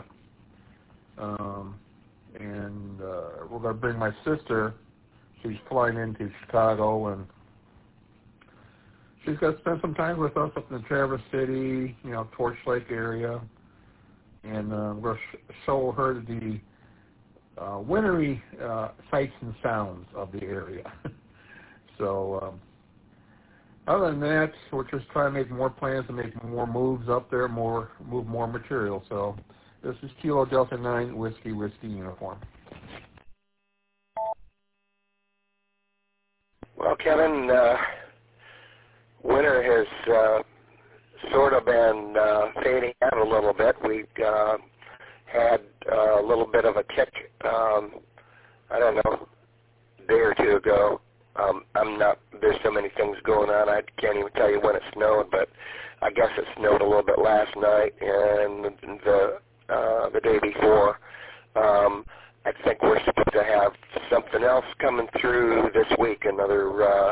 And we're going to bring my sister. She's flying into Chicago, and she's going to spend some time with us up in the Traverse City, Torch Lake area. And we're going to show her the wintry sights and sounds of the area. So other than that, we're just trying to make more plans to make more moves up there, move more material. So this is Kilo Delta 9 Whiskey Uniform. Well, Kevin, winter has sort of been fading out a little bit. We had a little bit of a kick, I don't know, a day or two ago, I'm not. There's so many things going on. I can't even tell you when it snowed, but I guess it snowed a little bit last night and the day before. I think we're supposed to have something else coming through this week. Another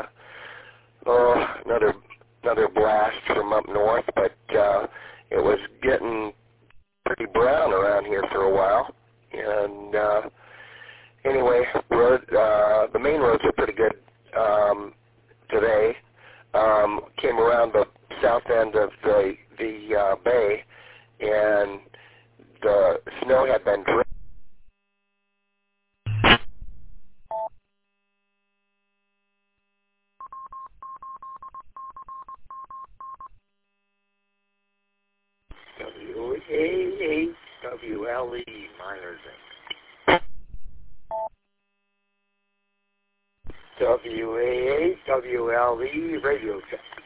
blast from up north, but it was getting pretty brown around here for a while. And anyway, the main roads are pretty good today. Came around the south end of the bay, and the snow had been drifting. WAHWLE Miners Inc. WAHWLE Radio Check.